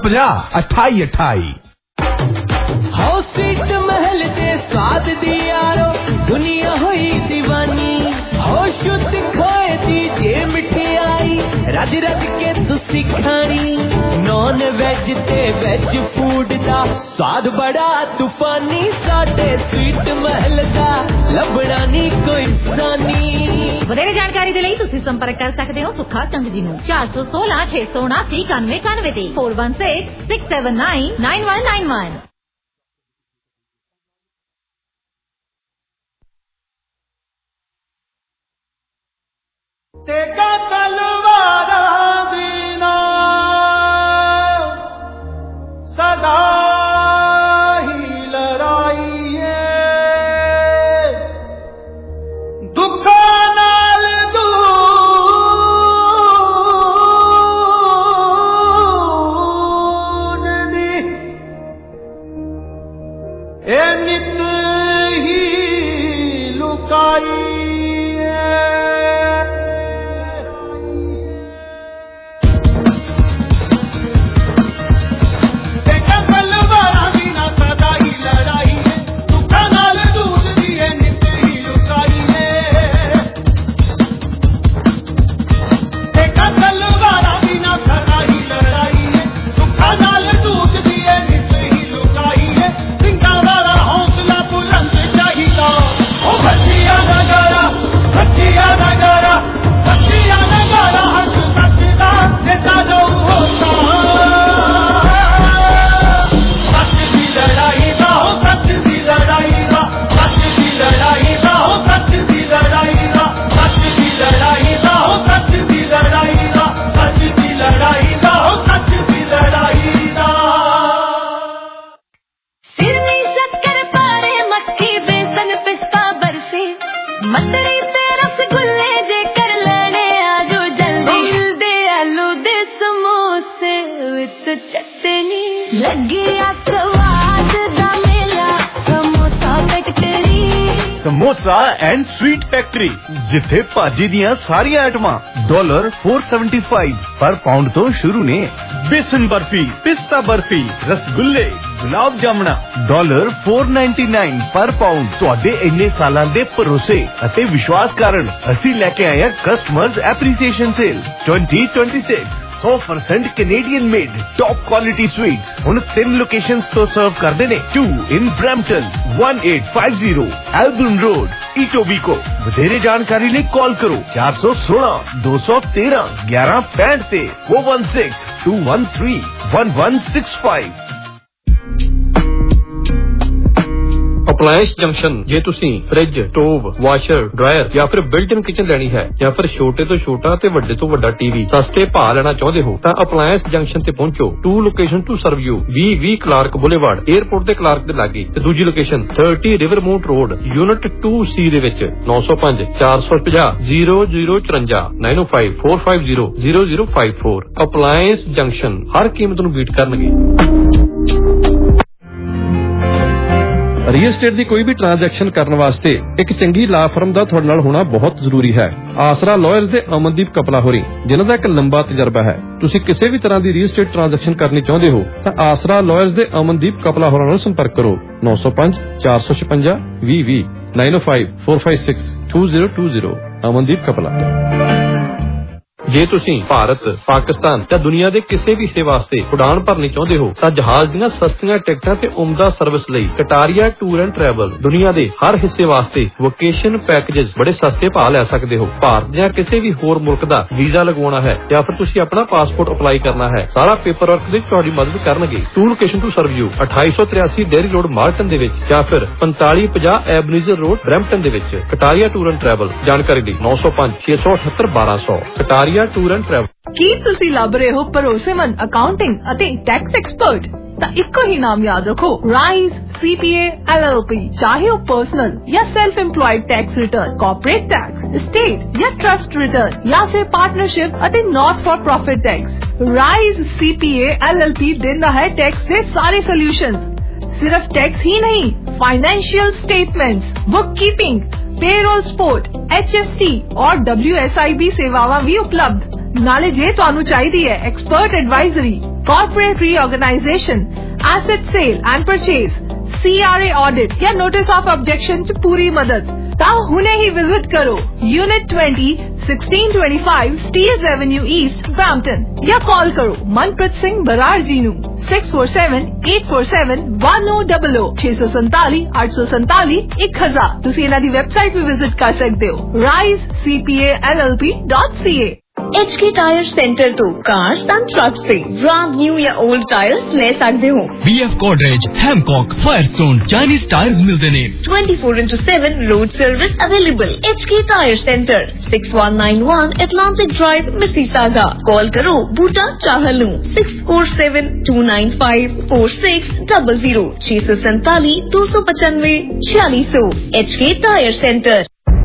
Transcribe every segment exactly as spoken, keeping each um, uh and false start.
पचास अठाई अठाई house sweet Mahal दे स्वाद दी यारो दुनिया हुई दीवानी हो शुद्ध खोए दी जे मिठाई रज रज के तुसी खानी नॉन वेज ते वेज फूड दा स्वाद बड़ा तूफानी साडे स्वीट महल दा लभड़ा नी कोई सानी ਵਧੇਰੇ ਜਾਣਕਾਰੀ ਦੇ ਲਈ ਤੁਸੀਂ ਸੰਪਰਕ ਕਰ ਸਕਦੇ ਹੋ ਸੁੱਖਾ ਚੰਦ ਜੀ ਨੂੰ ਚਾਰ ਸੌ ਸੋਲਾਂ ਛੇ ਸੌ ਉਨਾਸੀ ਇਕਾਨਵੇਂ ਇਕਾਨਵੇਂ ਤੇ four one six six seven nine nine one nine one। तेगा तलवारा बिना सदा ही लड़ाई है दुखा नाल दूर दी ए नित ही लुकाई समोसा एंड स्वीट फैक्ट्री जिथे भाजी दियां सारी आइटमां डॉलर फोर सेवेंटी फाइव पर पाउंड तो शुरू ने। बेसन बर्फी, पिस्ता बर्फी, रसगुल्ले, गुलाब जामुना डॉलर फोर नाइन्टी नाइन पर पाउंड। तुहाडे इन्ने सालां दे भरोसे अते विश्वास कारण असीं लेके आए हां customers appreciation sale twenty twenty six सौ percent Canadian made top quality sweets हुण तीन लोकेशंस तो सर्व करदे ने two in Brampton one eight five zero Albion road Etobicoke. वधेरे जानकारी लिए कॉल करो चार सौ सोलह दो सौ तेरह ग्यारह पैंठ ते four one six two one three one one six five. Appliance junction ਜੇ ਤੁਸੀਂ ਫ੍ਰਿਜ, ਸਟੋਵ, ਵਾਸ਼ਰ, ਡਰਾਇਰ ਜਾਂ ਫਿਰ ਬਿਲਟ ਇਨ ਕਿਚਨ ਲੈਣੀ ਹੈ ਜਾਂ ਫਿਰ ਛੋਟੇ ਤੋਂ ਛੋਟਾ ਤੇ ਵੱਡੇ ਤੋਂ ਵੱਡਾ ਟੀਵੀ ਸਸਤੇ ਭਾਅ ਲੈਣਾ ਚਾਹੁੰਦੇ ਹੋ ਤਾਂ ਅਪਲਾਇੰਸ ਜੰਕਸ਼ਨ ਤੇ ਪਹੁੰਚੋ। Two location to serve you ਵੀਹ ਵੀਹ ਕਲਾਰਕ ਬੁਲੇਵਾਰਡ 에ਅਰਪੋਰਟ ਦੇ ਕਲਾਰਕ ਦੇ ਲਾਗੇ ਤੇ ਦੂਜੀ location thirty Rivermede road unit two C ਦੇ ਵਿੱਚ ਨੌ ਸੌ ਪੰਜ ਚਾਰ ਸੌ ਪੰਜਾਹ ਜ਼ੀਰੋ ਜ਼ੀਰੋ ਚੁਰੰਜਾ nine O five four five zero zero zero five four. Appliance junction ਹਰ ਕੀਮਤ ਨੂੰ ਬੀਟ ਕਰਨਗੇ। ਰੀਅਲ estate ਦੀ ਕੋਈ ਵੀ ਟ੍ਰਾਂਜੈਕਸ਼ਨ ਕਰਨ ਵਾਸਤੇ ਇੱਕ ਚੰਗੀ ਲਾ ਫਰਮ ਦਾ ਤੁਹਾਡੇ ਨਾਲ ਹੋਣਾ ਬਹੁਤ ਜ਼ਰੂਰੀ ਹੈ। ਆਸਰਾ ਲਾਇਰਸ ਦੇ ਅਮਨਦੀਪ ਕਪਲਾ ਹੋਰੀ ਜਿਨ੍ਹਾਂ ਦਾ ਇੱਕ ਲੰਬਾ ਤਜਰਬਾ ਹੈ। ਤੁਸੀਂ ਕਿਸੇ ਵੀ ਤਰ੍ਹਾਂ ਦੀ ਰੀਅਲ estate ਟ੍ਰਾਂਜੈਕਸ਼ਨ ਕਰਨੀ ਚਾਹੁੰਦੇ ਹੋ ਤਾਂ ਆਸਰਾ ਲਾਇਰਸ ਦੇ ਅਮਨਦੀਪ ਕਪਲਾ ਹੋਰਾਂ ਨਾਲ ਸੰਪਰਕ ਕਰੋ ਨੌ ਸੌ ਪੰਜ ਚਾਰ ਸੌ ਛਪੰਜਾ ਵੀਹ ਵੀਹ nine O five four five six two zero two zero Amandeep ਕਪਲਾ। ਜੇ ਤੁਸੀਂ ਭਾਰਤ, ਪਾਕਿਸਤਾਨ ਜਾਂ ਦੁਨੀਆ ਦੇ ਕਿਸੇ ਵੀ ਹਿੱਸੇ ਵਾਸਤੇ ਉਡਾਨ ਭਰਨੀ ਚਾਹੁੰਦੇ ਹੋ ਤਾਂ ਜਹਾਜ਼ ਦੀਆਂ ਸਸਤੀਆਂ ਟਿਕਟਾਂ ਤੇ ਉਮਦਾ ਸਰਵਿਸ ਲਈ ਕਟਾਰੀਆ ਟੂਰ ਐਂਡ ਟਰੈਵਲ ਦੁਨੀਆ ਦੇ ਹਰ ਹਿੱਸੇ ਵਾਸਤੇ ਵੋਕੇਸ਼ਨ ਪੈਕੇजेस ਬੜੇ ਸਸਤੇ ਭਾਅ ਲੈ ਸਕਦੇ ਹੋ। ਭਾਰਤ ਜਾਂ ਕਿਸੇ ਵੀ ਹੋਰ ਮੁਲਕ ਦਾ ਵੀਜ਼ਾ ਲਗਵਾਉਣਾ ਹੈ ਜਾਂ ਫਿਰ ਤੁਸੀਂ ਆਪਣਾ ਪਾਸਪੋਰਟ ਅਪਲਾਈ ਕਰਨਾ ਹੈ ਸਾਰਾ ਪੇਪਰ ਵਰਕ ਵਿੱਚ ਤੁਹਾਡੀ ਮਦਦ ਕਰਨਗੇ। Two location to serve you ਅਠਾਈ ਸੌ ਤਰਿਆਸੀ ਡੇਰੀ ਰੋਡ ਮਾਰਟਨ ਦੇ ਵਿੱਚ ਜਾਂ ਫਿਰ ਪੰਤਾਲੀ ਪੰਜਾਹ ਐਬਨੀਜ਼ਰ ਰੋਡ ਬਰੈਂਪਟਨ ਦੇ ਵਿੱਚ। ਕਟਾਰੀਆ ਟੂਰ ਐਂਡ ਟਰੈਵਲ ਜਾਣਕਾਰੀ ਲਈ ਨੌ ਸੌ ਪੰਜ ਛੇ ਸੌ ਅਠੱਤਰ ਬਾਰਾਂ ਸੌ। Kataria tour and travel. ਕੀ ਤੁਸੀਂ ਲੱਭ ਰਹੇ ਹੋ ਭਰੋਸੇਮੰਦ ਅਕਾਊਂਟਿੰਗ ਅਤੇ ਟੈਕਸ ਐਕਸਪਰਟ ਤਾਂ ਇੱਕੋ ਹੀ ਨਾਮ ਯਾਦ ਰੱਖੋ rise C P A L L P। ਚਾਹੇ ਉਹ ਪਰਸਨਲ ਜਾਂ self employed tax return, corporate tax, state ਜਾਂ ਟਰਸਟ ਰਿਟਰਨ ਜਾਂ ਫਿਰ ਪਾਰਟਨਰਸ਼ਿਪ ਅਤੇ not for profit tax. Rise C P A L L P ਦਿੰਦਾ ਹੈ ਟੈਕਸ ਦੇ ਸਾਰੇ ਸੋਲੂਸ਼ਨਸ। सिर्फ टैक्स ही नहीं, financial statements, book keeping, payroll support, H S T और डब्ल्यू एस आई बी सेवावां भी उपलब्ध। नाले जे तुहानू चाहिदी है expert advisory corporate reorganization, asset sale and purchase, C R A audit या notice of objection च पूरी मदद। ता हुने ही विजिट करो unit twenty, sixteen twenty five Steeles avenue east, Brampton, या कॉल करो मनप्रीत सिंह बराड़ जी नू six four seven eight four seven one O double O छे सौ संताली अठ सौ संताली एक हजार। तुसी इन्हां दी वैबसाइट भी विजिट कर सकते हो Rise C P A L L P dot C A. H K tyre centre तो कार्स एंड ट्रक से ब्रांड न्यू या ओल्ड टायर्स ले सकते हो। B F Goodrich, Hankook, Firestone, Chinese tyres मिलते ने। Twenty four into seven road service available. H K tyre centre, six one nine one Atlantic drive, Mississauga. Call करो Buta चाहलू six four seven two nine five four six double zero छह सौ सैतालीस दो सौ पचानवे छियालीस सौ। H K tyre centre.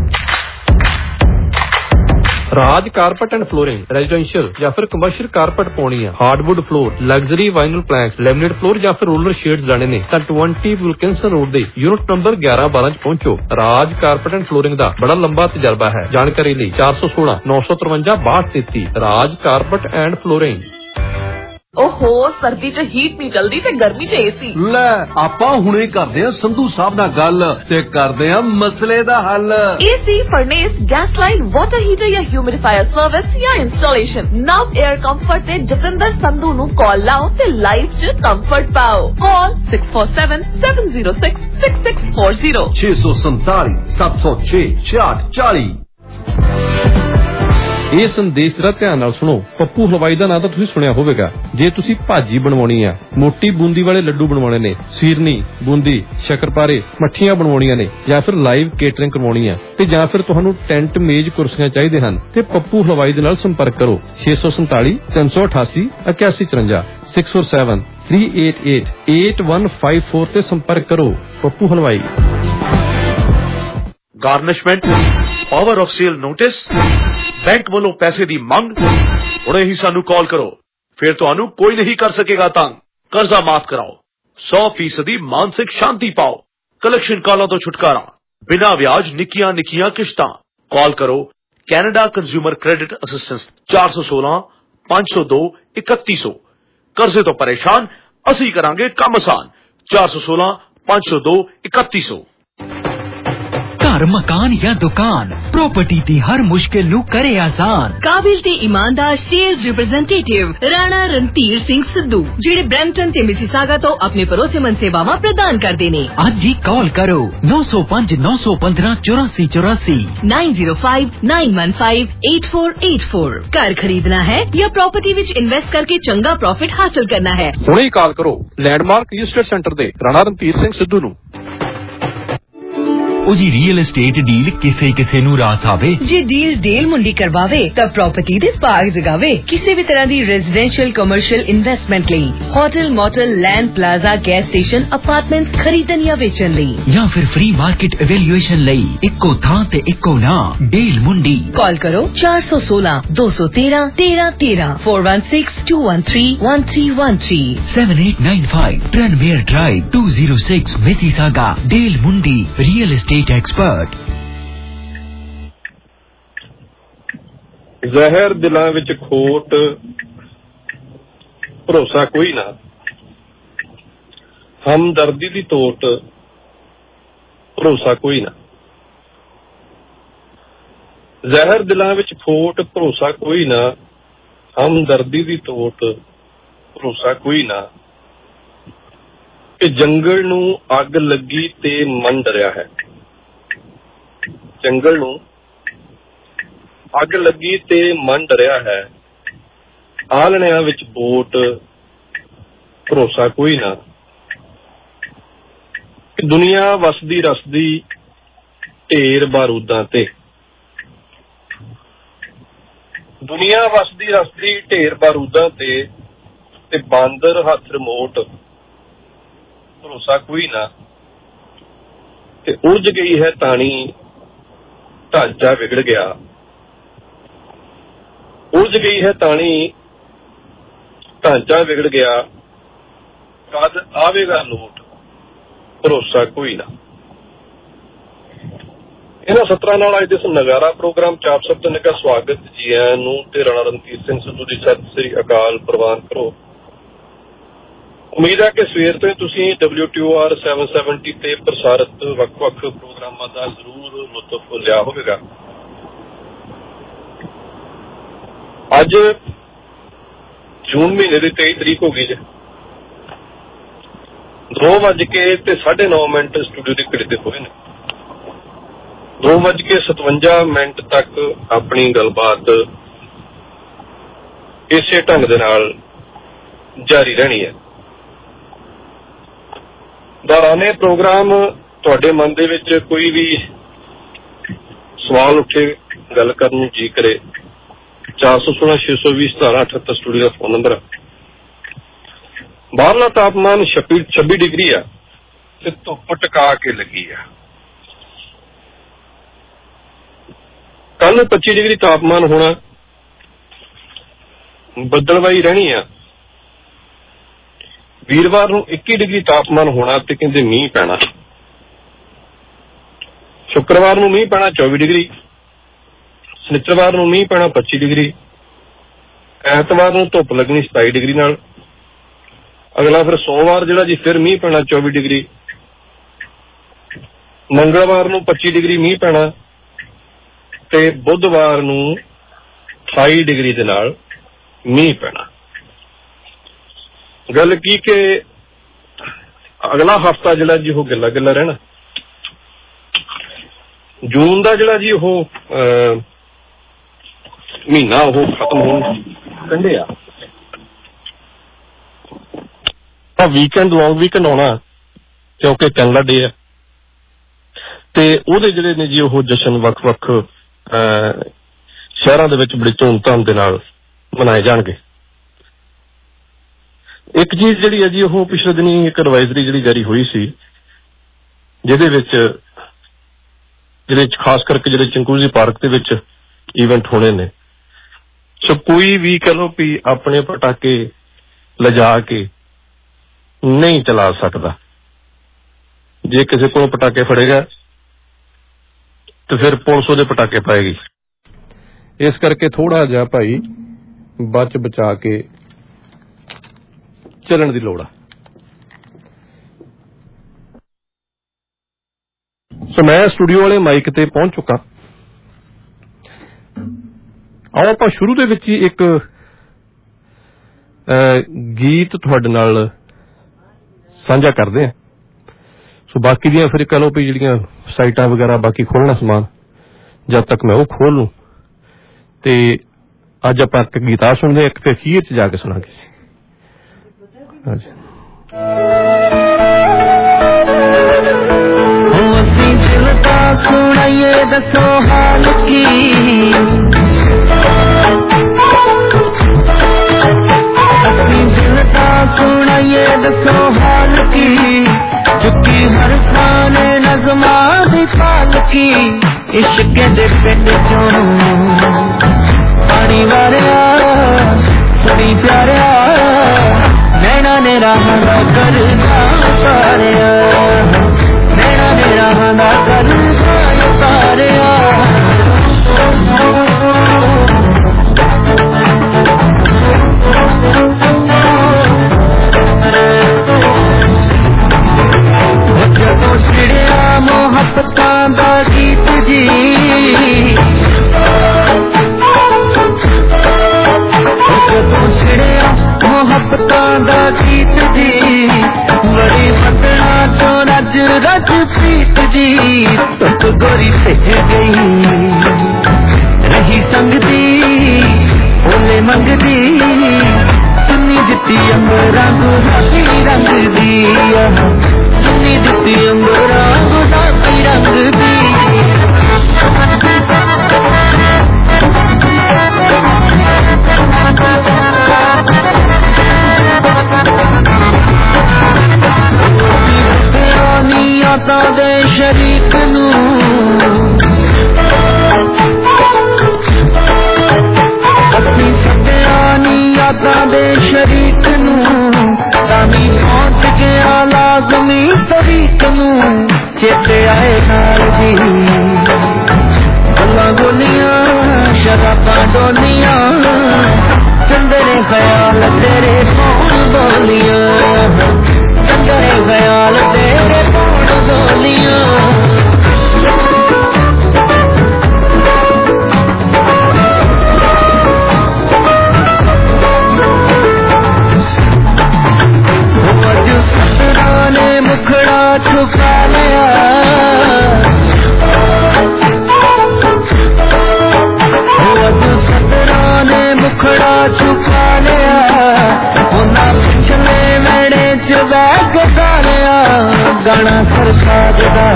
Raj carpet and flooring, residential या फिर कमर्शियल कारपेट पाउणी है, hardwood floor, luxury vinyl planks, laminate floor या फिर रोलर शेड्स लेने ने तां ट्वेंटी विल्किंसन रोड दे यूनिट नंबर ग्यारह बारह च पहुंचो। राज कारपेट एंड फ्लोरिंग दा बड़ा लंबा तजर्बा है। जानकारी लई चार सौ सोलह नौ सौ तिरवंजा बाहठ तैंतीस। Raj carpet and flooring. ओहो सर्दी च हीट नहीं चलदी ते गर्मी च एसी। ले ਆਪਾਂ ਹੁਣੇ ਕਰਦੇ ਆ ਸੰਧੂ ਸਾਹਿਬ ਨਾਲ ਗੱਲ ਤੇ ਕਰਦੇ ਆ ਮਸਲੇ ਦਾ ਹੱਲ। AC, furnace, gas line, water heater या ह्यूमिडिफायर सर्विस या इंस्टॉलेशन, नव एयर कंफर्ट ते जतिंदर संधू नु कॉल लाओ ते लाइफ च कंफर्ट पाओ। Call six four seven seven zero six six six four zero छे सौ संताली सत्त सौ छे छियाठ चाली। ਇਹ ਸੰਦੇਸ਼ ਦਾ ਧਿਆਨ ਨਾਲ ਸੁਣੋ। ਪੱਪੂ ਹਲਵਾਈ ਦਾ ਨਾਂ ਤਾਂ ਤੁਸੀਂ ਸੁਣਿਆ ਹੋਵੇਗਾ। ਜੇ ਤੁਸੀਂ ਭਾਜੀ ਬਣਵਾਉਣੀ ਆ, ਮੋਟੀ ਬੂੰਦੀ ਵਾਲੇ ਲੱਡੂ ਬਣਵਾਉਣੇ ਨੇ, ਸੀਰਨੀ, ਬੂੰਦੀ, ਸ਼ੱਕਰਪਾਰੇ, ਮੱਠੀਆਂ ਬਣਵਾਉਣੀਆਂ ਨੇ, ਜਾਂ ਫਿਰ ਲਾਈਵ ਕੇਟਰਿੰਗ ਕਰਵਾਉਣੀ ਆ, ਤੇ ਜਾਂ ਫਿਰ ਤੁਹਾਨੂੰ ਟੈਂਟ, ਮੇਜ਼, ਕੁਰਸੀਆਂ ਚਾਹੀਦੇ ਹਨ, ਤੇ ਪੱਪੂ ਹਲਵਾਈ ਦੇ ਨਾਲ ਸੰਪਰਕ ਕਰੋ ਛੇ ਸੌ ਸੰਤਾਲੀ ਤਿੰਨ ਸੌ ਅਠਾਸੀ ਇਕਿਆਸੀ ਚੁਰੰਜਾ six four seven three eight eight eight one five four ਤੇ ਸੰਪਰਕ ਕਰੋ। Pappu Halwai. Garnishment, power of sale notice, bank वालों पैसे दी मंग, हुणे ही सानू कॉल करो, फिर तुहानू कोई नहीं कर सकेगा तंग। कर्जा माफ कराओ, सौ फीसदी मानसिक शांति पाओ, कलेक्शन कॉलों तो छुटकारा, बिना ब्याज निकियां निकियां किश्तां। कॉल करो कैनेडा कंज्यूमर क्रेडिट असिस्टेंस चार सौ सोलह पांच सौ दो इकतीस सौ। कर्जे तो परेशान, असी करांगे काम आसान। चार सौ सोलह पांच सौ दो इकतीस सौ। घर, मकान या दुकान, प्रॉपर्टी दी हर मुश्किल नू करे आसान। काबिल ते ईमानदार सेल्स रिप्रेजेंटेटिव राणा रणधीर सिंह सिद्धू, जेड़े ब्रैम्पटन ते मिसिसागा तो अपने भरोसेमंद सेवावां प्रदान करदे ने। अज ही कॉल करो नौ सौ पांच नौ सौ पंद्रह चौरासी चौरासी nine zero five nine one five eight four eight four. घर खरीदना है या प्रॉपर्टी विच इन्वेस्ट करके चंगा प्रॉफिट हासिल करना है, हुणे ही कॉल करो लैंडमार्क रियल एस्टेट सेंटर दे राणा रणधीर सिंह सिद्धू नू। उजी रियल एस्टेट डील किसे किसे नू रास आवे। जे डील डेल मुंडी करवावे तब प्रॉपर्टी दे पाग जगावे। किसी भी तरह दी रेजिडेंशियल कमर्शियल इन्वेस्टमेंट लई, hotel, motel, land, plaza, gas station, apartments खरीदन या बेचन लई, या फिर फ्री मार्केट एवेल्युएशन लई इक्को थां ते इक्को ना डील मुंडी। कॉल करो चार सौ सोलह दो सौ तेरह तेरह तेरह four one six two one three one three one three seven eight nine five Tranmere drive two zero six Mississauga. डील मुंडी रियल एस्टेट एक्सपर्ट। ਜ਼ਹਿਰ ਦਿਲਾਂ ਵਿੱਚ ਖੋਟ, ਭਰੋਸਾ ਕੋਈ ਨਾ, ਹਮਦਰਦੀ ਦੀ ਤੋਟ, ਭਰੋਸਾ ਕੋਈ ਨਾ। ਜ਼ਹਿਰ ਦਿਲਾਂ ਵਿੱਚ ਖੋਟ, ਭਰੋਸਾ ਕੋਈ ਨਾ, ਹਮਦਰਦੀ ਦੀ ਤੋਟ, ਭਰੋਸਾ ਕੋਈ ਨਾ। ਕਿ ਜੰਗਲ ਨੂੰ ਅੱਗ ਲੱਗੀ ਤੇ ਮਨ ਡਰਿਆ ਹੈ। ਜੰਗਲ ਨੂੰ ਅੱਗ ਲੱਗੀ ਤੇ ਮਨ ਡਰਿਆ ਹੈ। ਆਲਣਿਆਂ ਵਿੱਚ ਬੋਟ, ਭਰੋਸਾ ਕੋਈ ਨਾ। ਕਿ ਦੁਨੀਆ ਵਸਦੀ ਰਸਦੀ ਢੇਰ ਬਾਰੂਦਾਂ ਤੇ, ਦੁਨੀਆ ਵਸਦੀ ਰਸਦੀ ਢੇਰ ਬਾਰੂਦਾਂ ਤੇ, ਤੇ ਬਾਂਦਰ ਹੱਥ ਰਿਮੋਟ, ਭਰੋਸਾ ਕੋਈ ਨਾ। ਤੇ ਉਲਝ ਗਈ ਹੈ ਤਾਣੀ, ਢਾਂਚਾ ਵਿਗੜ ਗਿਆ। ਉਲਝ ਗਈ ਹੈ ਤਾਣੀ, ਢਾਂਚਾ ਵਿਗੜ ਗਿਆ। ਕਦ ਆਵੇਗਾ ਲੋਟ, ਭਰੋਸਾ ਕੋਈ ਨਾ। ਇਹਨਾਂ ਸਤਰਾਂ ਨਾਲ ਅੱਜ ਦੇ ਇਸ ਨਗਾਰਾ ਪ੍ਰੋਗਰਾਮ ਚ ਆਪ ਸਭ ਦਾ ਨਿੱਘਾ ਸਵਾਗਤ ਜੀ ਆਇਆਂ ਨੂੰ ਤੇ ਰਾਣਾ ਰਣਧੀਰ ਸਿੰਘ ਸਿੱਧੂ ਦੀ ਸਤਿ ਸ੍ਰੀ ਅਕਾਲ ਪ੍ਰਵਾਨ ਕਰੋ। ਉਮੀਦ ਹੈ ਕਿ ਸਵੇਰ ਤੋਂ ਤੁਸੀਂ W T O R seven seventy ਤੇ ਪ੍ਰਸਾਰਿਤ ਵੱਖ-ਵੱਖ ਪ੍ਰੋਗਰਾਮਾਂ ਦਾ ਜ਼ਰੂਰ ਲੁਤਫ ਲਿਆ ਹੋਵੇਗਾ। ਅੱਜ ਜੂਨ ਮਹੀਨੇ ਦੀ ਤੇਈ ਤਰੀਕ ਹੋ ਗਈ ਜੇ। ਦੋ ਵੱਜ ਕੇ ਤੇ ਸਾਢੇ ਨੌ ਮਿੰਟ ਸਟੂਡੀਓ ਦੇ ਘੜੀ ਤੇ ਹੋਏ ਨੇ। ਦੋ ਵੱਜ ਕੇ ਸਤਵੰਜਾ ਮਿੰਟ ਤੱਕ ਆਪਣੀ ਗੱਲਬਾਤ ਇਸੇ ਢੰਗ ਦੇ ਨਾਲ ਜਾਰੀ ਰਹਿਣੀ ਹੈ। ਦੌਰਾਨੇ ਪ੍ਰੋਗਰਾਮ ਤੁਹਾਡੇ ਮਨ ਦੇ ਵਿੱਚ ਕੋਈ ਵੀ ਸਵਾਲ ਉੱਠੇ, ਗੱਲ ਕਰਨ ਨੂੰ ਜੀ ਕਰੇ, ਚਾਰ ਸੌ ਸੋਲਾਂ ਛੇ ਸੌ ਵੀਹ ਸਤਾਰਾਂ ਅਠੱਤਰ ਸਟੂਡੀਓ ਦਾ ਫੋਨ ਨੰਬਰ ਹੈ। ਬਾਹਰਲਾ ਤਾਪਮਾਨ ਛੱਬੀ ਛੱਬੀ ਡਿਗਰੀ ਆ ਤੇ ਧੁੱਪ ਟਕਾ ਕੇ ਲੱਗੀ ਆ। ਕੱਲ ਨੂੰ ਪੱਚੀ ਡਿਗਰੀ ਤਾਪਮਾਨ ਹੋਣਾ, ਬੱਦਲਵਾਈ ਰਹਿਣੀ ਆ। ਵੀਰਵਾਰ ਨੂੰ ਇੱਕੀ ਡਿਗਰੀ ਤਾਪਮਾਨ ਹੋਣਾ ਤੇ ਕਹਿੰਦੇ ਮੀਂਹ ਪੈਣਾ। ਸ਼ੁੱਕਰਵਾਰ ਨੂੰ ਮੀਂਹ ਪੈਣਾ ਚੌਵੀ ਡਿਗਰੀ, ਸ਼ਨੀਚਰਵਾਰ ਨੂੰ ਮੀਂਹ ਪੈਣਾ ਪੱਚੀ ਡਿਗਰੀ, ਐਤਵਾਰ ਨੂੰ ਧੁੱਪ ਲੱਗਣੀ ਸਤਾਈ ਡਿਗਰੀ ਨਾਲ। ਅਗਲਾ ਫਿਰ ਸੋਮਵਾਰ ਜਿਹੜਾ ਜੀ ਫਿਰ ਮੀਂਹ ਪੈਣਾ ਚੌਵੀ ਡਿਗਰੀ, ਮੰਗਲਵਾਰ ਨੂੰ ਪੱਚੀ ਡਿਗਰੀ ਮੀਂਹ ਪੈਣਾ ਤੇ ਬੁੱਧਵਾਰ ਨੂੰ ਅਠਾਈ ਡਿਗਰੀ ਦੇ ਨਾਲ ਮੀਂਹ ਪੈਣਾ। ਗੱਲ ਕੀ ਕਿ ਅਗਲਾ ਹਫਤਾ ਜਿਹੜਾ ਜੀ ਉਹ ਗਿੱਲਾ ਗਿੱਲਾ ਰਹਿਣਾ। ਜੂਨ ਦਾ ਜਿਹੜਾ ਜੀ ਉਹ ਮਹੀਨਾ ਉਹ ਖਤਮ ਹੋਣ ਕੰਢੇ ਆ। ਵੀਕਐਂਡ ਲੌਂਗ ਵੀਕਐਂਡ ਆਉਣਾ ਕਿਉਂਕਿ ਕੈਨੇਡਾ ਡੇ ਆ ਤੇ ਉਹਦੇ ਜਿਹੜੇ ਨੇ ਜੀ ਉਹ ਜਸ਼ਨ ਵੱਖ ਵੱਖ ਸ਼ਹਿਰਾਂ ਦੇ ਵਿੱਚ ਬੜੀ ਧੂਮਧਾਮ ਦੇ ਨਾਲ ਮਨਾਏ ਜਾਣਗੇ। ਇੱਕ ਚੀਜ਼ ਜਿਹੜੀ ਹੈ ਜੀ ਉਹ ਪਿਛਲੇ ਦਿਨੀ ਇੱਕ ਐਡਵਾਈਜ਼ਰੀ ਜਿਹੜੀ ਜਾਰੀ ਹੋਈ ਸੀ, ਜਿਹਦੇ ਵਿੱਚ ਜਿਹਦੇ ਖਾਸ ਕਰਕੇ ਜਿਹੜੇ ਚੰਕੂਜੀ ਪਾਰਕ ਦੇ ਵਿੱਚ ਈਵੈਂਟ ਹੋਣੇ ਨੇ, ਸੋ ਕੋਈ ਵੀ ਕਹਿ ਲਓ ਵੀ ਆਪਣੇ ਪਟਾਕੇ ਲਿਜਾ ਕੇ ਨਹੀਂ ਚਲਾ ਸਕਦਾ। ਜੇ ਕਿਸੇ ਕੋਲ ਪਟਾਕੇ ਫੜੇਗਾ ਤੇ ਫਿਰ ਪੁਲਿਸ ਉਹਦੇ ਪਟਾਕੇ ਪਾਏਗੀ। ਇਸ ਕਰਕੇ ਥੋੜਾ ਜਿਹਾ ਭਾਈ ਬਚ ਬਚਾ ਕੇ ਚੱਲਣ ਦੀ ਲੋੜ ਆ। ਸੋ ਮੈਂ ਸਟੂਡੀਓ ਵਾਲੇ ਮਾਈਕ ਤੇ ਪਹੁੰਚ ਚੁੱਕਾ। ਆਓ ਆਪਾਂ ਸ਼ੁਰੂ ਦੇ ਵਿੱਚ ਹੀ ਇੱਕ ਗੀਤ ਤੁਹਾਡੇ ਨਾਲ ਸਾਂਝਾ ਕਰਦੇ ਹਾਂ। ਸੋ ਬਾਕੀ ਦੀਆਂ ਫਿਰ ਕਹਿ ਲਓ ਵੀ ਜਿਹੜੀਆਂ ਸਾਈਟਾਂ ਵਗੈਰਾ ਬਾਕੀ ਖੋਲਣਾ ਸਮਾਨ, ਜਦ ਤੱਕ ਮੈਂ ਉਹ ਖੋਲ ਲੂੰ। ਤੇ ਅੱਜ ਆਪਾਂ ਇੱਕ ਗੀਤ ਆ ਸੁਣਦੇ ਹਾਂ, ਇੱਕ ਫਿਰ ਅਖੀਰ ਚ ਜਾ ਕੇ ਸੁਣਾਂਗੇ। ਅਸੀਂ ਦਿਲ ਦਾ ਸੁਣਾਈਏ ਦੱਸੋ ਹਾਲ ਕੀ, ਅਸੀਂ ਦਿਲ ਦਾ ਸੁਣਾਈਏ ਦੱਸੋ ਹਾਲ ਕੀ, ਚੁੱਕੀ ਹਰ ਖਾਨੇ ਨਜ਼ਮਾਂ ਦੀ ਪਾਲਕੀ, ਇਸ਼ਕ ਦੇ ਪਿੰਡ ਚੋਂ ਪਾਣੀ ਵਾਰਿਆ ਸੁਣੀ ਪਿਆਰਿਆ, ਨੈਣਾ ਨੇ ਰਾਹਾਂ ਦਾ ਕਰਦਾ ਉਤਾਰਿਆ, ਨੈਣਾ ਨੇ ਰਾਹਾਂ ਦਾ ਕਰਦਾ ਉਤਾਰਿਆ। ਜਦੋਂ ਛਿੜਿਆ ਮੁਹੱਬਤਾਂ ਦਾ ਗੀਤ ਜੀ, ਜਦੋਂ ਛਿੜਿਆ ਮੁਹੱਬਤਾਂ ਦਾ ਗੀਤ ਜੀ, ਬੜੀ ਬਦਨਾ ਤੋਂ ਰੱਜ ਰੱਜ ਪ੍ਰੀਤ ਜੀ, ਧੁੱਪ ਗੋਰੀ ਸਿੱਖ ਗਈ ਰਹੀ ਸੰਗਦੀ ਓਲੇ ਮੰਗਦੀ, ਚੁੰਨੀ ਦਿੱਤੀ ਅੰਬਰਾਂ ਗੁਲਾਬੀ ਰੰਗ ਦੀ, ਚੁੰਨੀ ਦਿੱਤੀ ਅੰਬਰਾਂ ਗੁਲਾਬੀ ਰੰਗ ਦੀ। ਯਾਦਾਂ ਦੇ ਸ਼ਰੀਕ ਨੂੰ ਅਸੀਂ ਸੱਦਿਆ ਨੀ, ਯਾਦਾਂ ਦੇ ਸ਼ਰੀਕ ਨੂੰ ਤਾਵੀਂ ਪਹੁੰਚ ਗਿਆ ਲਾਜ਼ਮੀ ਤਰੀਕ ਨੂੰ, ਚੇਤੇ ਆਏ ਨਾਲ ਦੀ ਗੱਲਾਂ ਬੋਲੀਆਂ ਸ਼ਰਾਬਾਂ ਡੋਲੀਆਂ, ਚੰਦਰੇ ਖਿਆਲ ਤੇਰੇ ਕੌਣ ਬੋਲੀਆਂ, विच बैग गालिया गाना सरकार दा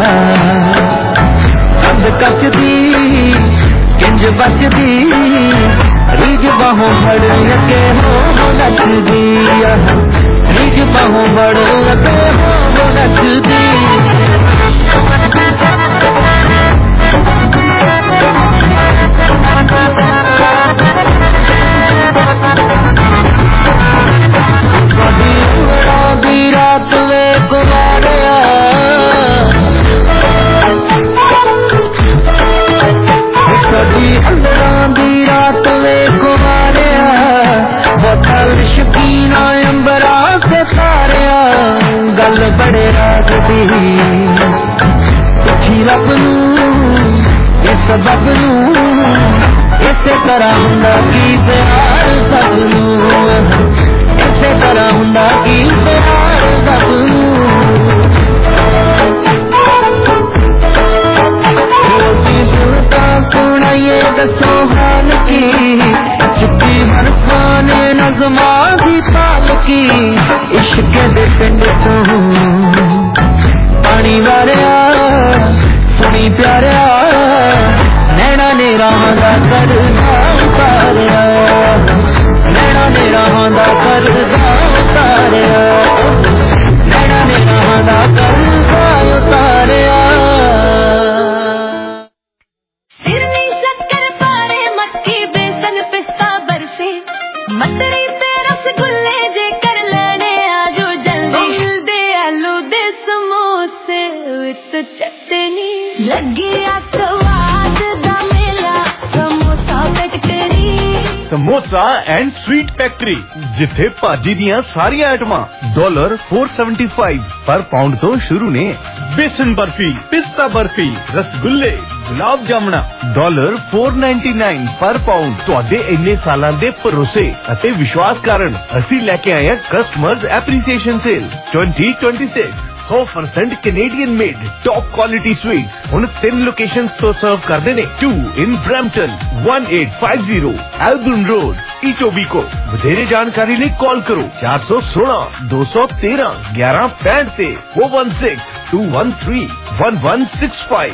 कंध कचदी किंज बचदी रीज बाहों बड़ लगे हो नचदी रीज बाहों बड़ लगे हो नचदी रात वे कुमारिया कभी अंदरां दी रात वे कुमारिया बोतल शकीना अंबरा से तारिया गल बड़े रात दी पुछी रब नूं इस सबब नूं इसे तरह हुंदा की प्यार सब नूं इसे तरह हुंदा की प्यार सब नूं सुनाइए दसो हाल की चिट्ठी बरफाने नज़मा दी ताल की इश्क दे पिंड तो पानी वारिया सुनी प्यारिया नैना ने राह दा करदा उतारिया नैना ने राह दा करदा उतारिया नैना ने राह दा करदा उतारिया मटरी ते रसगुल्ले जे कर लेने आजो जल्दी मिलदे आलू दे समोसे विच चटनी लगे स्वाद दा मेला samosa factory samosa and sweet factory जिथे भाजी दियां सारियां आइटमां डॉलर फोर सेवेंटी फाइव पर पाउंड तो शुरू ने बेसन बर्फी पिस्ता बर्फी रसगुल्ले गुलाब जामुना डॉलर फोर नाइन्टी नाइन पर पाउंड ਤੁਹਾਡੇ ਇੰਨੇ ਸਾਲਾਂ ਦੇ ਭਰੋਸੇ ਅਤੇ ਵਿਸ਼ਵਾਸ ਕਾਰਨ ਅਸੀਂ ਲੈ ਕੇ ਆਏ ਹਾਂ customers appreciation sale twenty twenty-six one hundred percent Canadian made top quality sweets ਹੁਣ ਤਿੰਨ ਲੋਕੇਸ਼ਨਸ ਤੋਂ ਸਰਵ ਕਰਦੇ ਨੇ two in Brampton eighteen fifty Albion Road Etobicoke ਵਧੇਰੇ ਜਾਣਕਾਰੀ ਲਈ ਕਾਲ ਕਰੋ four one six two one three one one five five ਤੇ four one six two one three one one six five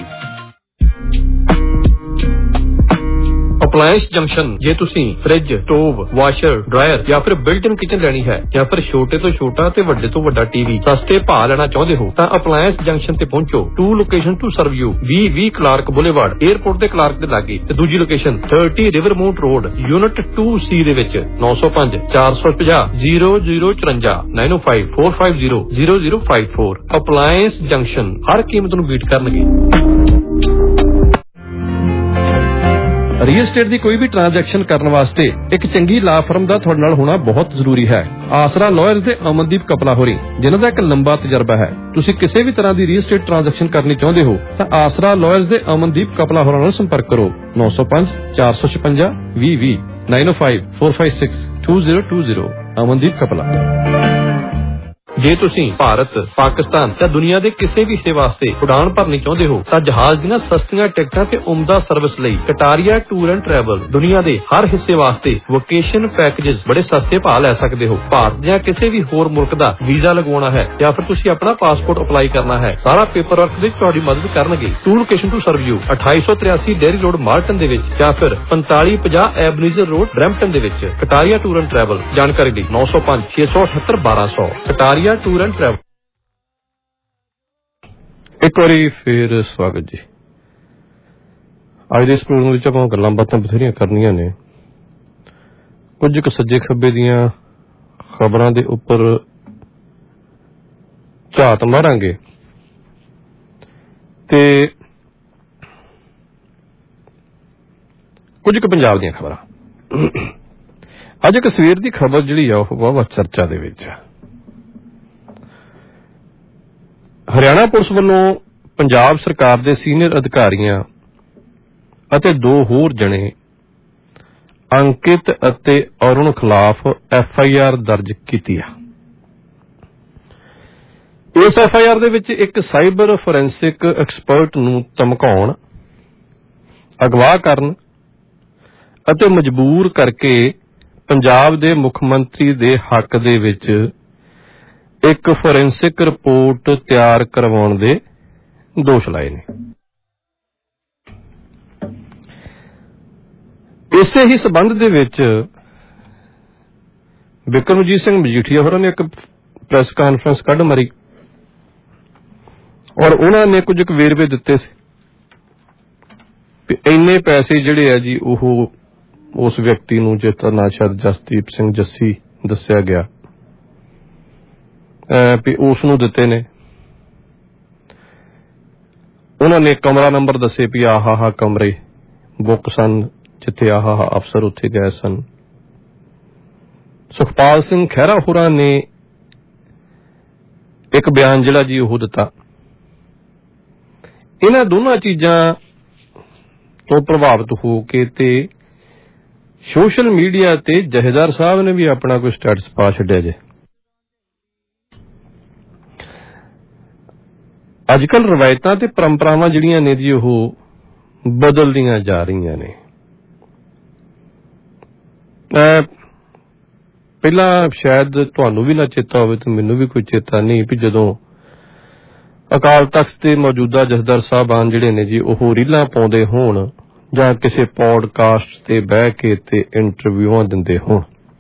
appliance junction ਜੇ ਤੁਸੀਂ ਫ੍ਰਿਜ ਸਟੋਵ ਵਾਸ਼ਰ ਡਰਾਇਰ ਜਾਂ ਫਿਰ built ਇਨ kitchen ਲੈਣੀ ਹੈ ਜਾਂ ਫਿਰ ਛੋਟੇ ਤੋਂ ਛੋਟਾ ਤੇ ਵੱਡੇ ਤੋਂ ਵੱਡਾ ਟੀਵੀ ਸਸਤੇ ਭਾਅ ਲੈਣਾ ਚਾਹੁੰਦੇ ਹੋ ਤਾਂ ਅਪਲਾਇੰਸ ਜੰਕਸ਼ਨ ਤੇ ਪਹੁੰਚੋ two location to serve you ਵੀਹ ਵੀਹ ਕਲਾਰਕ ਬੁਲੇਵਾਰਡ 에ਅਰਪੋਰਟ ਦੇ ਕਲਾਰਕ ਦੇ ਲਾਗੇ ਤੇ ਦੂਜੀ location thirty Rivermont road unit two C ਦੇ ਵਿੱਚ nine oh five four five zero zero zero four five nine oh five four five zero zero zero five four appliance junction ਹਰ ਕੀਮਤ ਨੂੰ ਬੀਟ ਕਰਨਗੇ। ਰੀਅਲ estate ਦੀ ਕੋਈ ਵੀ transaction ਕਰਨ ਵਾਸਤੇ ਇੱਕ ਚੰਗੀ ਲਾ ਫਰਮ ਦਾ ਤੁਹਾਡੇ ਨਾਲ ਹੋਣਾ ਬਹੁਤ ਜ਼ਰੂਰੀ ਹੈ। ਆਸਰਾ ਲਾਇਰਸ ਦੇ ਅਮਨਦੀਪ ਕਪਲਾ ਹੋਰੀ ਜਿਨ੍ਹਾਂ ਦਾ ਇੱਕ ਲੰਬਾ ਤਜਰਬਾ ਹੈ। ਤੁਸੀਂ ਕਿਸੇ ਵੀ ਤਰ੍ਹਾਂ ਦੀ ਰੀਅਲ estate ਟ੍ਰਾਂਜੈਕਸ਼ਨ ਕਰਨੀ ਚਾਹੁੰਦੇ ਹੋ ਤਾਂ ਆਸਰਾ ਲਾਇਰਸ ਦੇ ਅਮਨਦੀਪ ਕਪਲਾ ਹੋਰਾਂ ਨਾਲ ਸੰਪਰਕ ਕਰੋ nine oh five four six five zero ਵੀਹ ਵੀਹ nine oh five four five six two zero two zero Amandeep ਕਪਲਾ। ਜੇ ਤੁਸੀਂ ਭਾਰਤ ਪਾਕਿਸਤਾਨ ਜਾਂ ਦੁਨੀਆ ਦੇ ਕਿਸੇ ਵੀ ਹਿੱਸੇ ਵਾਸਤੇ ਉਡਾਨ ਭਰਨੀ ਚਾਹੁੰਦੇ ਹੋ ਤਾਂ ਜਹਾਜ਼ ਦੀਆਂ ਸਸਤੀਆਂ ਟਿਕਟਾਂ ਤੇ ਉਮਦਾ ਸਰਵਿਸ ਲਈ ਕਟਾਰੀਆ ਟੂਰ ਐਂਡ ਟਰੈਵਲ ਦੁਨੀਆ ਦੇ ਹਰ ਹਿੱਸੇ ਵਾਸਤੇ ਵੋਕੇਸ਼ਨ ਪੈਕੇजेस ਬੜੇ ਸਸਤੇ ਭਾਅ ਲੈ ਸਕਦੇ ਹੋ। ਭਾਰਤ ਜਾਂ ਕਿਸੇ ਵੀ ਹੋਰ ਮੁਲਕ ਦਾ ਵੀਜ਼ਾ ਲਗਵਾਉਣਾ ਹੈ ਜਾਂ ਫਿਰ ਤੁਸੀਂ ਆਪਣਾ ਪਾਸਪੋਰਟ ਅਪਲਾਈ ਕਰਨਾ ਹੈ ਸਾਰਾ ਪੇਪਰ ਵਰਕ ਵਿੱਚ ਤੁਹਾਡੀ ਮਦਦ ਕਰਨਗੇ। Two location to serve you ਅਠਾਈ ਸੌ ਤਰਿਆਸੀ ਡੇਰੀ ਰੋਡ ਮਾਰਟਨ ਦੇ ਵਿੱਚ ਜਾਂ ਫਿਰ ਪੰਤਾਲੀ ਪੰਜਾਹ ਐਬਨੀਜ਼ਰ ਰੋਡ ਬਰੈਂਪਟਨ ਦੇ ਵਿੱਚ ਕਟਾਰੀਆ ਟੂਰ ਐਂਡ ਟਰੈਵਲ ਜਾਣਕਾਰੀ ਲਈ nine oh five six six eight seven one two zero Kataria tour and travel. ਇੱਕ ਵਾਰੀ ਫੇਰ ਸਵਾਗਤ ਜੀ। ਅੱਜ ਦੇ ਇਸ ਪ੍ਰੋਗਰਾਮ ਵਿੱਚ ਆਪਾਂ ਗੱਲਾਂ ਬਾਤਾਂ ਬਥੇਰੀਆਂ ਕਰਨੀਆਂ ਨੇ ਕੁਝ ਕੁ ਸੱਜੇ ਖੱਬੇ ਦੀਆਂ ਖਬਰਾਂ ਦੇ ਉੱਪਰ ਝਾਤ ਮਾਰਾਂਗੇ ਤੇ ਕੁਝ ਕੁ ਪੰਜਾਬ ਦੀਆਂ ਖਬਰਾਂ। ਅੱਜ ਇੱਕ ਸਵੇਰ ਦੀ ਖਬਰ ਜਿਹੜੀ ਆ ਉਹ ਬਹੁਤ ਚਰਚਾ ਦੇ ਵਿੱਚ ਹੈ। ਹਰਿਆਣਾ ਪੁਲਿਸ ਵੱਲੋਂ ਪੰਜਾਬ ਸਰਕਾਰ ਦੇ ਸੀਨੀਅਰ ਅਧਿਕਾਰੀਆਂ ਅਤੇ ਦੋ ਹੋਰ ਜਣੇ ਅੰਕਿਤ ਅਤੇ ਅਰੁਣ ਖਿਲਾਫ ਐਫ ਆਈ ਆਰ ਦਰਜ ਕੀਤੀ ਹੈ। ਇਸ ਐਫ ਆਈ ਆਰ ਦੇ ਵਿੱਚ ਇੱਕ ਸਾਈਬਰ ਫੋਰੈਂਸਿਕ ਐਕਸਪਰਟ ਨੂੰ ਧਮਕਾਉਣ, ਅਗਵਾ ਕਰਨ ਅਤੇ ਮਜਬੂਰ ਕਰਕੇ ਪੰਜਾਬ ਦੇ ਮੁੱਖ ਮੰਤਰੀ ਦੇ ਹੱਕ ਦੇ ਵਿੱਚ ਇੱਕ ਫੋਰੈਂਸਿਕ ਰਿਪੋਰਟ ਤਿਆਰ ਕਰਵਾਉਣ ਦੇ ਦੋਸ਼ ਲਾਏ ਨੇ। ਇਸੇ ਹੀ ਸਬੰਧ ਦੇ ਵਿੱਚ ਬਿਕਰਮਜੀਤ ਸਿੰਘ ਮਜੀਠੀਆ ਹੋਰਾਂ ਨੇ ਇੱਕ ਪ੍ਰੈਸ ਕਾਨਫਰੰਸ ਕੱਢ ਮਾਰੀ ਔਰ ਉਹਨਾਂ ਨੇ ਕੁਝ ਕੁ ਵੇਰਵੇ ਦਿੱਤੇ ਸੀ ਕਿ ਇੰਨੇ ਪੈਸੇ ਜਿਹੜੇ ਆ ਜੀ ਉਹ ਉਸ ਵਿਅਕਤੀ ਨੂੰ ਜਿਸ ਦਾ ਨਾਂ ਸ਼ਾਇਦ ਜਸਦੀਪ ਸਿੰਘ ਜੱਸੀ ਦੱਸਿਆ ਗਿਆ ਵੀ ਉਸ ਨੂੰ ਦਿੱਤੇ ਨੇ। ਉਹਨਾਂ ਨੇ ਕਮਰਾ ਨੰਬਰ ਦੱਸੇ ਵੀ ਆਹ ਆਹ ਕਮਰੇ ਬੁੱਕ ਸਨ ਜਿੱਥੇ ਆਹ ਆਹ ਅਫਸਰ ਉੱਥੇ ਗਏ ਸਨ। ਸੁਖਪਾਲ ਸਿੰਘ ਖਹਿਰਾ ਹੋਰਾਂ ਨੇ ਇੱਕ ਬਿਆਨ ਜਿਹੜਾ ਜੀ ਉਹ ਦਿੱਤਾ। ਇਹਨਾਂ ਦੋਨਾਂ ਚੀਜ਼ਾਂ ਤੋਂ ਪ੍ਰਭਾਵਿਤ ਹੋ ਕੇ ਤੇ ਸੋਸ਼ਲ ਮੀਡੀਆ ਤੇ ਜਥੇਦਾਰ ਸਾਹਿਬ ਨੇ ਵੀ ਆਪਣਾ ਕੋਈ ਸਟੇਟਸ ਪਾ ਛੱਡਿਆ ਜੇ। ਅੱਜ ਕੱਲ੍ਹ ਰਵਾਇਤਾਂ ਤੇ ਪਰੰਪਰਾਵਾਂ ਜਿਹੜੀਆਂ ਨੇ ਜੀ ਉਹ ਬਦਲਦੀਆਂ ਜਾ ਰਹੀਆਂ ਨੇ। ਪਹਿਲਾਂ ਸ਼ਾਇਦ ਤੁਹਾਨੂੰ ਵੀ ਨਾ ਚੇਤਾ ਹੋਵੇ ਤੇ ਮੈਨੂੰ ਵੀ ਕੋਈ ਚੇਤਾ ਨਹੀਂ ਵੀ ਜਦੋਂ ਅਕਾਲ ਤਖ਼ਤ ਦੇ ਮੌਜੂਦਾ ਜਥੇਦਾਰ ਸਾਹਿਬਾਨ ਜਿਹੜੇ ਨੇ ਜੀ ਉਹ ਰੀਲਾਂ ਪਾਉਂਦੇ ਹੋਣ ਜਾਂ ਕਿਸੇ ਪੌਡਕਾਸਟ ਤੇ ਬਹਿ ਕੇ ਤੇ ਇੰਟਰਵਿਊਆਂ ਦਿੰਦੇ ਹੋਣ।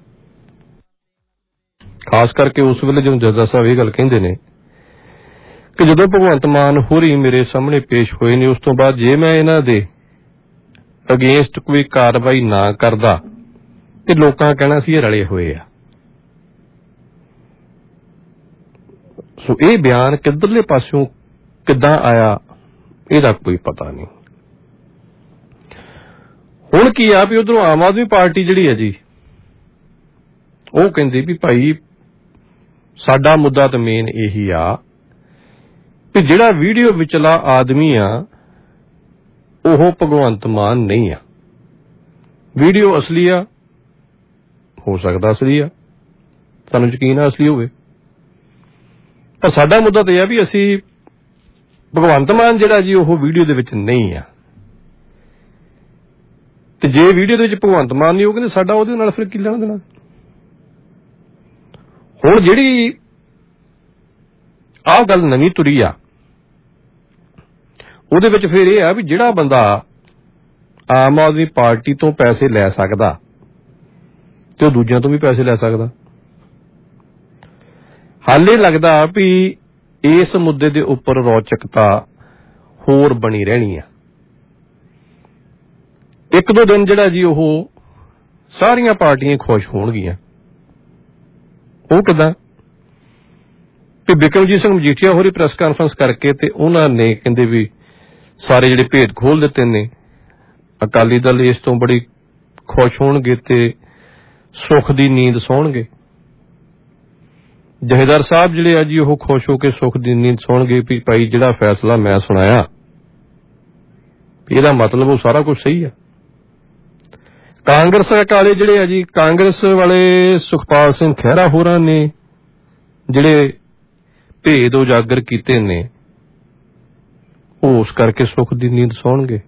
ਖਾਸ ਕਰਕੇ ਉਸ ਵੇਲੇ ਜਦੋਂ ਜਥੇਦਾਰ ਸਾਹਿਬ ਇਹ ਗੱਲ ਕਹਿੰਦੇ ਨੇ ਕਿ ਜਦੋਂ ਭਗਵੰਤ ਮਾਨ ਹੋਰੀ ਮੇਰੇ ਸਾਹਮਣੇ ਪੇਸ਼ ਹੋਏ ਨੇ ਉਸ ਤੋਂ ਬਾਅਦ ਜੇ ਮੈਂ ਇਹਨਾਂ ਦੇ ਅਗੇਂਸਟ ਕੋਈ ਕਾਰਵਾਈ ਨਾ ਕਰਦਾ ਤੇ ਲੋਕਾਂ ਕਹਿਣਾ ਸੀ ਇਹ ਰਲੇ ਹੋਏ ਆ। ਸੋ ਇਹ ਬਿਆਨ ਕਿੱਧਰਲੇ ਪਾਸਿਓਂ ਕਿੱਦਾਂ ਆਇਆ ਇਹਦਾ ਕੋਈ ਪਤਾ ਨਹੀਂ। ਹੁਣ ਕੀ ਆ ਵੀ ਉਧਰੋਂ ਆਮ ਆਦਮੀ ਪਾਰਟੀ ਜਿਹੜੀ ਹੈ ਜੀ ਉਹ ਕਹਿੰਦੀ ਵੀ ਭਾਈ ਸਾਡਾ ਮੁੱਦਾ ਤਾਂ ਮੇਨ ਇਹੀ ਆ ਕਿ ਜਿਹੜਾ ਵੀਡੀਓ ਵਿਚਲਾ ਆਦਮੀ ਆ ਉਹ ਭਗਵੰਤ ਮਾਨ ਨਹੀਂ ਆ। ਵੀਡੀਓ ਅਸਲੀ ਆ, ਹੋ ਸਕਦਾ ਅਸਲੀ ਆ, ਸਾਨੂੰ ਯਕੀਨ ਆ ਅਸਲੀ ਹੋਵੇ, ਪਰ ਸਾਡਾ ਮੁੱਦਾ ਤਾਂ ਇਹ ਆ ਵੀ ਅਸੀਂ ਭਗਵੰਤ ਮਾਨ ਜਿਹੜਾ ਜੀ ਉਹ ਵੀਡੀਓ ਦੇ ਵਿੱਚ ਨਹੀਂ ਆ। ਤੇ ਜੇ ਵੀਡੀਓ ਦੇ ਵਿੱਚ ਭਗਵੰਤ ਮਾਨ ਨਹੀਂ ਉਹ ਕਹਿੰਦੇ ਸਾਡਾ ਉਹਦੇ ਨਾਲ ਫਿਰ ਕੀ ਲੈਣਾ ਦੇਣਾ। ਹੁਣ ਜਿਹੜੀ ਆਹ ਗੱਲ ਨਵੀਂ ਤੁਰੀ ਆ ਉਹਦੇ ਵਿੱਚ ਫਿਰ ਇਹ ਆ ਵੀ ਜਿਹੜਾ ਬੰਦਾ ਆਮ ਆਦਮੀ ਪਾਰਟੀ ਤੋਂ ਪੈਸੇ ਲੈ ਸਕਦਾ ਤੇ ਉਹ ਦੂਜਿਆਂ ਤੋਂ ਵੀ ਪੈਸੇ ਲੈ ਸਕਦਾ। ਹਾਲੇ ਲੱਗਦਾ ਵੀ ਇਸ ਮੁੱਦੇ ਦੇ ਉੱਪਰ ਰੌਚਕਤਾ ਹੋਰ ਬਣੀ ਰਹਿਣੀ ਆ। ਇੱਕ ਦੋ ਦਿਨ ਜਿਹੜਾ ਜੀ ਉਹ ਸਾਰੀਆਂ ਪਾਰਟੀਆਂ ਖੁਸ਼ ਹੋਣਗੀਆਂ। ਉਹ ਕਿੱਦਾਂ ਵੀ ਬਿਕਰਮਜੀਤ ਸਿੰਘ ਮਜੀਠੀਆ ਹੋਰੀ ਪ੍ਰੈਸ ਕਾਨਫਰੰਸ ਕਰਕੇ ਤੇ ਉਹਨਾਂ ਨੇ ਕਹਿੰਦੇ ਵੀ ਸਾਰੇ ਜਿਹੜੇ ਭੇਦ ਖੋਲ ਦਿੱਤੇ ਨੇ। ਅਕਾਲੀ ਦਲ ਇਸ ਤੋਂ ਬੜੀ ਖੁਸ਼ ਹੋਣਗੇ ਤੇ ਸੁੱਖ ਦੀ ਨੀਂਦ ਸੌਣਗੇ। ਜਥੇਦਾਰ ਸਾਹਿਬ ਜਿਹੜੇ ਆ ਜੀ ਉਹ ਖੁਸ਼ ਹੋ ਕੇ ਸੁੱਖ ਦੀ ਨੀਂਦ ਸੌਣਗੇ ਵੀ ਭਾਈ ਜਿਹੜਾ ਫੈਸਲਾ ਮੈਂ ਸੁਣਾਇਆ ਇਹਦਾ ਮਤਲਬ ਉਹ ਸਾਰਾ ਕੁਝ ਸਹੀ ਆ। ਕਾਂਗਰਸ ਵਾਲੇ ਜਿਹੜੇ ਆ ਜੀ ਕਾਂਗਰਸ ਵਾਲੇ ਸੁਖਪਾਲ ਸਿੰਘ ਖਹਿਰਾ ਹੋਰਾਂ ਨੇ ਜਿਹੜੇ ਭੇਦ ਉਜਾਗਰ ਕੀਤੇ ਨੇ ਉਹ ਉਸ ਕਰਕੇ ਸੁੱਖ ਦੀ ਨੀਂਦ ਸੌਣਗੇ।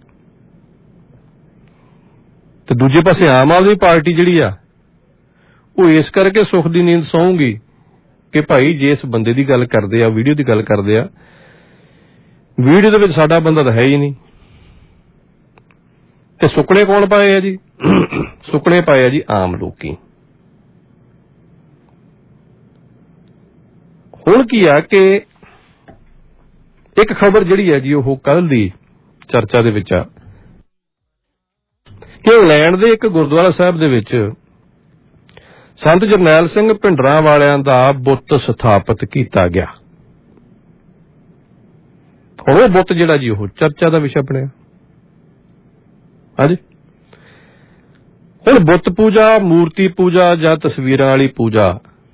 ਤੇ ਦੂਜੇ ਪਾਸੇ ਆਮ ਆਦਮੀ ਪਾਰਟੀ ਜਿਹੜੀ ਆ ਉਹ ਇਸ ਕਰਕੇ ਸੁੱਖ ਦੀ ਨੀਂਦ ਸੌਂਗੀ ਕਿ ਭਾਈ ਜੇ ਇਸ ਬੰਦੇ ਦੀ ਗੱਲ ਕਰਦੇ ਆ ਵੀਡੀਓ ਦੀ ਗੱਲ ਕਰਦੇ ਆ ਵੀਡੀਓ ਦੇ ਵਿੱਚ ਸਾਡਾ ਬੰਦਾ ਤਾਂ ਹੈ ਹੀ ਨਹੀਂ। ਤੇ ਸੁੱਕਣੇ ਕੌਣ ਪਾਏ ਆ ਜੀ? ਸੁੱਕਣੇ ਪਾਏ ਆ ਜੀ ਆਮ ਲੋਕੀ। ਹੁਣ ਕੀ ਆ ਕਿ ਇੱਕ ਖਬਰ ਜਿਹੜੀ ਹੈ ਜੀ ਉਹ ਕੱਲ ਦੀ ਚਰਚਾ ਦੇ ਵਿੱਚ ਆ ਕਿ ਇੰਗਲੈਂਡ ਦੇ ਇੱਕ ਗੁਰਦੁਆਰਾ ਸਾਹਿਬ ਦੇ ਵਿੱਚ ਸੰਤ ਜਰਨੈਲ ਸਿੰਘ ਭਿੰਡਰਾਂ ਵਾਲਿਆਂ ਦਾ ਬੁੱਤ ਸਥਾਪਿਤ ਕੀਤਾ ਗਿਆ। ਹੁਣ ਉਹ ਬੁੱਤ ਜਿਹੜਾ ਜੀ ਉਹ ਚਰਚਾ ਦਾ ਵਿਸ਼ਾ ਬਣਿਆ। ਹਾਂਜੀ, ਹੁਣ ਬੁੱਤ ਪੂਜਾ, ਮੂਰਤੀ ਪੂਜਾ ਜਾਂ ਤਸਵੀਰਾਂ ਵਾਲੀ ਪੂਜਾ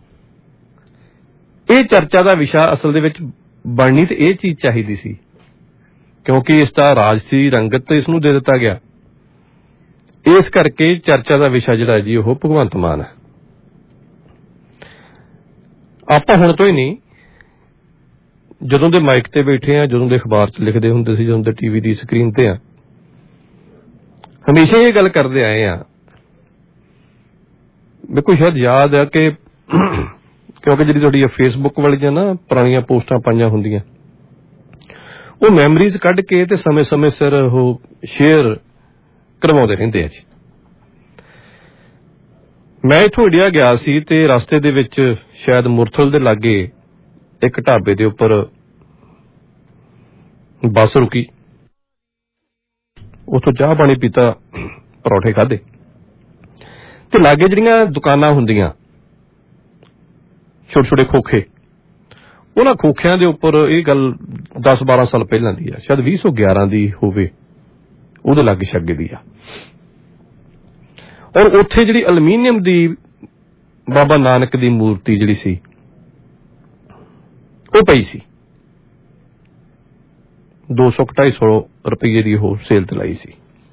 ਇਹ ਚਰਚਾ ਦਾ ਵਿਸ਼ਾ ਅਸਲ ਦੇ ਵਿੱਚ ਬਣਨੀ ਤੇ ਇਹ ਚੀਜ਼ ਚਾਹੀਦੀ ਸੀ ਕਿਉਂਕਿ ਇਸ ਦਾ ਰਾਜਸੀ ਰੰਗਤ ਇਸ ਨੂੰ ਦੇ ਦਿੱਤਾ ਗਿਆ। ਇਸ ਕਰਕੇ ਚਰਚਾ ਦਾ ਵਿਸ਼ਾ ਜਿਹੜਾ ਜੀ ਉਹ ਭਗਵੰਤ ਮਾਨ ਹੈ। ਆਪਾਂ ਹੁਣ ਤੋਂ ਹੀ ਨਹੀਂ, ਜਦੋਂ ਦੇ ਮਾਈਕ ਤੇ ਬੈਠੇ ਆ, ਜਦੋਂ ਦੇ ਅਖਬਾਰ 'ਚ ਲਿਖਦੇ ਹੁੰਦੇ ਸੀ, ਜਦੋਂ ਦੇ ਟੀਵੀ ਦੀ ਸਕਰੀਨ ਤੇ ਆ, ਹਮੇਸ਼ਾ ਇਹ ਗੱਲ ਕਰਦੇ ਆਏ ਆ। ਮੈਨੂੰ ਸ਼ਾਇਦ ਯਾਦ ਆ ਕਿ ਕਿਉਂਕਿ ਜਿਹੜੀ ਤੁਹਾਡੀ ਫੇਸਬੁੱਕ ਵਾਲੀਆਂ ਨਾ ਪੁਰਾਣੀਆਂ ਪੋਸਟਾਂ ਪਾਈਆਂ ਹੁੰਦੀਆਂ ਉਹ ਮੈਮਰੀਜ਼ ਕੱਢ ਕੇ ਤੇ ਸਮੇਂ ਸਮੇਂ ਸਿਰ ਉਹ ਸ਼ੇਅਰ ਕਰਵਾਉਂਦੇ ਰਹਿੰਦੇ ਆ ਜੀ। ਮੈਂ ਇੱਥੋਂ ਇੰਡੀਆ ਗਿਆ ਸੀ ਤੇ ਰਸਤੇ ਦੇ ਵਿੱਚ ਸ਼ਾਇਦ ਮੁਰਥਲ ਦੇ ਲਾਗੇ ਇੱਕ ਢਾਬੇ ਦੇ ਉੱਪਰ ਬੱਸ ਰੁਕੀ, ਉੱਥੋਂ ਚਾਹ ਪਾਣੀ ਪੀਤਾ, ਪਰੌਠੇ ਖਾਧੇ ਤੇ ਲਾਗੇ ਜਿਹੜੀਆਂ ਦੁਕਾਨਾਂ ਹੁੰਦੀਆਂ ਛੋਟੇ ਛੋਟੇ ਖੋਖੇ, ਉਹਨਾਂ ਖੋਖਿਆਂ ਦੇ ਉੱਪਰ ਇਹ ਗੱਲ ਦਸ ਬਾਰਾਂ ਸਾਲ ਪਹਿਲਾਂ ਦੀ ਆ, ਸ਼ਾਇਦ ਵੀਹ ਸੌ ਗਿਆਰਾਂ ਦੀ ਹੋਵੇ, ਉਹਦੇ ਲਾਗੇ ਛਾਗੇ ਦੀ ਆ। ਔਰ ਉੱਥੇ ਜਿਹੜੀ ਐਲੂਮੀਨੀਅਮ ਦੀ ਬਾਬਾ ਨਾਨਕ ਦੀ ਮੂਰਤੀ ਜਿਹੜੀ ਸੀ ਉਹ ਪਈ ਸੀ, ਦੋ ਸੌ ਢਾਈ ਸੌ ਰੁਪਈਏ ਦੀ ਉਹ ਸੇਲ ਤੇ ਲਾਈ ਸੀ।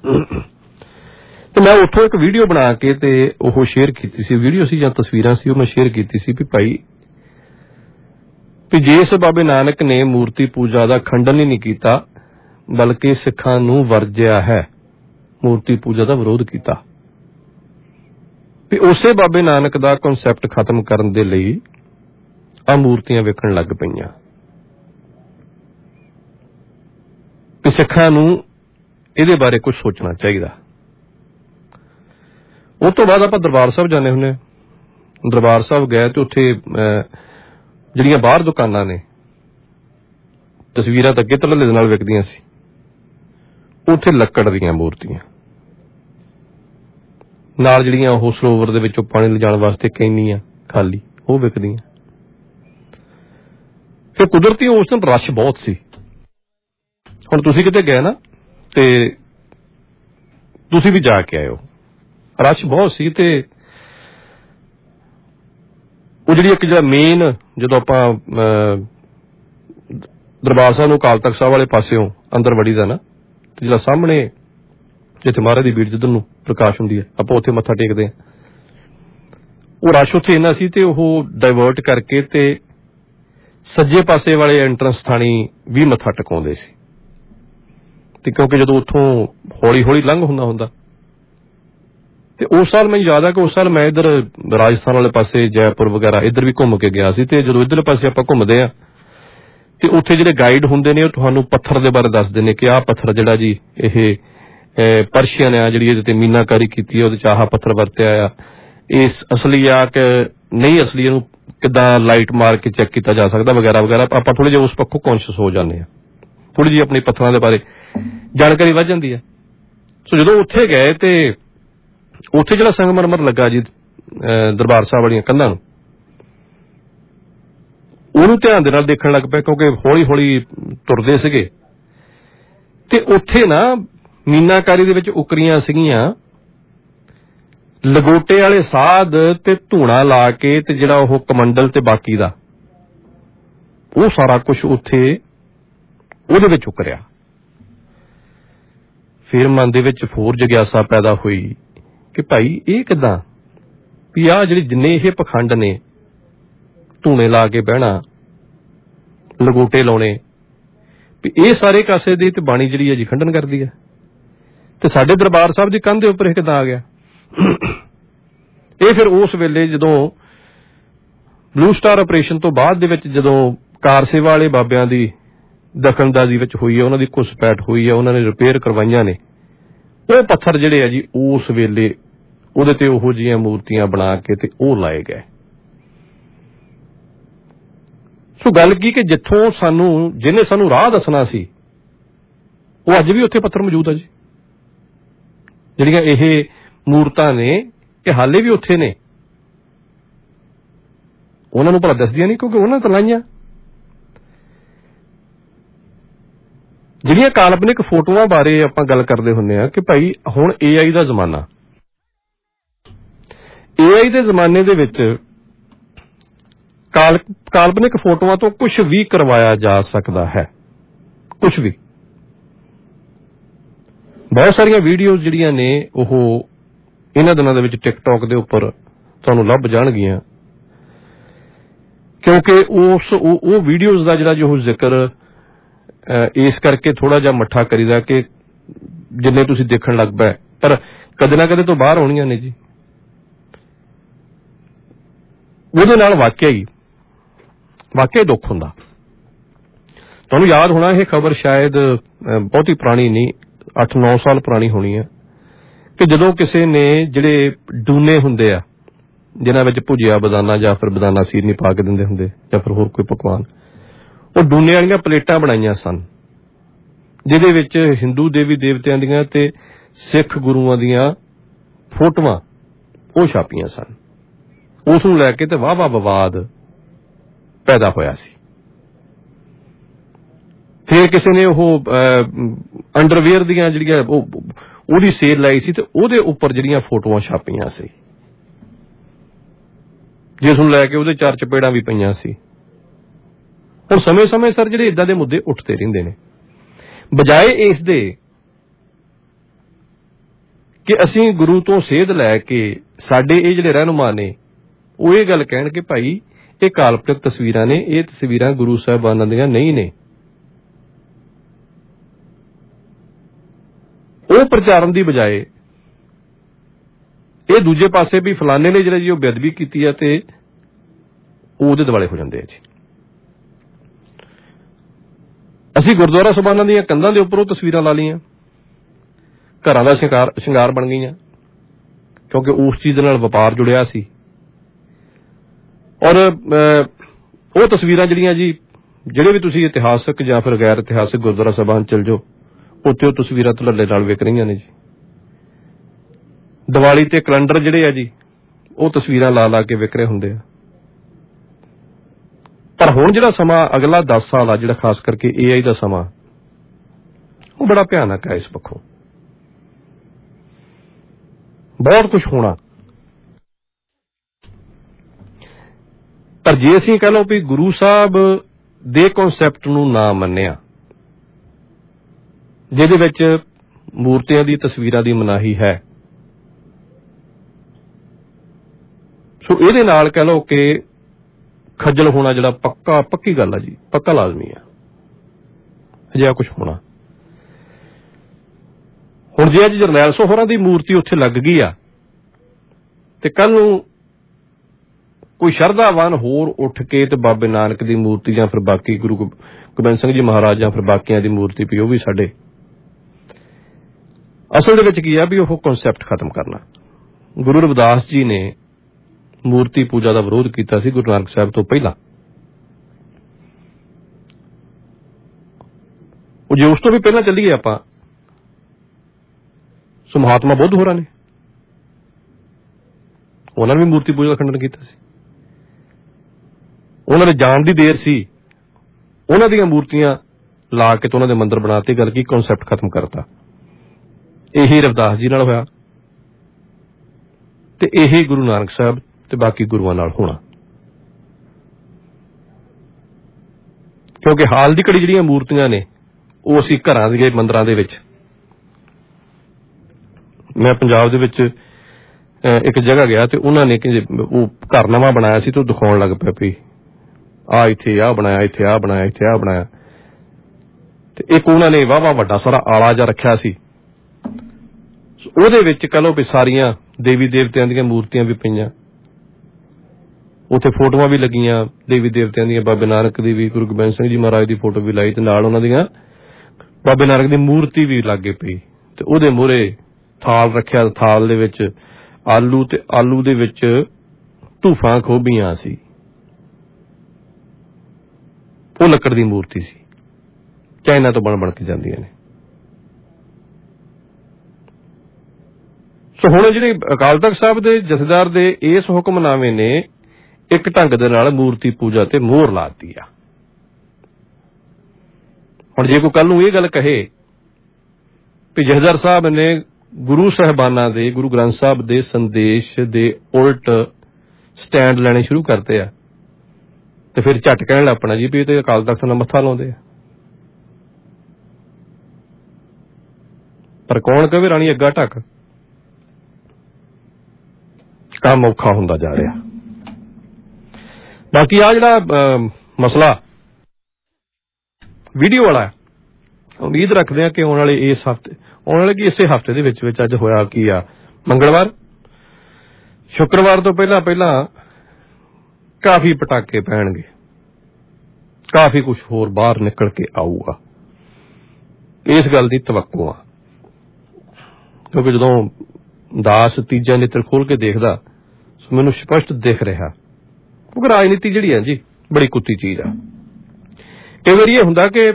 ਤੇ ਮੈਂ ਉੱਥੋਂ ਇੱਕ ਵੀਡੀਓ ਬਣਾ ਕੇ ਤੇ ਉਹ ਸ਼ੇਅਰ ਕੀਤੀ ਸੀ, ਵੀਡੀਓ ਸੀ ਜਾਂ ਤਸਵੀਰਾਂ ਸੀ, ਉਹ ਮੈਂ ਸ਼ੇਅਰ ਕੀਤੀ ਸੀ ਵੀ ਭਾਈ ਵੀ ਜਿਸ ਬਾਬੇ ਨਾਨਕ ਨੇ ਮੂਰਤੀ ਪੂਜਾ ਦਾ ਖੰਡਨ ਹੀ ਨਹੀਂ ਕੀਤਾ ਬਲਕਿ ਸਿੱਖਾਂ ਨੂੰ ਵਰਜਿਆ ਹੈ, ਮੂਰਤੀ ਪੂਜਾ ਦਾ ਵਿਰੋਧ ਕੀਤਾ, ਵੀ ਉਸੇ ਬਾਬੇ ਨਾਨਕ ਦਾ ਕਨਸੈਪਟ ਖਤਮ ਕਰਨ ਦੇ ਲਈ ਆ ਮੂਰਤੀਆਂ ਵੇਖਣ ਲੱਗ ਪਈਆਂ, ਵੀ ਸਿੱਖਾਂ ਨੂੰ ਇਹਦੇ ਬਾਰੇ ਕੁਝ ਸੋਚਣਾ ਚਾਹੀਦਾ। ਉਸ ਤੋਂ ਬਾਅਦ ਆਪਾਂ ਦਰਬਾਰ ਸਾਹਿਬ ਜਾਂਦੇ ਹੁੰਦੇ ਹਾਂ। ਦਰਬਾਰ ਸਾਹਿਬ ਗਏ ਤੇ ਉੱਥੇ ਜਿਹੜੀਆਂ ਬਾਹਰ ਦੁਕਾਨਾਂ ਨੇ, ਤਸਵੀਰਾਂ ਤਾਂ ਅੱਗੇ ਧੜੱਲੇ ਦੇ ਨਾਲ ਵਿਕਦੀਆਂ ਸੀ, ਉੱਥੇ ਲੱਕੜ ਦੀਆਂ ਮੂਰਤੀਆਂ ਨਾਲ ਜਿਹੜੀਆਂ ਉਹ ਸਰੋਵਰ ਦੇ ਵਿੱਚੋਂ ਪਾਣੀ ਲਿਜਾਣ ਵਾਸਤੇ ਕੈਨੀਆਂ ਖਾਲੀ ਉਹ ਵਿਕਦੀਆਂ। ਫਿਰ ਕੁਦਰਤੀ ਉਸ ਦਿਨ ਰਸ਼ ਬਹੁਤ ਸੀ। ਹੁਣ ਤੁਸੀਂ ਕਿਤੇ ਗਏ ਨਾ ਤੇ ਤੁਸੀਂ ਵੀ ਜਾ ਕੇ ਆਇਓ, ਰਸ਼ ਬਹੁਤ ਸੀ। ਤੇ ਉਹ ਜਿਹੜੀ ਇੱਕ ਜਿਹੜਾ ਮੇਨ, ਜਦੋਂ ਆਪਾਂ ਦਰਬਾਰ ਸਾਹਿਬ ਨੂੰ ਅਕਾਲ ਤਖ਼ਤ ਸਾਹਿਬ ਵਾਲੇ ਪਾਸਿਓਂ ਅੰਦਰ ਵੜੀ ਦਾ ਨਾ, ਤੇ ਜਿਹੜਾ ਸਾਹਮਣੇ ਜਿੱਥੇ ਮਹਾਰਾਜ ਦੀ ਬੀੜ ਜਿੱਧਰ ਨੂੰ ਪ੍ਰਕਾਸ਼ ਹੁੰਦੀ ਹੈ, ਆਪਾਂ ਉੱਥੇ ਮੱਥਾ ਟੇਕਦੇ ਹਾਂ, ਉਹ ਰਸ਼ ਉੱਥੇ ਇੰਨਾ ਸੀ ਤੇ ਉਹ ਡਾਇਵਰਟ ਕਰਕੇ ਤੇ ਸੱਜੇ ਪਾਸੇ ਵਾਲੇ ਐਂਟਰੈਂਸ ਥਾਣੀ ਵੀ ਮੱਥਾ ਟਿਕਾਉਂਦੇ ਸੀ। ਤੇ ਕਿਉਂਕਿ ਜਦੋਂ ਉੱਥੋਂ ਹੌਲੀ ਹੌਲੀ ਲੰਘ ਹੁੰਦਾ ਹੁੰਦਾ ਤੇ ਉਸ ਸਾਲ ਮੈਨੂੰ ਯਾਦ ਆ ਕਿ ਉਸ ਸਾਲ ਮੈਂ ਇੱਧਰ ਰਾਜਸਥਾਨ ਵਾਲੇ ਪਾਸੇ ਜੈਪੁਰ ਵਗੈਰਾ ਇੱਧਰ ਵੀ ਘੁੰਮ ਕੇ ਗਿਆ ਸੀ। ਤੇ ਜਦੋਂ ਇੱਧਰਲੇ ਪਾਸੇ ਆਪਾਂ ਘੁੰਮਦੇ ਆ ਤੇ ਉੱਥੇ ਜਿਹੜੇ ਗਾਈਡ ਹੁੰਦੇ ਨੇ ਉਹ ਤੁਹਾਨੂੰ ਪੱਥਰ ਦੇ ਬਾਰੇ ਦੱਸਦੇ ਨੇ ਕਿ ਆਹ ਪੱਥਰ ਜਿਹੜਾ ਜੀ ਇਹ ਪਰਸ਼ੀਆ ਨੇ ਆ ਜਿਹੜੀ ਇਹਦੇ ਤੇ ਮੀਨਾਕਾਰੀ ਕੀਤੀ ਹੈ, ਉਹਦੇ ਚ ਆਹ ਪੱਥਰ ਵਰਤਿਆ ਆ, ਇਹ ਅਸਲੀ ਆ ਕਿ ਨਹੀਂ ਅਸਲੀ, ਇਹਨੂੰ ਕਿੱਦਾਂ ਲਾਈਟ ਮਾਰ ਕੇ ਚੈੱਕ ਕੀਤਾ ਜਾ ਸਕਦਾ ਵਗੈਰਾ ਵਗੈਰਾ। ਆਪਾਂ ਥੋੜੇ ਜਿਹੇ ਉਸ ਪੱਖੋਂ ਕੌਨਸ਼ੀਅਸ ਹੋ ਜਾਂਦੇ ਹਾਂ, ਥੋੜੀ ਜਿਹੀ ਆਪਣੇ ਪੱਥਰਾਂ ਦੇ ਬਾਰੇ ਜਾਣਕਾਰੀ ਵੱਧ ਜਾਂਦੀ ਹੈ। ਸੋ ਜਦੋਂ ਉੱਥੇ ਗਏ ਤੇ ਉੱਥੇ ਜਿਹੜਾ ਸੰਗਮਰਮਰ ਲੱਗਾ ਜੀ ਦਰਬਾਰ ਸਾਹਿਬ ਵਾਲੀਆਂ ਕੰਧਾਂ ਨੂੰ, ਉਹਨੂੰ ਧਿਆਨ ਦੇ ਨਾਲ ਦੇਖਣ ਲੱਗ ਪਿਆ ਕਿਉਂਕਿ ਹੌਲੀ ਹੌਲੀ ਤੁਰਦੇ ਸੀਗੇ। ਤੇ ਉੱਥੇ ਨਾ ਮੀਨਾਕਾਰੀ ਦੇ ਵਿੱਚ ਉਕਰੀਆਂ ਸੀਗੀਆਂ ਲਗੋਟੇ ਵਾਲੇ ਸਾਧ ਤੇ ਧੂਣਾ ਲਾ ਕੇ ਤੇ ਜਿਹੜਾ ਉਹ ਕਮੰਡਲ ਤੇ ਬਾਕੀ ਦਾ ਉਹ ਸਾਰਾ ਕੁਝ ਉੱਥੇ ਉਹਦੇ ਵਿੱਚ ਉਕਰਿਆ। ਫਿਰ ਮਨ ਦੇ ਵਿੱਚ ਹੋਰ ਜਗਿਆਸਾ ਪੈਦਾ ਹੋਈ ਕਿ ਭਾਈ ਇਹ ਕਿੱਦਾਂ, ਵੀ ਆਹ ਜਿਹੜੇ ਜਿੰਨੇ ਇਹ ਪਖੰਡ ਨੇ, ਧੂਣੇ ਲਾ ਕੇ ਬਹਿਣਾ, ਲਗੋਟੇ ਲਾਉਣੇ, ਵੀ ਇਹ ਸਾਰੇ ਕਾਸੇ ਦੀ ਤੇ ਬਾਣੀ ਜਿਹੜੀ ਹੈ ਜੀ ਖੰਡਨ ਕਰਦੀ ਹੈ। ਤੇ ਸਾਡੇ ਦਰਬਾਰ ਸਾਹਿਬ ਦੀ ਕੰਧ ਦੇ ਉੱਪਰ ਇਹ ਕਿੱਦਾਂ ਆ ਗਿਆ? ਇਹ ਫਿਰ ਉਸ ਵੇਲੇ ਜਦੋਂ ਬਲੂ ਸਟਾਰ ਆਪਰੇਸ਼ਨ ਤੋਂ ਬਾਅਦ ਦੇ ਵਿੱਚ ਜਦੋਂ ਕਾਰ ਸੇਵਾ ਵਾਲੇ ਬਾਬਿਆਂ ਦੀ ਦਖਲਅੰਦਾਜ਼ੀ ਵਿੱਚ ਹੋਈ ਹੈ, ਉਹਨਾਂ ਦੀ ਘੁਸਪੈਠ ਹੋਈ ਹੈ, ਉਹਨਾਂ ਨੇ ਰਿਪੇਅਰ ਕਰਵਾਈਆਂ ਨੇ, ਉਹ ਪੱਥਰ ਜਿਹੜੇ ਆ ਜੀ ਉਸ ਵੇਲੇ ਉਹਦੇ ਤੇ ਉਹੋ ਜਿਹੀਆਂ ਮੂਰਤੀਆਂ ਬਣਾ ਕੇ ਤੇ ਉਹ ਲਾਏ ਗਏ। ਸੋ ਗੱਲ ਕੀ ਕਿ ਜਿੱਥੋਂ ਸਾਨੂੰ ਜਿਹਨੇ ਸਾਨੂੰ ਰਾਹ ਦੱਸਣਾ ਸੀ ਉਹ ਅੱਜ ਵੀ ਉੱਥੇ ਪੱਥਰ ਮੌਜੂਦ ਆ ਜੀ। ਜਿਹੜੀਆਂ ਇਹ ਮੂਰਤਾਂ ਨੇ ਇਹ ਹਾਲੇ ਵੀ ਉੱਥੇ ਨੇ, ਉਹਨਾਂ ਨੂੰ ਭਲਾ ਦੱਸਦੀਆਂ ਨਹੀਂ ਕਿਉਂਕਿ ਉਹਨਾਂ ਤਾਂ ਲਾਈਆਂ। ਜਿਹੜੀਆਂ ਕਾਲਪਨਿਕ ਫੋਟੋਆਂ ਬਾਰੇ ਆਪਾਂ ਗੱਲ ਕਰਦੇ ਹੁੰਦੇ ਆ ਕਿ ਭਾਈ ਹੁਣ ਏ ਆਈ ਦਾ ਜ਼ਮਾਨਾ, ਏ ਆਈ ਦੇ ਜ਼ਮਾਨੇ ਦੇ ਵਿੱਚ ਕਾਲ ਕਾਲਪਨਿਕ ਫੋਟੋਆਂ ਤੋਂ ਕੁਝ ਵੀ ਕਰਵਾਇਆ ਜਾ ਸਕਦਾ ਹੈ, ਕੁਝ ਵੀ। ਬਹੁਤ ਸਾਰੀਆਂ ਵੀਡੀਓਜ਼ ਜਿਹੜੀਆਂ ਨੇ ਉਹ ਇਹਨਾਂ ਦਿਨਾਂ ਦੇ ਵਿੱਚ ਟਿਕਟੌਕ ਦੇ ਉੱਪਰ ਤੁਹਾਨੂੰ ਲੱਭ ਜਾਣਗੀਆਂ ਕਿਉਂਕਿ ਉਸ ਉਹ ਵੀਡੀਓਜ਼ ਦਾ ਜਿਹੜਾ ਜੋ ਜ਼ਿਕਰ ਇਸ ਕਰਕੇ ਥੋੜਾ ਜਿਹਾ ਮੱਠਾ ਕਰੀਦਾ ਕਿ ਜਿੰਨੇ ਤੁਸੀਂ ਦੇਖਣ ਲੱਗ ਪਏ, ਪਰ ਕਦੇ ਨਾ ਕਦੇ ਤੋਂ ਬਾਹਰ ਹੋਣੀਆਂ ਨੇ ਜੀ। ਉਹਦੇ ਨਾਲ ਵਾਕਿਆ ਹੀ ਵਾਕਿਆ ਦੁੱਖ ਹੁੰਦਾ। ਤੁਹਾਨੂੰ ਯਾਦ ਹੋਣਾ ਇਹ ਖਬਰ ਸ਼ਾਇਦ ਬਹੁਤੀ ਪੁਰਾਣੀ ਨਹੀਂ, ਅੱਠ ਨੌ ਸਾਲ ਪੁਰਾਣੀ ਹੋਣੀ ਹੈ, ਕਿ ਜਦੋਂ ਕਿਸੇ ਨੇ ਜਿਹੜੇ ਡੂਨੇ ਹੁੰਦੇ ਆ ਜਿਨ੍ਹਾਂ ਵਿੱਚ ਭੁਜਿਆ ਬਦਾਨਾ ਜਾਂ ਫਿਰ ਬਦਾਨਾ ਸੀਰ ਨਹੀਂ ਪਾ ਕੇ ਦਿੰਦੇ ਹੁੰਦੇ ਜਾਂ ਫਿਰ ਹੋਰ ਕੋਈ ਪਕਵਾਨ, ਉਹ ਡੂਨੇ ਵਾਲੀਆਂ ਪਲੇਟਾਂ ਬਣਾਈਆਂ ਸਨ ਜਿਹਦੇ ਵਿੱਚ ਹਿੰਦੂ ਦੇਵੀ ਦੇਵਤਿਆਂ ਦੀਆਂ ਤੇ ਸਿੱਖ ਗੁਰੂਆਂ ਦੀਆਂ ਫੋਟੋਆਂ ਉਹ ਛਾਪੀਆਂ ਸਨ। ਉਸ ਨੂੰ ਲੈ ਕੇ ਤੇ ਵਾਹ ਵਾਹ ਵਿਵਾਦ ਪੈਦਾ ਹੋਇਆ ਸੀ। ਫਿਰ ਕਿਸੇ ਨੇ ਉਹ ਅੰਡਰਵੇਅਰ ਦੀਆਂ ਜਿਹੜੀਆਂ ਉਹਦੀ ਸੇਲ ਲਾਈ ਸੀ ਤੇ ਉਹਦੇ ਉੱਪਰ ਜਿਹੜੀਆਂ ਫੋਟੋਆਂ ਛਾਪੀਆਂ ਸੀ, ਜਿਸ ਨੂੰ ਲੈ ਕੇ ਉਹਦੇ ਚਾਰ ਚਪੇੜਾਂ ਵੀ ਪਈਆਂ ਸੀ। ਹੁਣ ਸਮੇਂ ਸਮੇਂ ਸਰ ਜਿਹੜੇ ਏਦਾਂ ਦੇ ਮੁੱਦੇ ਉੱਠਦੇ ਰਹਿੰਦੇ ਨੇ, ਬਜਾਏ ਇਸ ਦੇ ਕਿ ਅਸੀਂ ਗੁਰੂ ਤੋਂ ਸੇਧ ਲੈ ਕੇ ਸਾਡੇ ਇਹ ਜਿਹੜੇ ਰਹਿਨੁਮਾ ਨੇ ਉਹ ਇਹ ਗੱਲ ਕਹਿਣ ਕਿ ਭਾਈ ਇਹ ਕਾਲਪਨਿਕ ਤਸਵੀਰਾਂ ਨੇ, ਇਹ ਤਸਵੀਰਾਂ ਗੁਰੂ ਸਾਹਿਬਾਨਾਂ ਦੀਆਂ ਨਹੀਂ ਨੇ, ਉਹ ਪ੍ਰਚਾਰਨ ਦੀ ਬਜਾਏ ਇਹ ਦੂਜੇ ਪਾਸੇ ਵੀ ਫਲਾਣੇ ਨੇ ਜਿਹੜਾ ਜੀ ਉਹ ਬੇਅਦਬੀ ਕੀਤੀ ਹੈ ਤੇ ਉਹਦੇ ਦੁਆਲੇ ਹੋ ਜਾਂਦੇ ਆ ਜੀ। ਅਸੀਂ ਗੁਰਦੁਆਰਾ ਸਾਹਿਬਾਨਾਂ ਦੀਆਂ ਕੰਧਾਂ ਦੇ ਉੱਪਰ ਉਹ ਤਸਵੀਰਾਂ ਲਾ ਲਈਆਂ, ਘਰਾਂ ਦਾ ਸ਼ਿੰਗਾਰ ਸ਼ਿੰਗਾਰ ਬਣ ਗਈਆਂ, ਕਿਉਂਕਿ ਉਸ ਚੀਜ਼ ਨਾਲ ਵਪਾਰ ਜੁੜਿਆ ਸੀ। ਔਰ ਉਹ ਤਸਵੀਰਾਂ ਜਿਹੜੀਆਂ ਜੀ, ਜਿਹੜੇ ਵੀ ਤੁਸੀਂ ਇਤਿਹਾਸਕ ਜਾਂ ਫਿਰ ਗੈਰ ਇਤਿਹਾਸਕ ਗੁਰਦੁਆਰਾ ਸਾਹਿਬਾਨ ਚਲ ਜਾਓ, ਉੱਥੇ ਉਹ ਤਸਵੀਰਾਂ ਧੜੱਲੇ ਨਾਲ ਵਿਕ ਰਹੀਆਂ ਨੇ ਜੀ। ਦੀਵਾਲੀ ਤੇ ਕੈਲੰਡਰ ਜਿਹੜੇ ਆ ਜੀ ਉਹ ਤਸਵੀਰਾਂ ਲਾ ਲਾ ਕੇ ਵਿਕ ਰਹੇ ਹੁੰਦੇ ਆ। ਪਰ ਹੁਣ ਜਿਹੜਾ ਸਮਾਂ ਅਗਲਾ ਦਸ ਸਾਲ ਆ, ਜਿਹੜਾ ਖਾਸ ਕਰਕੇ ਏ ਆਈ ਦਾ ਸਮਾਂ, ਉਹ ਬੜਾ ਭਿਆਨਕ ਹੈ। ਇਸ ਪੱਖੋਂ ਬਹੁਤ ਕੁਝ ਹੋਣਾ, ਪਰ ਜੇ ਅਸੀਂ ਕਹਿ ਲਓ ਵੀ ਗੁਰੂ ਸਾਹਿਬ ਦੇ ਕਨਸੈਪਟ ਨੂੰ ਨਾ ਮੰਨਿਆ, ਜਿਹਦੇ ਵਿੱਚ ਮੂਰਤੀਆਂ ਦੀ ਤਸਵੀਰਾਂ ਦੀ ਮਨਾਹੀ ਹੈ, ਸੋ ਇਹਦੇ ਨਾਲ ਕਹਿ ਲਓ ਕਿ ਖੱਜਲ ਹੋਣਾ ਜਿਹੜਾ ਪੱਕਾ ਪੱਕੀ ਗੱਲ ਆ ਜੀ, ਪੱਕਾ ਲਾਜ਼ਮੀ ਆ, ਅਜਿਹਾ ਕੁਝ ਹੋਣਾ। ਹੁਣ ਜੇ ਅੱਜ ਜਰਨੈਲ ਸਿੰਘ ਹੋਰਾਂ ਦੀ ਮੂਰਤੀ ਉੱਥੇ ਲੱਗ ਗਈ ਆ ਤੇ ਕੱਲ ਨੂੰ ਕੋਈ ਸ਼ਰਧਾਵਾਨ ਹੋਰ ਉੱਠ ਕੇ ਤੇ ਬਾਬੇ ਨਾਨਕ ਦੀ ਮੂਰਤੀ ਜਾਂ ਫਿਰ ਬਾਕੀ ਗੁਰੂ ਗੋਬਿੰਦ ਸਿੰਘ ਜੀ ਮਹਾਰਾਜ ਜਾਂ ਫਿਰ ਬਾਕੀਆਂ ਦੀ ਮੂਰਤੀ ਵੀ ਉਹ ਵੀ ਸਾਡੇ, ਅਸਲ ਦੇ ਵਿੱਚ ਕੀ ਆ ਵੀ ਉਹ ਕਨਸੈਪਟ ਖਤਮ ਕਰਨਾ। ਗੁਰੂ ਰਵਿਦਾਸ ਜੀ ਨੇ ਮੂਰਤੀ ਪੂਜਾ ਦਾ ਵਿਰੋਧ ਕੀਤਾ ਸੀ ਗੁਰੂ ਨਾਨਕ ਸਾਹਿਬ ਤੋਂ ਪਹਿਲਾਂ। ਉਹ ਜੇ ਉਸ ਤੋਂ ਵੀ ਪਹਿਲਾਂ ਚੱਲੀਏ ਆਪਾਂ, ਸੋ ਮਹਾਤਮਾ ਬੁੱਧ ਹੋਰਾਂ ਨੇ, ਉਹਨਾਂ ਨੇ ਵੀ ਮੂਰਤੀ ਪੂਜਾ ਦਾ ਖੰਡਨ ਕੀਤਾ ਸੀ। ਉਹਨਾਂ ਦੇ ਜਾਣ ਦੀ ਦੇਰ ਸੀ, ਉਹਨਾਂ ਦੀਆਂ ਮੂਰਤੀਆਂ ਲਾ ਕੇ ਤੇ ਉਹਨਾਂ ਦੇ ਮੰਦਿਰ ਬਣਾਤੇ, ਗੱਲ ਕੀ ਕਨਸੈਪਟ ਖਤਮ ਕਰਤਾ। ਇਹੀ ਰਵਿਦਾਸ ਜੀ ਨਾਲ ਹੋਇਆ ਤੇ ਇਹੀ ਗੁਰੂ ਨਾਨਕ ਸਾਹਿਬ ਤੇ ਬਾਕੀ ਗੁਰੂਆਂ ਨਾਲ ਹੋਣਾ, ਕਿਉਂਕਿ ਹਾਲ ਦੀ ਘੜੀ ਜਿਹੜੀਆਂ ਮੂਰਤੀਆਂ ਨੇ ਉਹ ਅਸੀਂ ਘਰਾਂ ਦੇ ਮੰਦਿਰਾਂ ਦੇ ਵਿੱਚ, ਮੈਂ ਪੰਜਾਬ ਦੇ ਵਿੱਚ ਇੱਕ ਜਗ੍ਹਾ ਗਿਆ ਤੇ ਉਹਨਾਂ ਨੇ ਉਹ ਘਰ ਨਵਾਂ ਬਣਾਇਆ ਸੀ ਤੇ ਉਹ ਦਿਖਾਉਣ ਲੱਗ ਪਿਆ ਵੀ ਆਹ ਇੱਥੇ ਆਹ ਬਣਾਇਆ, ਇੱਥੇ ਆਹ ਬਣਾਇਆ, ਇੱਥੇ ਆਹ ਬਣਾਇਆ, ਤੇ ਇੱਕ ਉਹਨਾਂ ਨੇ ਵਾਹ ਵਾਹ ਵੱਡਾ ਸਾਰਾ ਆਲਾ ਜਿਹਾ ਰੱਖਿਆ ਸੀ, ਉਹਦੇ ਵਿੱਚ ਕਹ ਲਓ ਵੀ ਸਾਰੀਆਂ ਦੇਵੀ ਦੇਵਤਿਆਂ ਦੀਆਂ ਮੂਰਤੀਆਂ ਵੀ ਪਈਆਂ, ਉੱਥੇ ਫੋਟੋਆਂ ਵੀ ਲੱਗੀਆਂ ਦੇਵੀ ਦੇਵਤਿਆਂ ਦੀਆਂ, ਬਾਬੇ ਨਾਨਕ ਦੀ ਵੀ, ਗੁਰੂ ਗੋਬਿੰਦ ਸਿੰਘ ਜੀ ਮਹਾਰਾਜ ਦੀ ਫੋਟੋ ਵੀ ਲਾਈ ਤੇ ਨਾਲ ਉਹਨਾਂ ਦੀਆਂ ਬਾਬੇ ਨਾਨਕ ਦੀ ਮੂਰਤੀ ਵੀ ਲਾਗੇ ਪਈ, ਤੇ ਉਹਦੇ ਮੂਹਰੇ ਥਾਲ ਰੱਖਿਆ, ਥਾਲ ਦੇ ਵਿੱਚ ਆਲੂ ਤੇ ਆਲੂ ਦੇ ਵਿੱਚ ਧੂਫਾਂ ਖੋਬੀਆਂ ਸੀ, ਉਹ ਲੱਕੜ ਦੀ ਮੂਰਤੀ ਸੀ, ਚਾਈਨਾ ਤੋਂ ਬਣ ਬਣ ਕੇ ਜਾਂਦੀਆਂ ਨੇ। ਸੋ ਹੁਣ ਜਿਹੜੇ ਅਕਾਲ ਤਖ਼ਤ ਸਾਹਿਬ ਦੇ ਜਥੇਦਾਰ ਦੇ ਇਸ ਹੁਕਮਨਾਮੇ ਨੇ ਇੱਕ ਢੰਗ ਦੇ ਨਾਲ ਮੂਰਤੀ ਪੂਜਾ ਤੇ ਮੋਹਰ ਲਾਤੀ ਆ। ਹੁਣ ਜੇ ਕੋਈ ਕੱਲ ਨੂੰ ਇਹ ਗੱਲ ਕਹੇ ਵੀ ਜਥੇਦਾਰ ਸਾਹਿਬ ਨੇ ਗੁਰੂ ਸਾਹਿਬਾਨਾਂ ਦੇ, ਗੁਰੂ ਗ੍ਰੰਥ ਸਾਹਿਬ ਦੇ ਸੰਦੇਸ਼ ਦੇ ਉਲਟ ਸਟੈਂਡ ਲੈਣੇ ਸ਼ੁਰੂ ਕਰਤੇ ਆ, ਤੇ ਫਿਰ ਝੱਟ ਕਹਿਣ ਲੱਗ ਪੈਣਾ ਜੀ ਵੀ ਇਹ ਤੇ ਅਕਾਲ ਤਖ਼ਤ ਨਾਲ ਮੱਥਾ ਲਾਉਂਦੇ ਆ। ਪਰ ਕੌਣ ਕਹੇ ਰਾਣੀ ਅੱਗਾ ਢੱਕ, ਕੰਮ ਔਖਾ ਹੁੰਦਾ ਜਾ ਰਿਹਾ। ਬਾਕੀ ਆ ਜਿਹੜਾ ਮਸਲਾ ਵੀਡੀਓ ਵਾਲਾ, ਉਮੀਦ ਰੱਖਦੇ ਆ ਕਿ ਆਉਣ ਵਾਲੇ ਇਸ ਹਫ਼ਤੇ, ਆਉਣ ਵਾਲੇ ਕੀ ਇਸੇ ਹਫ਼ਤੇ ਦੇ ਵਿੱਚ ਵਿੱਚ ਅੱਜ ਹੋਇਆ ਕੀ ਆ, ਮੰਗਲਵਾਰ, ਸ਼ੁੱਕਰਵਾਰ ਤੋਂ ਪਹਿਲਾਂ ਪਹਿਲਾਂ ਕਾਫੀ ਪਟਾਕੇ ਪੈਣਗੇ, ਕਾਫੀ ਕੁਛ ਹੋਰ ਬਾਹਰ ਨਿਕਲ ਕੇ ਆਊਗਾ, ਇਸ ਗੱਲ ਦੀ ਤਵੱਕੋ ਆ। ਕਿਉਂਕਿ ਜਦੋਂ ਦਾਸ ਤੀਜਾ ਨੇਤਰ ਖੋਲ ਕੇ ਦੇਖਦਾ ਮੈਨੂੰ ਸਪਸ਼ਟ ਦਿਖ ਰਿਹਾ, ਕਿਉਂਕਿ ਰਾਜਨੀਤੀ ਜਿਹੜੀ ਹੈ ਜੀ ਬੜੀ ਕੁੱਤੀ ਚੀਜ਼ ਆ। ਕਈ ਵਾਰੀ ਇਹ ਹੁੰਦਾ ਕਿ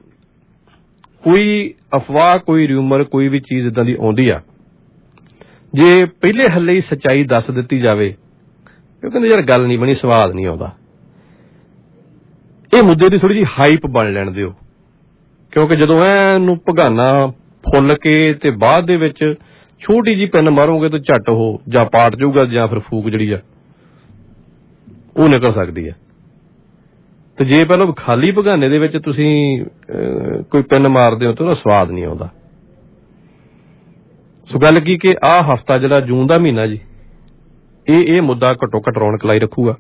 ਕੋਈ ਅਫਵਾਹ, ਕੋਈ ਰਿਊਮਰ, ਕੋਈ ਵੀ ਚੀਜ਼ ਇਦਾਂ ਦੀ ਆਉਂਦੀ ਆ, ਜੇ ਪਹਿਲੇ ਹੱਲੇ ਹੀ ਸੱਚਾਈ ਦੱਸ ਦਿੱਤੀ ਜਾਵੇ, ਉਹ ਕਹਿੰਦੇ ਯਾਰ ਗੱਲ ਨਹੀਂ ਬਣੀ, ਸਵਾਦ ਨਹੀਂ ਆਉਂਦਾ। ਇਹ ਮੁੱਦੇ ਦੀ ਥੋੜੀ ਜਿਹੀ ਹਾਈਪ ਬਣ ਲੈਣ ਦਿਓ, ਕਿਉਂਕਿ ਜਦੋਂ ਇਹਨੂੰ ਭਗਾਨਾ ਫੁੱਲ ਕੇ ਤੇ ਬਾਅਦ ਦੇ ਵਿੱਚ ਛੋਟੀ ਜਿਹੀ ਪੈਨ ਮਾਰੋਗੇ ਤਾਂ ਝੱਟ ਉਹ ਜਾਂ ਪਾਟ ਜਾਊਗਾ ਜਾਂ ਫਿਰ ਫੂਕ ਜਿਹੜੀ ਆ ਉਹ ਨਿਕਲ ਸਕਦੀ ਹੈ। ਤੇ ਜੇ ਪਹਿਲਾਂ ਖਾਲੀ ਭਗਾਨੇ ਦੇ ਵਿੱਚ ਤੁਸੀਂ ਕੋਈ ਪੈਨ ਮਾਰਦੇ ਹੋ ਤਾਂ ਉਹਦਾ ਸਵਾਦ ਨਹੀਂ ਆਉਂਦਾ। ਸੋ ਗੱਲ ਕੀ ਕਿ ਆਹ ਹਫ਼ਤਾ ਜਿਹੜਾ ਜੂਨ ਦਾ ਮਹੀਨਾ ਜੀ, ਇਹ ਇਹ ਮੁੱਦਾ ਘੱਟੋ ਘੱਟ ਰੌਣਕ ਲਾਈ ਰੱਖੂਗਾ।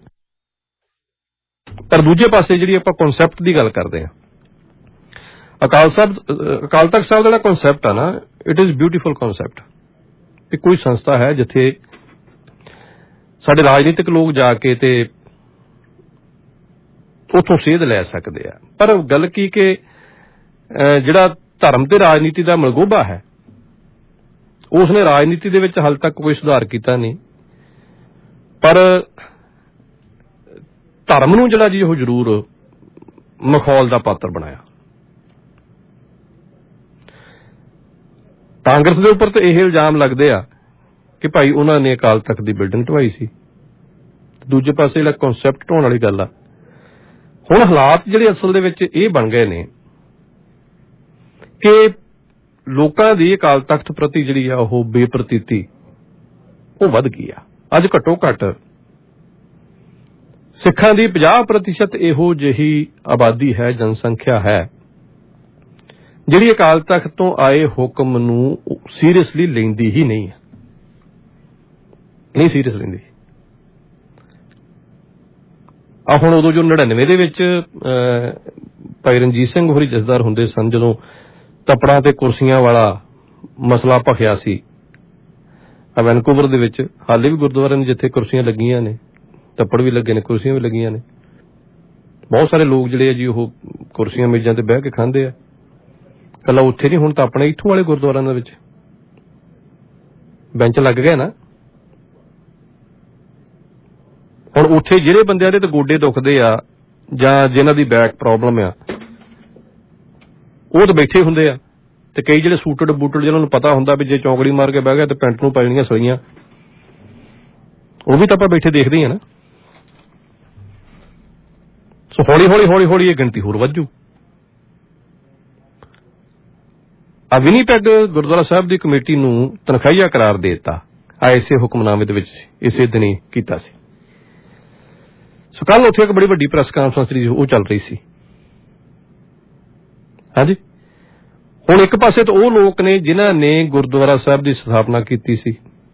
ਪਰ ਦੂਜੇ ਪਾਸੇ ਜਿਹੜੀ ਆਪਾਂ ਕਨਸੈਪਟ ਦੀ ਗੱਲ ਕਰਦੇ ਹਾਂ, ਅਕਾਲ ਸਾਹਿਬ ਅਕਾਲ ਤਖ਼ਤ ਸਾਹਿਬ ਦਾ ਜਿਹੜਾ ਕਨਸੈਪਟ ਆ ਨਾ, ਇਟ ਇਜ਼ ਬਿਊਟੀਫੁਲ ਕਨਸੈਪਟ। ਇਹ ਕੋਈ ਸੰਸਥਾ ਹੈ ਜਿੱਥੇ ਸਾਡੇ ਰਾਜਨੀਤਿਕ ਲੋਕ ਜਾ ਕੇ ਤੇ ਉੱਥੋਂ ਸੇਧ ਲੈ ਸਕਦੇ ਆ। ਪਰ ਗੱਲ ਕੀ ਕਿ ਜਿਹੜਾ ਧਰਮ ਤੇ ਰਾਜਨੀਤੀ ਦਾ ਮਲਗੋਬਾ ਹੈ, ਉਸਨੇ ਰਾਜਨੀਤੀ ਦੇ ਵਿੱਚ ਹਾਲੇ ਤੱਕ ਕੋਈ ਸੁਧਾਰ ਕੀਤਾ ਨਹੀਂ, ਪਰ ਧਰਮ ਨੂੰ ਜਿਹੜਾ ਜੀ ਉਹ ਜ਼ਰੂਰ ਮਖੌਲ ਦਾ ਪਾਤਰ ਬਣਾਇਆ। ਕਾਂਗਰਸ ਦੇ ਉੱਪਰ ਤਾਂ ਇਹ ਇਲਜ਼ਾਮ ਲੱਗਦੇ ਆ ਕਿ ਭਾਈ ਉਹਨਾਂ ਨੇ ਅਕਾਲ ਤਖ਼ਤ ਦੀ ਬਿਲਡਿੰਗ ਢਵਾਈ ਸੀ। ਦੂਜੇ ਪਾਸੇ ਜਿਹੜਾ ਕਨਸੈਪਟ ਢਾਉਣ ਵਾਲੀ ਗੱਲ ਆ, ਹੁਣ ਹਾਲਾਤ ਜਿਹੜੇ ਅਸਲ ਦੇ ਵਿੱਚ ਇਹ ਬਣ ਗਏ ਨੇ ਕਿ ਲੋਕਾਂ ਦੀ ਅਕਾਲ ਤਖ਼ਤ ਪ੍ਰਤੀ ਜਿਹੜੀ ਆ ਉਹ ਬੇਪ੍ਰਤੀਤੀ ਉਹ ਵੱਧ ਗਈ ਆ। ਅੱਜ ਘੱਟੋ ਘੱਟ ਸਿੱਖਾਂ ਦੀ ਪੰਜਾਹ ਪ੍ਰਤੀਸ਼ਤ ਇਹੋ ਜਿਹੀ ਆਬਾਦੀ ਹੈ, ਜਨਸੰਖਿਆ ਹੈ, ਜਿਹੜੀ ਅਕਾਲ ਤਖ਼ਤ ਤੋਂ ਆਏ ਹੁਕਮ ਨੂੰ ਸੀਰੀਅਸਲੀ ਲੈਂਦੀ ਹੀ ਨਹੀਂ ਹੈ, ਨਹੀਂ ਸੀਰੀਅਸ ਲੈਂਦੀ। ਆ ਹੁਣ ਉਦੋਂ ਜੋ ਨੜਿਨਵੇਂ ਦੇ ਵਿੱਚ ਭਾਈ ਰਣਜੀਤ ਸਿੰਘ ਹੋਰੀ ਜਥੇਦਾਰ ਹੁੰਦੇ ਸਨ, ਜਦੋਂ ਤਪੜਾਂ ਤੇ ਕੁਰਸੀਆਂ ਵਾਲਾ ਮਸਲਾ ਭਖਿਆ ਸੀ ਵੈਨਕੂਵਰ ਦੇ ਵਿੱਚ, ਹਾਲੇ ਵੀ ਗੁਰਦੁਆਰੇ ਨੇ ਜਿੱਥੇ ਕੁਰਸੀਆਂ ਲੱਗੀਆਂ ਨੇ, ਤੱਪੜ ਵੀ ਲੱਗੇ ਨੇ, ਕੁਰਸੀਆਂ ਵੀ ਲੱਗੀਆਂ ਨੇ। ਬਹੁਤ ਸਾਰੇ ਲੋਕ ਜਿਹੜੇ ਆ ਜੀ ਉਹ ਕੁਰਸੀਆਂ ਮੇਜ਼ਾਂ ਤੇ ਬਹਿ ਕੇ ਖਾਂਦੇ ਆ। ਕੱਲਾ ਉੱਥੇ ਨਹੀਂ, ਹੁਣ ਤਾਂ ਆਪਣੇ ਇੱਥੋਂ ਵਾਲੇ ਗੁਰਦੁਆਰਿਆਂ ਦੇ ਵਿੱਚ ਬੈਂਚ ਲੱਗ ਗਏ ਨਾ। ਹੁਣ ਉੱਥੇ ਜਿਹੜੇ ਬੰਦਿਆਂ ਦੇ ਤੇ ਗੋਡੇ ਦੁਖਦੇ ਆ ਜਾਂ ਜਿਨ੍ਹਾਂ ਦੀ ਬੈਕ ਪ੍ਰੋਬਲਮ ਆ, ਉਹ ਤਾਂ ਬੈਠੇ ਹੁੰਦੇ ਆ, ਤੇ ਕਈ ਜਿਹੜੇ ਸੂਟਡ ਬੂਟਡ ਜਿਹਨਾਂ ਨੂੰ ਪਤਾ ਹੁੰਦਾ ਵੀ ਜੇ ਚੌਂਕੜੀ ਮਾਰ ਕੇ ਬਹਿ ਗਿਆ ਤੇ ਪੈਂਟ ਨੂੰ ਪੈ ਜਾਣੀਆਂ ਸਲੀਆਂ, ਉਹ ਵੀ ਤਾਂ ਆਪਾਂ ਬੈਠੇ ਦੇਖਦੇ ਆ ਨਾ। ਸੋ ਹੌਲੀ ਹੌਲੀ ਹੌਲੀ ਹੌਲੀ ਇਹ ਗਿਣਤੀ ਹੋਰ ਵੱਧੂ। ਆ ਵਿਨੀਪੈਗ ਗੁਰਦੁਆਰਾ ਸਾਹਿਬ ਦੀ ਕਮੇਟੀ ਨੂੰ ਤਨਖਾਹੀਆ ਕਰਾਰ ਦੇ ਦਿੱਤਾ, ਆ ਇਸੇ ਹੁਕਮਨਾਮੇ ਦੇ ਵਿੱਚ ਇਸੇ ਦਿਨ ਹੀ ਕੀਤਾ ਸੀ। ਸੋ ਕੱਲ ਉੱਥੇ ਇੱਕ ਬੜੀ ਵੱਡੀ ਪ੍ਰੈਸ ਕਾਨਫਰੰਸ ਜਿਹੜੀ ਉਹ ਚੱਲ ਰਹੀ ਸੀ। ਹਾਂਜੀ, ਹੁਣ ਇੱਕ ਪਾਸੇ ਤਾਂ ਉਹ ਲੋਕ ਨੇ ਜਿਨ੍ਹਾਂ ਨੇ ਗੁਰਦੁਆਰਾ ਸਾਹਿਬ ਦੀ ਸਥਾਪਨਾ ਕੀਤੀ ਸੀ,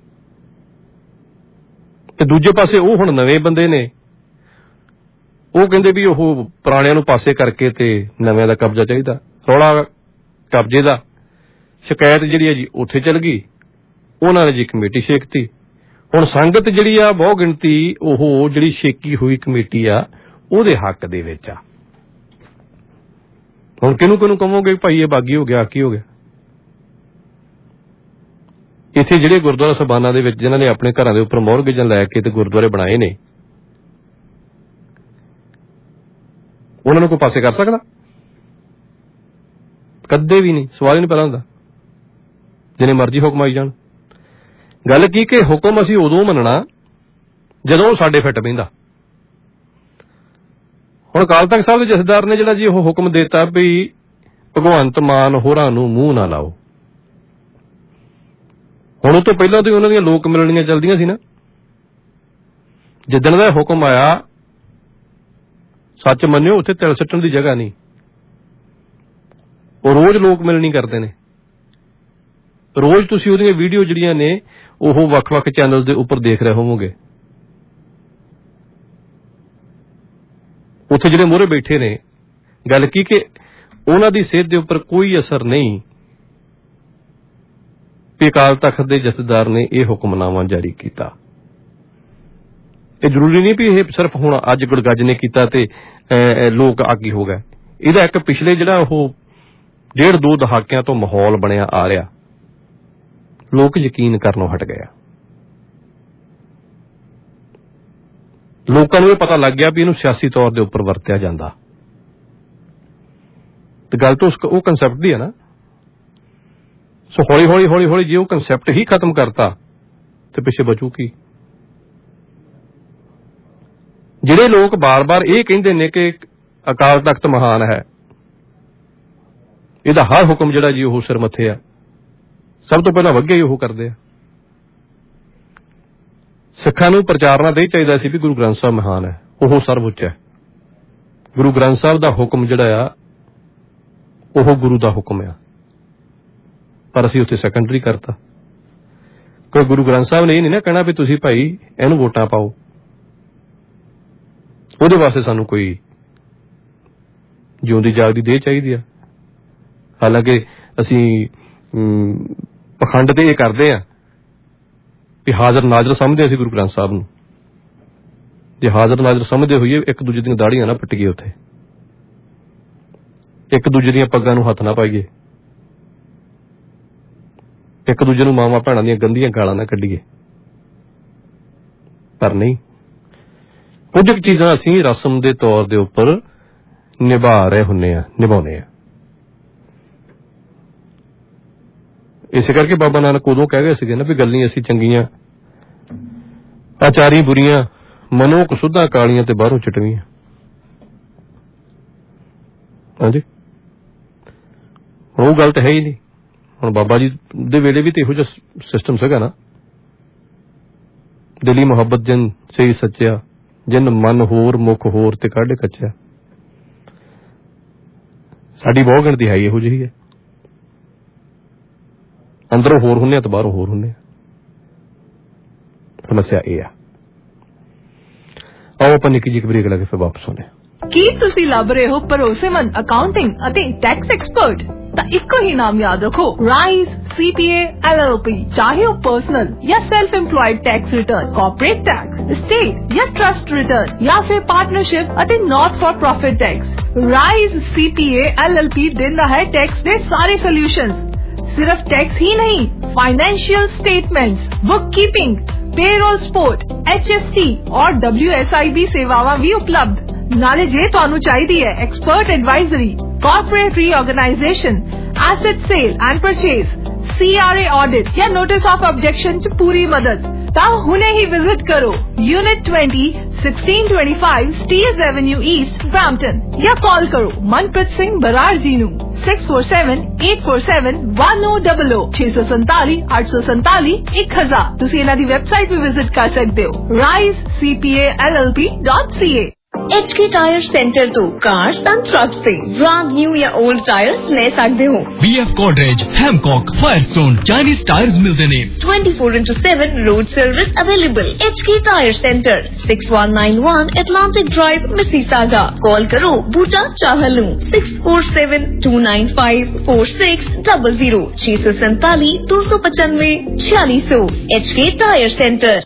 ਤੇ ਦੂਜੇ ਪਾਸੇ ਉਹ ਹੁਣ ਨਵੇਂ ਬੰਦੇ ਨੇ, ਉਹ ਕਹਿੰਦੇ ਵੀ ਉਹ ਪੁਰਾਣਿਆਂ ਨੂੰ ਪਾਸੇ ਕਰਕੇ ਤੇ ਨਵਿਆਂ ਦਾ ਕਬਜ਼ਾ ਚਾਹੀਦਾ। ਰੌਲਾ ਕਬਜ਼ੇ ਦਾ, ਸ਼ਿਕਾਇਤ ਜਿਹੜੀ ਹੈ ਜੀ ਉੱਥੇ ਚੱਲ ਗਈ, ਉਹਨਾਂ ਨੇ ਜੀ ਕਮੇਟੀ ਛੇਕਤੀ। ਹੁਣ ਸੰਗਤ ਜਿਹੜੀ ਆ ਬਹੁ ਗਿਣਤੀ ਉਹ ਜਿਹੜੀ ਛੇਕੀ ਹੋਈ ਕਮੇਟੀ ਆ ਉਹਦੇ ਹੱਕ ਦੇ ਵਿੱਚ ਆ। ਹੁਣ ਕਿਹਨੂੰ ਕਿਹਨੂੰ ਕਹੋਗੇ ਭਾਈ ਇਹ ਬਾਗੀ ਹੋ ਗਿਆ, ਕੀ ਹੋ ਗਿਆ? ਇੱਥੇ ਜਿਹੜੇ ਗੁਰਦੁਆਰਾ ਸਾਹਿਬਾਨਾਂ ਦੇ ਵਿੱਚ ਜਿਨ੍ਹਾਂ ਨੇ ਆਪਣੇ ਘਰਾਂ ਦੇ ਉੱਪਰ ਮੋਰਗੇਜਾਂ ਲੈ ਕੇ ਤੇ ਗੁਰਦੁਆਰੇ ਬਣਾਏ ਨੇ, ਉਹਨਾਂ ਨੂੰ ਕੋਈ ਪਾਸੇ ਕਰ ਸਕਦਾ? ਕਦੇ ਵੀ ਨਹੀਂ। ਸਵਾਲ ਹੀ ਨਹੀਂ ਪੈਦਾ ਹੁੰਦਾ, ਜਿੰਨੇ ਮਰਜ਼ੀ ਹੁਕਮ ਆਈ ਜਾਣ। ਗੱਲ ਕੀ ਕਿ ਹੁਕਮ ਅਸੀਂ ਉਦੋਂ ਮੰਨਣਾ ਜਦੋਂ ਉਹ ਸਾਡੇ ਫਿੱਟ ਬਹਿੰਦਾ। ਹੁਣ ਅਕਾਲ ਤਖ਼ਤ ਸਾਹਿਬ ਦੇ ਜਥੇਦਾਰ ਨੇ ਜਿਹੜਾ ਜੀ ਉਹ ਹੁਕਮ ਦਿੱਤਾ ਵੀ ਭਗਵੰਤ ਮਾਨ ਹੋਰਾਂ ਨੂੰ ਮੂੰਹ ਨਾ ਲਾਓ। ਹੁਣ ਉਹ ਤੋਂ ਪਹਿਲਾਂ ਤੋਂ ਹੀ ਉਹਨਾਂ ਦੀਆਂ ਲੋਕ ਮਿਲਣੀਆਂ ਚੱਲਦੀਆਂ ਸੀ ਨਾ। ਜਿੱਦਣ ਦਾ ਹੁਕਮ ਆਇਆ, ਸੱਚ ਮੰਨਿਓ ਉੱਥੇ ਤਿਲ ਸੁੱਟਣ ਦੀ ਜਗ੍ਹਾ ਨਹੀਂ। ਉਹ ਰੋਜ਼ ਲੋਕ ਮਿਲਣੀ ਕਰਦੇ ਨੇ, ਰੋਜ਼ ਤੁਸੀਂ ਉਹਦੀਆਂ ਵੀਡੀਓ ਜਿਹੜੀਆਂ ਨੇ ਉਹ ਵੱਖ-ਵੱਖ ਚੈਨਲ ਦੇ ਉੱਪਰ ਦੇਖ ਰਹੇ ਹੋਵੋਗੇ। ਉੱਥੇ ਜਿਹੜੇ ਮੂਹਰੇ ਬੈਠੇ ਨੇ, ਗੱਲ ਕੀ ਕਿ ਉਹਨਾਂ ਦੀ ਸਿਹਤ ਦੇ ਉੱਪਰ ਕੋਈ ਅਸਰ ਨਹੀਂ ਕਿ ਅਕਾਲ ਤਖ਼ਤ ਦੇ ਜਥੇਦਾਰ ਨੇ ਇਹ ਹੁਕਮਨਾਮਾ ਜਾਰੀ ਕੀਤਾ। ਇਹ ਜ਼ਰੂਰੀ ਨਹੀਂ ਵੀ ਇਹ ਸਿਰਫ ਹੁਣ ਅੱਜ ਗੁੜਗੱਜ ਨੇ ਕੀਤਾ ਤੇ ਲੋਕ ਆਗੀ ਹੋ ਗਏ। ਇਹਦਾ ਇੱਕ ਪਿਛਲੇ ਜਿਹੜਾ ਉਹ ਡੇਢ ਦੋ ਦਹਾਕਿਆਂ ਤੋਂ ਮਾਹੌਲ ਬਣਿਆ ਆ ਰਿਹਾ, ਲੋਕ ਯਕੀਨ ਕਰਨੋਂ ਹਟ ਗਏ। ਲੋਕਾਂ ਨੂੰ ਇਹ ਪਤਾ ਲੱਗ ਗਿਆ ਵੀ ਇਹਨੂੰ ਸਿਆਸੀ ਤੌਰ ਦੇ ਉੱਪਰ ਵਰਤਿਆ ਜਾਂਦਾ, ਤੇ ਗੱਲ ਤਾਂ ਉਹ ਕੰਸੈਪਟ ਦੀ ਹੈ ਨਾ। ਸੋ ਹੌਲੀ ਹੌਲੀ ਹੌਲੀ ਹੌਲੀ ਜੇ ਉਹ ਕੰਸੈਪਟ ਹੀ ਖਤਮ ਕਰਤਾ ਤੇ ਪਿੱਛੇ ਬਚੂ ਕੀ? ਜਿਹੜੇ ਲੋਕ ਬਾਰ-ਬਾਰ ਇਹ ਕਹਿੰਦੇ ਨੇ ਕਿ ਅਕਾਲ ਤਖਤ ਮਹਾਨ ਹੈ, ਇਹਦਾ ਹਰ ਹੁਕਮ ਜਿਹੜਾ ਜੀ ਉਹ ਸਿਰ ਮੱਥੇ ਆ, ਸਭ ਤੋਂ ਪਹਿਲਾਂ ਵੱਗੇ ਹੀ ਉਹ ਕਰਦੇ ਆ। ਸਿੱਖਾਂ ਨੂੰ ਪ੍ਰਚਾਰਨਾ ਦੇ ਚਾਹੀਦਾ ਸੀ ਵੀ ਗੁਰੂ ਗ੍ਰੰਥ ਸਾਹਿਬ ਮਹਾਨ ਹੈ, ਉਹ ਸਰਵਉੱਚ ਹੈ। ਗੁਰੂ ਗ੍ਰੰਥ ਸਾਹਿਬ ਦਾ ਹੁਕਮ ਜਿਹੜਾ ਆ ਉਹ ਗੁਰੂ ਦਾ ਹੁਕਮ ਆ, ਪਰ ਅਸੀਂ ਉੱਥੇ ਸੈਕੰਡਰੀ ਕਰਤਾ। ਕੋਈ ਗੁਰੂ ਗ੍ਰੰਥ ਸਾਹਿਬ ਨੇ ਇਹ ਨਹੀਂ ਨਾ ਕਹਿਣਾ ਵੀ ਤੁਸੀਂ ਭਾਈ ਇਹਨੂੰ ਵੋਟਾਂ ਪਾਓ, ਉਹਦੇ ਵਾਸਤੇ ਸਾਨੂੰ ਕੋਈ ਜਿਉਂਦੀ ਜਾਗਦੀ ਦੇਹ ਚਾਹੀਦੀ ਆ। ਹਾਲਾਂਕਿ ਅਸੀਂ ਪਖੰਡ ਤੇ ਇਹ ਕਰਦੇ ਆ ਵੀ ਹਾਜ਼ਰ ਨਾਜ਼ਰ ਸਮਝਦੇ ਅਸੀਂ ਗੁਰੂ ਗ੍ਰੰਥ ਸਾਹਿਬ ਨੂੰ। ਜੇ ਹਾਜ਼ਰ ਨਾਜ਼ਰ ਸਮਝਦੇ ਹੋਈਏ, ਇੱਕ ਦੂਜੇ ਦੀਆਂ ਦਾੜੀਆਂ ਨਾ ਪੱਟੀਏ, ਉੱਥੇ ਇੱਕ ਦੂਜੇ ਦੀਆਂ ਪੱਗਾਂ ਨੂੰ ਹੱਥ ਨਾ ਪਾਈਏ, ਇੱਕ ਦੂਜੇ ਨੂੰ ਮਾਵਾਂ ਭੈਣਾਂ ਦੀਆਂ ਗੰਦੀਆਂ ਗਾਲਾਂ ਨਾ ਕੱਢੀਏ। ਪਰ ਨਹੀਂ, ਕੁਝ ਕੁ ਚੀਜ਼ਾਂ ਅਸੀਂ ਰਸਮ ਦੇ ਤੌਰ ਦੇ ਉੱਪਰ ਨਿਭਾ ਰਹੇ ਹੁੰਨੇ ਆ, ਨਿਭਾਉਣੇ ਆ। ਇਸੇ ਕਰਕੇ ਬਾਬਾ ਨਾਨਕ ਉਦੋਂ ਕਹਿ ਗਏ ਸੀਗੇ ਨਾ ਵੀ ਗੱਲਾਂ ਅਸੀਂ ਚੰਗੀਆਂ, ਆਚਾਰੀ ਬੁਰੀਆਂ, ਮਨੋਂ ਕਸੁੱਧਾਂ ਕਾਲੀਆਂ ਤੇ ਬਾਹਰੋਂ ਚਟਵੀਆਂ। ਹਾਂਜੀ, ਉਹ ਗੱਲ ਤਾਂ ਹੈ ਹੀ ਨਹੀਂ। ਹੁਣ ਬਾਬਾ ਜੀ ਦੇ ਵੇਲੇ ਵੀ ਤੇ ਇਹੋ ਜਿਹਾ ਸਿਸਟਮ ਸੀਗਾ ਨਾ, ਦਿਲੀ ਮੁਹੱਬਤ ਜਿਨ ਸਹੀ ਸੱਚਿਆ, ਜਿਨ ਮਨ ਹੋਰ ਮੁਖ ਹੋਰ ਤੇ ਕੱਢ ਕੱਚਿਆ। ਸਾਡੀ ਬਹੁਤ ਗਿਣਤੀ ਹੈ ਇਹੋ ਜਿਹੀ ਹੈ, ਅੰਦਰੋਂ ਹੋਰ ਹੁੰਨੇ ਆ ਤੇ ਬਾਹਰੋਂ ਹੋਰ ਹੁੰਨੇ ਆ। ਸਮੱਸਿਆ ਇਹ ਆ। ਆਓ ਆਪਾਂ ਨਿੱਕੀ ਜਿਹੀ ਬ੍ਰੇਕ ਲਾ ਕੇ ਫਿਰ ਵਾਪਸ ਆਉਂਦੇ ਹਾਂ। ਕੀ ਤੁਸੀਂ ਲੱਭ ਰਹੇ ਹੋ ਭਰੋਸੇਮੰਦ ਅਕਾਊਂਟਿੰਗ ਅਤੇ ਟੈਕਸ ਐਕਸਪਰਟ? ਤਾਂ ਇੱਕੋ ਹੀ ਨਾਮ ਯਾਦ ਰੱਖੋ, rise C P A L L P। ਚਾਹੇ ਉਹ ਪਰਸਨਲ ਜਾਂ self employed tax return, corporate tax, state ਜਾਂ ਟਰਸਟ ਰਿਟਰਨ, ਜਾਂ ਫਿਰ ਪਾਰਟਨਰਸ਼ਿਪ ਅਤੇ not for profit tax, rise C P A L L P ਦਿੰਦਾ ਹੈ ਟੈਕਸ ਦੇ ਸਾਰੇ ਸੋਲੂਸ਼ਨਸ। सिर्फ टैक्स ही नहीं, financial statements, book keeping, payroll support, H S T और W S I B सेवावां भी उपलब्ध। नाले जे तुहानू चाहिदी है expert advisory, corporate reorganization, asset sale and purchase, C R A audit या नोटिस ऑफ ऑब्जेक्शन च पूरी मदद, ता हुने ही विजिट करो unit twenty, sixteen twenty five Steeles avenue east, Brampton, या कॉल करो मनप्रीत सिंह बराड़ जी नू six four seven eight four seven one O double O छे सौ संताली अठ सौ संताली एक हजार। तुसी इन्हां दी वेबसाइट भी विजिट कर सकते हो rise C P A L L P dot C A। H K tyre centre तो कार्स एंड ट्रक्स से ब्रांड न्यू या ओल्ड टायर्स ले सकते हो। B F Godrej, Hancock, Firestone, Chinese tyres मिलते ने। Twenty four into seven road service available. H K tyre centre, six one nine one Atlantic Drive, Mississauga। Call करो Buta चाहलू six four seven two nine five four six double zero छह सौ सैतालीस दो सौ पचानवे छियालीस सौ। H K tyre centre.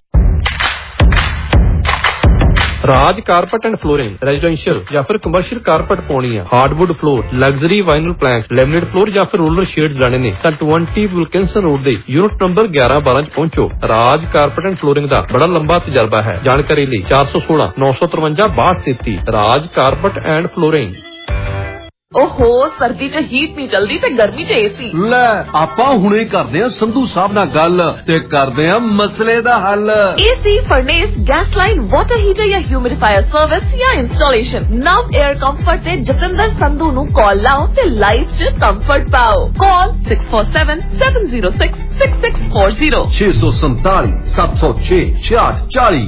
Raj carpet and flooring, residential ਜਾਂ ਫਿਰ ਕਮਰਸ਼ੀਅਲ ਕਾਰਪਟ ਪਾਉਣੀ ਆ, hardwood floor, luxury vinyl planks, laminate floor ਜਾਂ ਫਿਰ ਰੋਲਰ ਸ਼ੇਡਸ ਲੈਣੇ ਨੇ ਤਾਂ ਟਵੈਂਟੀ ਵਿਲਕਿੰਸਨ ਰੋਡ ਦੇ ਯੂਨਿਟ ਨੰਬਰ ਗਿਆਰਾਂ ਬਾਰਾਂ ਚ ਪਹੁੰਚੋ। ਰਾਜ ਕਾਰਪਟ ਐਂਡ ਫਲੋਰਿੰਗ ਦਾ ਬੜਾ ਲੰਬਾ ਤਜਰਬਾ ਹੈ। ਜਾਣਕਾਰੀ ਲਈ ਚਾਰ ਸੌ ਸੋਲਾਂ ਨੌ ਸੌ ਤਰਵੰਜਾ ਬਾਹਠ ਤੇਤੀ। Raj carpet and flooring. ओहो सर्दी च हीट नहीं चलदी ते गर्मी च एसी। ਲੈ ਆਪਾਂ ਹੁਣੇ ਕਰਦੇ ਆ ਸੰਧੂ ਸਾਹਿਬ ਨਾਲ ਗੱਲ ਤੇ ਕਰਦੇ ਆ ਮਸਲੇ ਦਾ ਹੱਲ। AC, furnace, gas line, water heater या ह्यूमिडिफायर सर्विस या इंस्टॉलेशन, नव एयर कंफर्ट ते जतिंदर संधू नु कॉल लाओ ते लाइफ च कंफर्ट पाओ। Call six four seven seven zero six six six four zero छे सौ संताली सत्त सौ छे छियाठ चाली।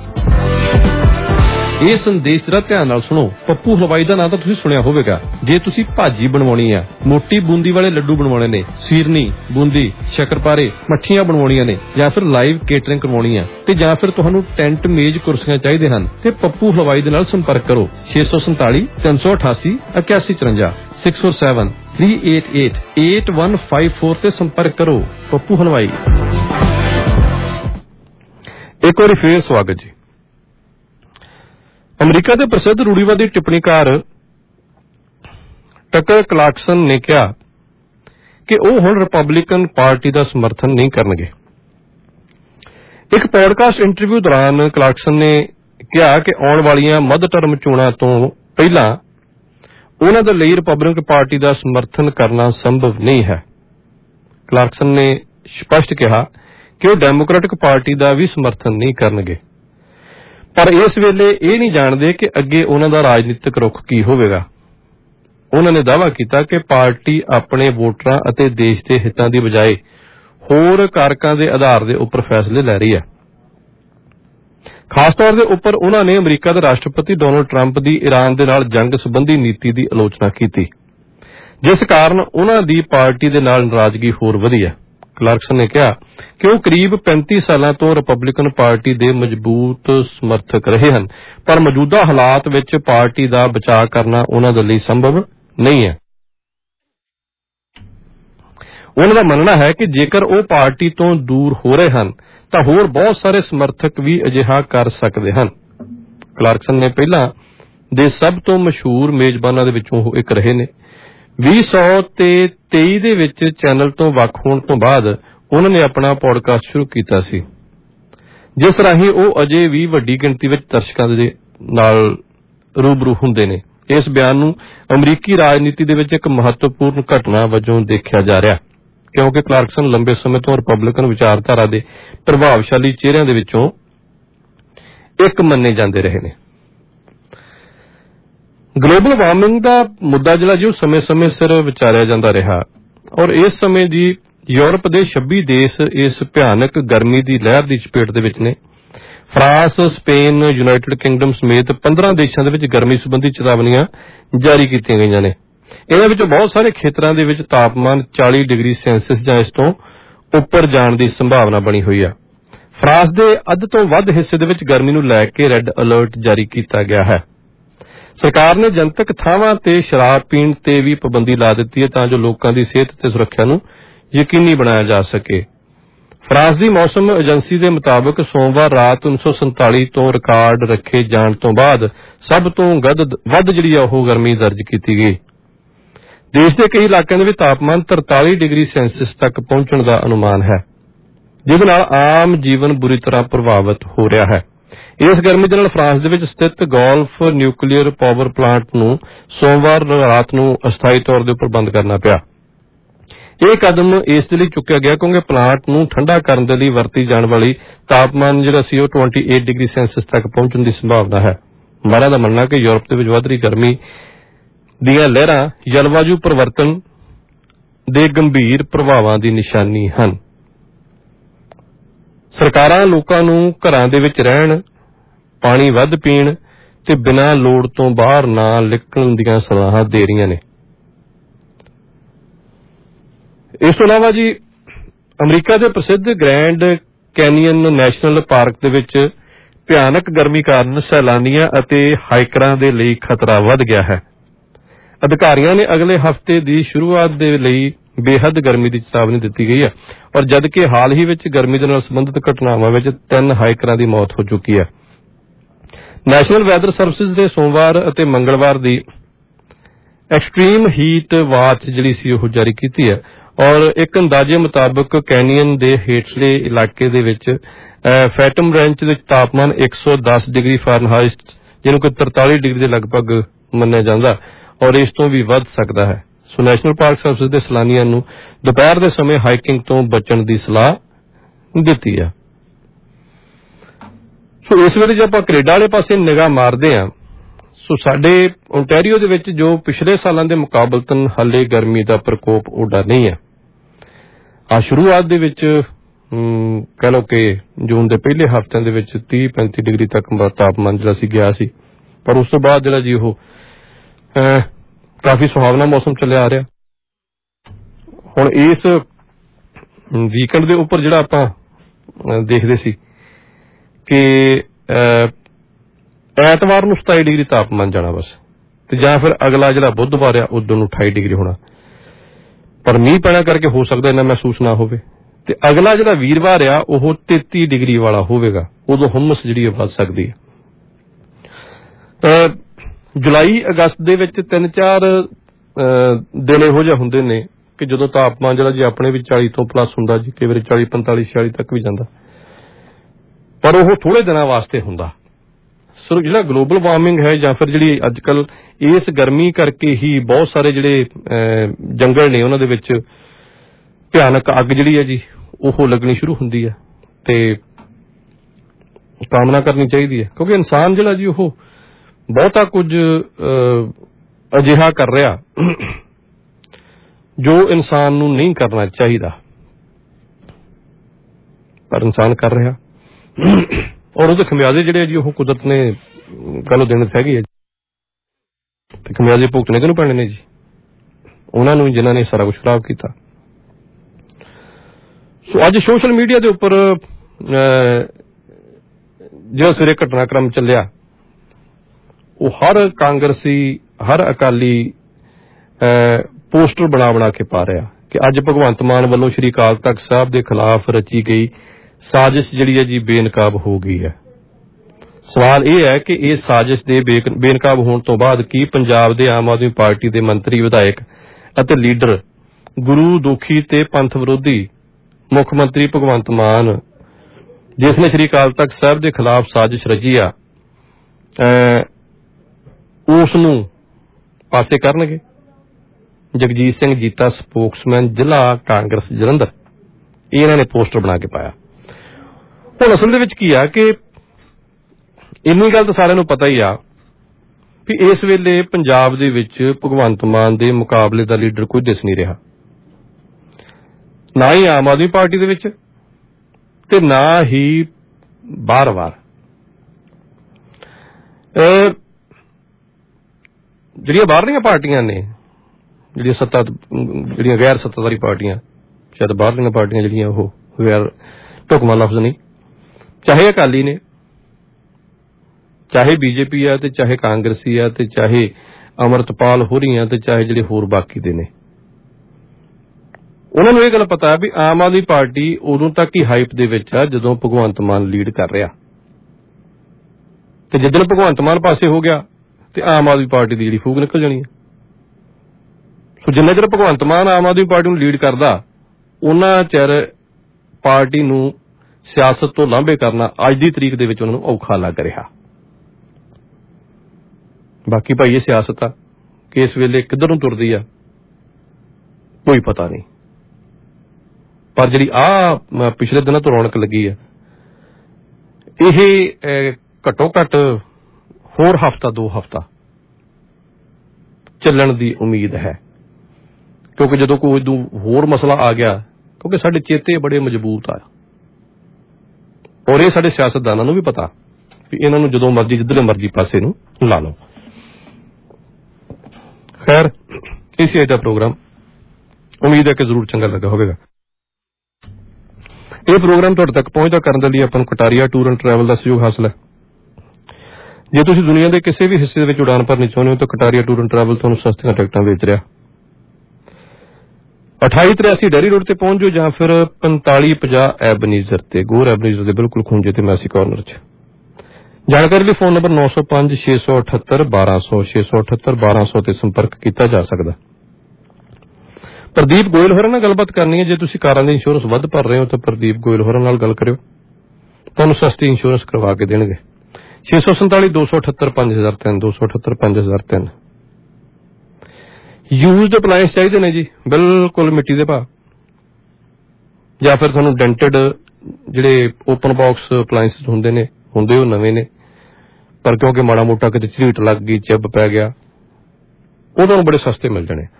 ਇਹ ਸੰਦੇਸ਼ ਜਰਾ ਧਿਆਨ ਨਾਲ ਸੁਣੋ। ਪੱਪੂ ਹਲਵਾਈ ਦਾ ਨਾਂ ਤਾਂ ਤੁਸੀਂ ਸੁਣਿਆ ਹੋਵੇਗਾ। ਜੇ ਤੁਸੀਂ ਭਾਜੀ ਬਣਵਾਉਣੀ ਆ, ਮੋਟੀ ਬੂੰਦੀ ਵਾਲੇ ਲੱਡੂ ਬਣਵਾਉਣੇ ਨੇ, ਸੀਰਨੀ, ਬੂੰਦੀ, ਸ਼ੱਕਰਪਾਰੇ, ਮੱਠੀਆਂ ਬਣਵਾਉਣੀਆਂ ਨੇ, ਜਾਂ ਫਿਰ ਲਾਈਵ ਕੇਟਰਿੰਗ ਕਰਵਾਉਣੀ ਆ, ਤੇ ਜਾਂ ਫਿਰ ਤੁਹਾਨੂੰ ਟੈਂਟ, ਮੇਜ਼, ਕੁਰਸੀਆਂ ਚਾਹੀਦੇ ਹਨ, ਤੇ ਪੱਪੂ ਹਲਵਾਈ ਦੇ ਨਾਲ ਸੰਪਰਕ ਕਰੋ ਛੇ ਸੌ ਸੰਤਾਲੀ ਤਿੰਨ ਸੌ ਅਠਾਸੀ ਇਕਿਆਸੀ ਚੁਰੰਜਾ six four seven three eight eight eight one five four ਤੇ ਸੰਪਰਕ ਕਰੋ। ਪੱਪੂ ਹਲਵਾਈ। ਇੱਕ ਵਾਰੀ ਫੇਰ ਸਵਾਗਤ ਜੀ। ਅਮਰੀਕਾ ਦੇ ਪ੍ਰਸਿੱਧ ਰੂੜੀਵਾਦੀ ਟਿੱਪਣੀਕਾਰ ਟਕਰ ਕਲਾਰਕਸਨ ਨੇ ਕਿਹਾ ਕਿ ਉਹ ਹੁਣ ਰਿਪਬਲਿਕਨ ਪਾਰਟੀ ਦਾ ਸਮਰਥਨ ਨਹੀਂ ਕਰਨਗੇ। ਇੱਕ ਪੋਡਕਾਸਟ ਇੰਟਰਵਿਊ ਦੌਰਾਨ ਕਲਾਰਕਸਨ ਨੇ ਕਿਹਾ ਕਿ ਆਉਣ ਵਾਲੀਆਂ ਮੱਧ ਟਰਮ ਚੋਣਾਂ ਤੋਂ ਪਹਿਲਾਂ ਉਹਨਾਂ ਦੇ ਲਈ ਰਿਪਬਲਿਕਨ ਪਾਰਟੀ ਦਾ ਸਮਰਥਨ ਕਰਨਾ ਸੰਭਵ ਨਹੀਂ ਹੈ। ਕਲਾਰਕਸਨ ਨੇ ਸਪਸ਼ਟ ਕਿਹਾ ਕਿ ਉਹ ਡੈਮੋਕ੍ਰੈਟਿਕ ਪਾਰਟੀ ਦਾ ਵੀ ਸਮਰਥਨ ਨਹੀਂ ਕਰਨਗੇ, ਪਰ ਇਸ ਵੇਲੇ ਇਹ ਨਹੀਂ ਜਾਣਦੇ ਕਿ ਅੱਗੇ ਉਹਨਾਂ ਦਾ ਰਾਜਨੀਤਿਕ ਰੁਖ ਕੀ ਹੋਵੇਗਾ। ਉਹਨਾਂ ਨੇ ਦਾਅਵਾ ਕੀਤਾ ਕਿ ਪਾਰਟੀ ਆਪਣੇ ਵੋਟਰਾਂ ਅਤੇ ਦੇਸ਼ ਦੇ ਹਿੱਤਾਂ ਦੀ ਬਜਾਏ ਹੋਰ ਕਾਰਕਾਂ ਦੇ ਆਧਾਰ ਦੇ ਉੱਪਰ ਫੈਸਲੇ ਲੈ ਰਹੀ ਹੈ। ਖਾਸ ਤੌਰ ਦੇ ਉੱਪਰ ਉਹਨਾਂ ਨੇ ਅਮਰੀਕਾ ਦੇ ਰਾਸ਼ਟਰਪਤੀ ਡੋਨਲਡ ਟਰੰਪ ਦੀ ਈਰਾਨ ਦੇ ਨਾਲ ਜੰਗ ਸੰਬੰਧੀ ਨੀਤੀ ਦੀ ਆਲੋਚਨਾ ਕੀਤੀ, ਜਿਸ ਕਾਰਨ ਉਹਨਾਂ ਦੀ ਪਾਰਟੀ ਦੇ ਨਾਲ ਨਾਰਾਜ਼ਗੀ ਹੋਰ ਵਧੀ ਹੈ। ਕਲਾਰਕਸਨ ਨੇ ਕਿਹਾ ਕਿ ਉਹ ਕਰੀਬ ਪੈਂਤੀ ਸਾਲਾਂ ਤੋਂ ਰਿਪਬਲਿਕਨ ਪਾਰਟੀ ਦੇ ਮਜ਼ਬੂਤ ਸਮਰਥਕ ਰਹੇ ਹਨ, ਪਰ ਮੌਜੂਦਾ ਹਾਲਾਤ ਵਿੱਚ ਪਾਰਟੀ ਦਾ ਬਚਾਅ ਕਰਨਾ ਉਹਨਾਂ ਦੇ ਲਈ ਸੰਭਵ ਨਹੀਂ ਹੈ। ਉਹਨਾਂ ਦਾ ਮੰਨਣਾ ਹੈ ਕਿ ਜੇਕਰ ਉਹ ਪਾਰਟੀ ਤੋਂ ਦੂਰ ਹੋ ਰਹੇ ਹਨ ਤਾਂ ਹੋਰ ਬਹੁਤ ਸਾਰੇ ਸਮਰਥਕ ਵੀ ਅਜਿਹਾ ਕਰ ਸਕਦੇ ਹਨ। ਕਲਾਰਕਸਨ ਨੇ ਪਹਿਲਾਂ ਦੇ ਸਭ ਤੋਂ ਮਸ਼ਹੂਰ ਮੇਜ਼ਬਾਨਾਂ ਦੇ ਵਿੱਚੋਂ ਉਹ ਇੱਕ ਰਹੇ ਨੇ। ਵੀਹ ਸੌ ਤੇ ਤੇਈ ਦੇ ਵਿੱਚ ਚੈਨਲ ਤੋਂ ਵੱਖ ਹੋਣ ਤੋਂ ਬਾਅਦ ਉਹਨਾਂ ਨੇ ਆਪਣਾ ਪੋਡਕਾਸਟ ਸ਼ੁਰੂ ਕੀਤਾ ਸੀ, ਜਿਸ ਰਾਹੀਂ ਉਹ ਅਜੇ ਵੀ ਵੱਡੀ ਗਿਣਤੀ ਵਿੱਚ ਦਰਸ਼ਕਾਂ ਦੇ ਨਾਲ ਰੂਬਰੂ ਹੁੰਦੇ ਨੇ। ਇਸ ਬਿਆਨ ਨੂੰ ਅਮਰੀਕੀ ਰਾਜਨੀਤੀ ਦੇ ਵਿੱਚ ਇੱਕ ਮਹੱਤਵਪੂਰਨ ਘਟਨਾ ਵਜੋਂ ਦੇਖਿਆ ਜਾ ਰਿਹਾ, ਕਿਉਂਕਿ ਕਲਾਰਕਸਨ ਲੰਬੇ ਸਮੇਂ ਤੋਂ ਰਿਪਬਲਿਕਨ ਵਿਚਾਰਧਾਰਾ ਦੇ ਪ੍ਰਭਾਵਸ਼ਾਲੀ ਚਿਹਰਿਆਂ ਦੇ ਵਿੱਚੋਂ ਇੱਕ ਮੰਨੇ ਜਾਂਦੇ ਰਹੇ ਨੇ। ਗਲੋਬਲ ਵਾਰਮਿੰਗ ਦਾ ਮੁੱਦਾ ਜਿਹੜਾ ਜੀ ਉਹ ਸਮੇਂ-ਸਮੇਂ ਸਿਰ ਵਿਚਾਰਿਆ ਜਾਂਦਾ ਰਿਹਾ, ਔਰ ਇਸ ਸਮੇਂ ਦੀ ਯੂਰਪ ਦੇ ਛੱਬੀ ਦੇਸ਼ ਇਸ ਭਿਆਨਕ ਗਰਮੀ ਦੀ ਲਹਿਰ ਦੀ ਚਪੇਟ ਦੇ ਵਿੱਚ ਨੇ। ਫਰਾਂਸ, ਸਪੇਨ, ਯੂਨਾਈਟਿਡ ਕਿੰਗਡਮ ਸਮੇਤ ਪੰਦਰਾਂ ਦੇਸ਼ਾਂ ਦੇ ਵਿੱਚ ਗਰਮੀ ਸੰਬੰਧੀ ਚੇਤਾਵਨੀਆਂ ਜਾਰੀ ਕੀਤੀਆਂ ਗਈਆਂ ਨੇ। ਇਹਨਾਂ ਵਿੱਚੋਂ ਬਹੁਤ ਸਾਰੇ ਖੇਤਰਾਂ ਦੇ ਵਿੱਚ ਤਾਪਮਾਨ ਚਾਲੀ ਡਿਗਰੀ ਸੈਂਸੀਅਸ ਜਾਂ ਇਸ ਤੋਂ ਉੱਪਰ ਜਾਣ ਦੀ ਸੰਭਾਵਨਾ ਬਣੀ ਹੋਈ ਹੈ। ਫਰਾਂਸ ਦੇ ਅੱਧ ਤੋਂ ਵੱਧ ਹਿੱਸੇ ਦੇ ਵਿੱਚ ਗਰਮੀ ਨੂੰ ਲੈ ਕੇ ਰੈੱਡ ਅਲਰਟ ਜਾਰੀ ਕੀਤਾ ਗਿਆ ਹੈ। ਸਰਕਾਰ ਨੇ ਜਨਤਕ ਥਾਵਾਂ ਤੇ ਸ਼ਰਾਬ ਪੀਣ ਤੇ ਵੀ ਪਾਬੰਦੀ ਲਾ ਦਿੱਤੀ ਹੈ ਤਾਂ ਜੋ ਲੋਕਾਂ ਦੀ ਸਿਹਤ ਤੇ ਸੁਰੱਖਿਆ ਨੂੰ ਯਕੀਨੀ ਬਣਾਇਆ ਜਾ ਸਕੇ। ਫਰਾਂਸ ਦੀ ਮੌਸਮ ਏਜੰਸੀ ਦੇ ਮੁਤਾਬਕ ਸੋਮਵਾਰ ਰਾਤ ਉੱਨੀ ਸੌ ਸੰਤਾਲੀ ਤੋਂ ਰਿਕਾਰਡ ਰੱਖੇ ਜਾਣ ਤੋਂ ਬਾਅਦ ਸਭ ਤੋਂ ਵੱਧ ਜਿਹੜੀ ਆ ਉਹ ਗਰਮੀ ਦਰਜ ਕੀਤੀ ਗਈ। ਦੇਸ਼ ਦੇ ਕਈ ਇਲਾਕਿਆਂ ਦੇ ਵਿੱਚ ਤਾਪਮਾਨ ਤਰਤਾਲੀ ਡਿਗਰੀ ਸੈਂਸੀਅਸ ਤੱਕ ਪਹੁੰਚਣ ਦਾ ਅਨੁਮਾਨ ਹੈ, ਜਿਹਦੇ ਨਾਲ ਆਮ ਜੀਵਨ ਬੁਰੀ ਤਰ੍ਹਾਂ ਪ੍ਰਭਾਵਿਤ ਹੋ ਰਿਹਾ ਹੈ। ਇਸ ਗਰਮੀ ਦੇ ਨਾਲ ਫਰਾਂਸ ਦੇ ਵਿੱਚ ਸਥਿਤ ਗੋਲਫ ਨਿਊਕਲੀਅਰ ਪਾਵਰ ਪਲਾਂਟ ਨੂੰ ਸੋਮਵਾਰ ਰਾਤ ਨੂੰ ਅਸਥਾਈ ਤੌਰ ਦੇ ਉੱਪਰ ਬੰਦ ਕਰਨਾ ਪਿਆ। ਇਹ ਕਦਮ ਇਸ ਦੇ ਲਈ ਚੁੱਕਿਆ ਗਿਆ ਕਿਉਂਕਿ ਪਲਾਂਟ ਨੂੰ ਠੰਡਾ ਕਰਨ ਦੇ ਲਈ ਵਰਤੀ ਜਾਣ ਵਾਲੀ ਤਾਪਮਾਨ ਜਿਹੜਾ ਸੀ ਉਹ ਅਠਾਈ ਡਿਗਰੀ ਸੈਂਸੀਅਸ ਤੱਕ ਪਹੁੰਚਣ ਦੀ ਸੰਭਾਵਨਾ ਹੈ। ਮਾਹਰਾਂ ਦਾ ਮੰਨਣਾ ਕਿ ਯੂਰਪ ਦੇ ਵਿੱਚ ਵਧ ਰਹੀ ਗਰਮੀ ਦੀਆਂ ਲਹਿਰਾਂ ਜਲਵਾਯੂ ਪਰਿਵਰਤਨ ਦੇ ਗੰਭੀਰ ਪ੍ਰਭਾਵਾਂ ਦੀ ਨਿਸ਼ਾਨੀ ਹਨ। ਸਰਕਾਰਾਂ ਲੋਕਾਂ ਨੂੰ ਘਰਾਂ ਦੇ ਵਿੱਚ ਰਹਿਣ, ਪਾਣੀ ਵੱਧ ਪੀਣ ਤੇ ਬਿਨਾਂ ਲੋੜ ਤੋਂ ਬਾਹਰ ਨਾ ਨਿਕਲਣ ਦੀਆਂ ਸਲਾਹਾਂ ਦੇ ਰਹੀਆਂ ਨੇ। ਇਸ ਤੋਂ ਇਲਾਵਾ ਜੀ ਅਮਰੀਕਾ ਦੇ ਪ੍ਰਸਿੱਧ ਗ੍ਰੈਂਡ ਕੈਨੀਅਨ ਨੈਸ਼ਨਲ ਪਾਰਕ ਦੇ ਵਿੱਚ ਭਿਆਨਕ ਗਰਮੀ ਕਾਰਨ ਸੈਲਾਨੀਆਂ ਅਤੇ ਹਾਈਕਰਾਂ ਦੇ ਲਈ ਖਤਰਾ ਵੱਧ ਗਿਆ ਹੈ। ਅਧਿਕਾਰੀਆਂ ਨੇ ਅਗਲੇ ਹਫ਼ਤੇ ਦੀ ਸ਼ੁਰੂਆਤ ਦੇ ਲਈ ਬੇਹੱਦ ਗਰਮੀ ਦੀ ਚੇਤਾਵਨੀ ਦਿੱਤੀ ਗਈ ਹੈ, ਔਰ ਜਦਕਿ ਹਾਲ ਹੀ ਵਿੱਚ ਗਰਮੀ ਦੇ ਨਾਲ ਸੰਬੰਧਿਤ ਘਟਨਾਵਾਂ ਵਿੱਚ ਤਿੰਨ ਹਾਈਕਰਾਂ ਦੀ ਮੌਤ ਹੋ ਚੁੱਕੀ ਹੈ। ਨੈਸ਼ਨਲ ਵੈਦਰ ਸਰਵਿਸਿਜ਼ ਦੇ ਸੋਮਵਾਰ ਅਤੇ ਮੰਗਲਵਾਰ ਦੀ ਐਕਸਟ੍ਰੀਮ ਹੀਟ ਵਾਚ ਜਿਹੜੀ ਸੀ ਉਹ ਜਾਰੀ ਕੀਤੀ ਹੈ, ਔਰ ਇੱਕ ਅੰਦਾਜ਼ੇ ਮੁਤਾਬਕ ਕੈਨੀਅਨ ਦੇ ਹੇਠਲੇ ਇਲਾਕੇ ਦੇ ਵਿੱਚ ਫੈਟਮ ਰੇਂਜ ਦੇ ਤਾਪਮਾਨ ਇੱਕ ਸੌ ਦਸ ਡਿਗਰੀ ਫਾਰਨਹਾਈਟ, ਜਿਹਨੂੰ ਕਿ ਤਰਤਾਲੀ ਡਿਗਰੀ ਦੇ ਲਗਭਗ ਮੰਨਿਆ ਜਾਂਦਾ, ਔਰ ਇਸ ਤੋਂ ਵੀ ਵੱਧ ਸਕਦਾ ਹੈ। ਸੋ ਨੈਸ਼ਨਲ ਪਾਰਕ ਸਰਵਿਸ ਦੇ ਸੈਲਾਨੀਆਂ ਨੂੰ ਦੁਪਹਿਰ ਦੇ ਸਮੇਂ ਹਾਈਕਿੰਗ ਤੋਂ ਬਚਣ ਦੀ ਸਲਾਹ ਦਿੱਤੀ ਹੈ। ਸੋ ਇਸ ਵੇਲੇ ਜੇ ਆਪਾਂ ਕੈਨੇਡਾ ਵਾਲੇ ਪਾਸੇ ਨਿਗਾਹ ਮਾਰਦੇ ਹਾਂ, ਸੋ ਸਾਡੇ ਓਨਟਾਰੀਓ ਦੇ ਵਿੱਚ ਜੋ ਪਿਛਲੇ ਸਾਲਾਂ ਦੇ ਮੁਕਾਬਲਤਨ ਹਾਲੇ ਗਰਮੀ ਦਾ ਪ੍ਰਕੋਪ ਓਡਾ ਨਹੀਂ ਹੈ। ਆ ਸ਼ੁਰੂਆਤ ਦੇ ਵਿੱਚ ਕਹਿ ਲਓ ਕਿ ਜੂਨ ਦੇ ਪਹਿਲੇ ਹਫ਼ਤਿਆਂ ਦੇ ਵਿੱਚ ਤੀਹ ਪੈਂਤੀ ਡਿਗਰੀ ਤੱਕ ਤਾਪਮਾਨ ਜਿਹੜਾ ਸੀ ਗਿਆ ਸੀ, ਪਰ ਉਸ ਤੋਂ ਬਾਅਦ ਜਿਹੜਾ ਜੀ ਉਹ ਕਾਫੀ ਸੁਹਾਵਣਾ ਮੌਸਮ ਚੱਲਿਆ ਆ ਰਿਹਾ। ਹੁਣ ਇਸ ਵੀਕਐਂਡ ਦੇ ਉੱਪਰ ਜਿਹੜਾ ਆਪਾਂ ਦੇਖਦੇ ਸੀ ਕਿ ਐਤਵਾਰ ਨੂੰ ਸਤਾਈ ਡਿਗਰੀ ਤਾਪਮਾਨ ਜਾਣਾ ਬਸ, ਤੇ ਜਾਂ ਫਿਰ ਅਗਲਾ ਜਿਹੜਾ ਬੁੱਧਵਾਰ ਆ ਉਦੋਂ ਨੂੰ ਅਠਾਈ ਡਿਗਰੀ ਹੋਣਾ, ਪਰ ਮੀਂਹ ਪੈਣਾ ਕਰਕੇ ਹੋ ਸਕਦਾ ਇੰਨਾ ਮਹਿਸੂਸ ਨਾ ਹੋਵੇ। ਤੇ ਅਗਲਾ ਜਿਹੜਾ ਵੀਰਵਾਰ ਆ ਉਹ ਤੇਤੀ ਡਿਗਰੀ ਵਾਲਾ ਹੋਵੇਗਾ, ਉਦੋਂ ਹੁਮਸ ਜਿਹੜੀ ਵੱਧ ਸਕਦੀ ਹੈ। ਜੁਲਾਈ ਅਗਸਤ ਦੇ ਵਿੱਚ ਤਿੰਨ ਚਾਰ ਦਿਨ ਇਹੋ ਜਿਹੇ ਹੁੰਦੇ ਨੇ ਕਿ ਜਦੋਂ ਤਾਪਮਾਨ ਜਿਹੜਾ ਜੀ ਆਪਣੇ ਵੀ ਚਾਲੀ ਤੋਂ ਪਲੱਸ ਹੁੰਦਾ ਜੀ, ਕਈ ਵਾਰੀ ਚਾਲੀ ਪੰਤਾਲੀ ਛਿਆਲੀ ਤੱਕ ਵੀ ਜਾਂਦਾ, ਪਰ ਉਹ ਥੋੜੇ ਦਿਨਾਂ ਵਾਸਤੇ ਹੁੰਦਾ। ਸੋ ਜਿਹੜਾ ਗਲੋਬਲ ਵਾਰਮਿੰਗ ਹੈ ਜਾਂ ਫਿਰ ਜਿਹੜੀ ਅੱਜ ਕੱਲ ਇਸ ਗਰਮੀ ਕਰਕੇ ਹੀ ਬਹੁਤ ਸਾਰੇ ਜਿਹੜੇ ਜੰਗਲ ਨੇ ਉਹਨਾਂ ਦੇ ਵਿੱਚ ਭਿਆਨਕ ਅੱਗ ਜਿਹੜੀ ਹੈ ਜੀ ਉਹ ਲੱਗਣੀ ਸ਼ੁਰੂ ਹੁੰਦੀ ਹੈ। ਤੇ ਕਾਮਨਾ ਕਰਨੀ ਚਾਹੀਦੀ ਹੈ ਕਿਉਂਕਿ ਇਨਸਾਨ ਜਿਹੜਾ ਜੀ ਉਹ ਬਹੁਤਾ ਕੁਝ ਅਜਿਹਾ ਕਰ ਰਿਹਾ ਜੋ ਇਨਸਾਨ ਨੂੰ ਨਹੀਂ ਕਰਨਾ ਚਾਹੀਦਾ, ਪਰ ਇਨਸਾਨ ਕਰ ਰਿਹਾ ਔਰ ਉਹਦੇ ਖਮਿਆਜ਼ੇ ਜਿਹੜੇ ਜੀ ਉਹ ਕੁਦਰਤ ਨੇ ਕੱਲ ਦੇਣ ਹੈਗੀ ਹੈ। ਤੇ ਖਮਿਆਜ਼ੇ ਭੁਗਤਣੇ ਕਿਹਨੂੰ ਪੈਣੇ ਨੇ ਜੀ? ਉਹਨਾਂ ਨੂੰ ਜਿਨ੍ਹਾਂ ਨੇ ਸਾਰਾ ਕੁਝ ਖਰਾਬ ਕੀਤਾ। ਸੋ ਅੱਜ ਸੋਸ਼ਲ ਮੀਡੀਆ ਦੇ ਉੱਪਰ ਜਿਹੜਾ ਸਵੇਰੇ ਘਟਨਾਕ੍ਰਮ ਚੱਲਿਆ ਉਹ ਹਰ ਕਾਂਗਰਸੀ ਹਰ ਅਕਾਲੀ ਪੋਸਟਰ ਬਣਾ ਬਣਾ ਕੇ ਪਾ ਰਿਹਾ ਕਿ ਅੱਜ ਭਗਵੰਤ ਮਾਨ ਵੱਲੋਂ ਸ਼੍ਰੀ ਅਕਾਲ ਤਖ਼ਤ ਸਾਹਿਬ ਦੇ ਖਿਲਾਫ ਰਚੀ ਗਈ ਸਾਜ਼ਿਸ਼ ਜਿਹੜੀ ਹੈ ਜੀ ਬੇਨਕਾਬ ਹੋ ਗਈ ਹੈ। ਸਵਾਲ ਇਹ ਹੈ ਕਿ ਇਹ ਸਾਜ਼ਿਸ਼ ਦੇ ਬੇਨਕਾਬ ਹੋਣ ਤੋਂ ਬਾਅਦ ਕੀ ਪੰਜਾਬ ਦੇ ਆਮ ਆਦਮੀ ਪਾਰਟੀ ਦੇ ਮੰਤਰੀ ਵਿਧਾਇਕ ਅਤੇ ਲੀਡਰ ਗੁਰੂ ਦੋਖੀ ਤੇ ਪੰਥ ਵਿਰੋਧੀ ਮੁੱਖ ਮੰਤਰੀ ਭਗਵੰਤ ਮਾਨ ਜਿਸ ਨੇ ਸ਼੍ਰੀ ਅਕਾਲ ਤਖ਼ਤ ਸਾਹਿਬ ਦੇ ਖਿਲਾਫ ਸਾਜ਼ਿਸ਼ ਰਚੀ ਆ ਉਸ ਨੂੰ ਪਾਸੇ ਕਰਨਗੇ? ਜਗਜੀਤ ਸਿੰਘ ਜੀਤਾ ਸਪੋਕਸਮੈਨ ਜ਼ਿਲ੍ਹਾ ਕਾਂਗਰਸ ਜਲੰਧਰ, ਇਹ ਇਹਨਾਂ ਨੇ ਪੋਸਟਰ ਬਣਾ ਕੇ ਪਾਇਆ। ਹੁਣ ਅਸਲ ਦੇ ਵਿੱਚ ਕੀ ਆ ਕਿ ਇੰਨੀ ਗੱਲ ਤਾਂ ਸਾਰਿਆਂ ਨੂੰ ਪਤਾ ਹੀ ਆ ਵੀ ਇਸ ਵੇਲੇ ਪੰਜਾਬ ਦੇ ਵਿੱਚ ਭਗਵੰਤ ਮਾਨ ਦੇ ਮੁਕਾਬਲੇ ਦਾ ਲੀਡਰ ਕੋਈ ਦਿਸ ਨਹੀਂ ਰਿਹਾ, ਨਾ ਹੀ ਆਮ ਆਦਮੀ ਪਾਰਟੀ ਦੇ ਵਿੱਚ ਤੇ ਨਾ ਹੀ ਬਾਰ-ਬਾਰ। ਜਿਹੜੀਆਂ ਬਾਹਰਲੀਆਂ ਪਾਰਟੀਆਂ ਨੇ, ਜਿਹੜੀਆਂ ਸੱਤਾ ਜਿਹੜੀਆਂ ਗੈਰ ਸੱਤਾਧਾਰੀ ਪਾਰਟੀਆਂ, ਸ਼ਾਇਦ ਬਾਹਰਲੀਆਂ ਪਾਰਟੀਆਂ ਜਿਹੜੀਆਂ ਉਹ ਗੈਰ ਢੁਕਵਾਂ ਲਫ਼ਜ਼ ਨਹੀਂ, ਚਾਹੇ ਅਕਾਲੀ ਨੇ, ਚਾਹੇ ਬੀਜੇਪੀ ਆ ਤੇ ਚਾਹੇ ਕਾਂਗਰਸੀ ਆ ਤੇ ਚਾਹੇ ਅਮਰਤਪਾਲ ਹੋਰੀ ਆ ਤੇ ਚਾਹੇ ਜਿਹੜੇ ਹੋਰ ਬਾਕੀ ਦੇ ਨੇ, ਉਹਨਾਂ ਨੂੰ ਇਹ ਗੱਲ ਪਤਾ ਵੀ ਆਮ ਆਦਮੀ ਪਾਰਟੀ ਉਦੋਂ ਤੱਕ ਹੀ ਹਾਈਪ ਦੇ ਵਿੱਚ ਆ ਜਦੋਂ ਭਗਵੰਤ ਮਾਨ ਲੀਡ ਕਰ ਰਿਹਾ, ਤੇ ਜਿੱਦਣ ਭਗਵੰਤ ਮਾਨ ਪਾਸੇ ਹੋ ਗਿਆ ਤੇ ਆਮ ਆਦਮੀ ਪਾਰਟੀ ਦੀ ਜਿਹੜੀ ਫੂਕ ਨਿਕਲ ਜਾਣੀ ਹੈ। ਸੋ ਜਿੰਨਾ ਚਿਰ ਭਗਵੰਤ ਮਾਨ ਆਮ ਆਦਮੀ ਪਾਰਟੀ ਨੂੰ ਲੀਡ ਕਰਦਾ ਉਹਨਾਂ ਚਿਰ ਪਾਰਟੀ ਨੂੰ ਸਿਆਸਤ ਤੋਂ ਲਾਂਭੇ ਕਰਨਾ ਅੱਜ ਦੀ ਤਰੀਕ ਦੇ ਵਿੱਚ ਉਹਨਾਂ ਨੂੰ ਔਖਾ ਲੱਗ ਰਿਹਾ। ਬਾਕੀ ਭਾਈ ਇਹ ਸਿਆਸਤ ਆ ਕਿ ਇਸ ਵੇਲੇ ਕਿੱਧਰ ਨੂੰ ਤੁਰਦੀ ਆ ਕੋਈ ਪਤਾ ਨਹੀਂ, ਪਰ ਜਿਹੜੀ ਆਹ ਪਿਛਲੇ ਦਿਨਾਂ ਤੋਂ ਰੌਣਕ ਲੱਗੀ ਆ ਇਹ ਘੱਟੋ ਘੱਟ ਹੋਰ ਹਫ਼ਤਾ ਦੋ ਹਫ਼ਤਾ ਚੱਲਣ ਦੀ ਉਮੀਦ ਹੈ, ਕਿਉਂਕਿ ਜਦੋਂ ਕੋਈ ਹੋਰ ਮਸਲਾ ਆ ਗਿਆ, ਕਿਉਂਕਿ ਸਾਡੇ ਚੇਤੇ ਬੜੇ ਮਜ਼ਬੂਤ ਆ ਔਰ ਇਹ ਸਾਡੇ ਸਿਆਸਤਦਾਨਾਂ ਨੂੰ ਵੀ ਪਤਾ ਵੀ ਇਹਨਾਂ ਨੂੰ ਜਦੋਂ ਮਰਜ਼ੀ ਜਿੱਧਰਲੇ ਮਰਜ਼ੀ ਪਾਸੇ ਨੂੰ ਲਾ ਲਓ। ਖੈਰ ਇਸੇ ਦਾ ਪ੍ਰੋਗਰਾਮ ਉਮੀਦ ਹੈ ਕਿ ਜ਼ਰੂਰ ਚੰਗਾ ਲੱਗਾ ਹੋਵੇਗਾ। ਇਹ ਪ੍ਰੋਗਰਾਮ ਤੁਹਾਡੇ ਤੱਕ ਪਹੁੰਚਦਾ ਕਰਨ ਦੇ ਲਈ ਆਪਾਂ ਨੂੰ ਕਟਾਰੀਆ ਟੂਰ ਐਂਡ ਟਰੈਵਲ ਦਾ ਸਹਿਯੋਗ ਹਾਸਲ ਹੈ। ਜੇ ਤੁਸੀਂ ਦੁਨੀਆ ਦੇ ਕਿਸੇ ਵੀ ਹਿੱਸੇ ਦੇ ਵਿੱਚ ਉਡਾਨ ਭਰਨੀ ਚਾਹੁੰਦੇ ਹੋ ਤਾਂ ਕਟਾਰੀਆ ਟੂਰ ਐਂਡ ਟਰੈਵਲ ਤੁਹਾਨੂੰ ਸਸਤੀਆਂ ਟਿਕਟਾਂ ਵੇਚ ਰਿਹਾ। ਅਠਾਈ ਤਰਿਆਸੀ ਡੈਰੀ ਰੋਡ ਤੇ ਪਹੁੰਚ ਜਾਓ ਜਾਂ ਫਿਰ ਪੰਤਾਲੀ ਪੰਜਾਹ ਐਬਨੀਜ਼ਰ ਤੇ ਗੋਰ ਐਬਨੀਜ਼ਰ ਦੇ ਬਿਲਕੁਲ ਖੂੰਜੇ ਤੇ ਮੈਸੀ ਕਾਰਨਰ 'ਚ। ਜਾਣਕਾਰੀ ਲਈ ਫੋਨ ਨੰਬਰ ਨੌ ਸੌ ਪੰਜ ਛੇ ਸੌ ਅਠੱਤਰ ਬਾਰਾਂ ਸੌ ਛੇ ਸੌ ਅਠੱਤਰ ਬਾਰਾਂ ਸੌ ਤੇ ਸੰਪਰਕ ਕੀਤਾ ਜਾ ਸਕਦਾ। ਪ੍ਰਦੀਪ ਗੋਇਲ ਹੋਰਾਂ ਨਾਲ ਗੱਲਬਾਤ ਕਰਨੀ ਹੈ। ਜੇ ਤੁਸੀਂ ਕਾਰਾਂ ਦੇ ਇੰਸ਼ੋਰੈਂਸ ਵੱਧ ਭਰ ਰਹੇ ਹੋ ਤਾਂ ਪ੍ਰਦੀਪ ਗੋਇਲ ਹੋਰਾਂ ਨਾਲ ਗੱਲ ਕਰਿਓ, ਤੁਹਾਨੂੰ ਸਸਤੀ ਇੰਸ਼ੋਰੈਂਸ ਕਰਵਾ ਕੇ ਦੇਣਗੇ। ਛੇ ਸੌ ਸੰਤਾਲੀ ਦੋ ਸੌ ਅਠੱਤਰ ਪੰਜ ਹਜ਼ਾਰ ਤਿੰਨ ਦੋ ਸੌ ਅਠੱਤਰ ਪੰਜ ਹਜ਼ਾਰ ਤਿੰਨ। ਯੂਜ਼ਡ ਅਪਲਾਇੰਸ ਚਾਹੀਦੇ ਨੇ ਜੀ, ਬਿਲਕੁਲ ਮਿੱਟੀ ਦੇ ਭਾਅ, ਜਾਂ ਫਿਰ ਤੁਹਾਨੂੰ ਡੈਂਟਡ ਜਿਹੜੇ ਓਪਨ ਬਾਕਸ ਅਪਲਾਇੰਸ ਹੁੰਦੇ ਨੇ ਹੁੰਦੇ ਉਹ ਨਵੇਂ ਨੇ, ਪਰ ਕਿਉਂਕਿ ਮਾੜਾ ਮੋਟਾ ਕਿਤੇ ਝਰੀਟ ਲੱਗ ਗਈ, ਚਿੱਬ ਪੈ ਗਿਆ, ਉਹ ਤੁਹਾਨੂੰ ਬੜੇ ਸਸਤੇ ਮਿਲ ਜਾਣੇ।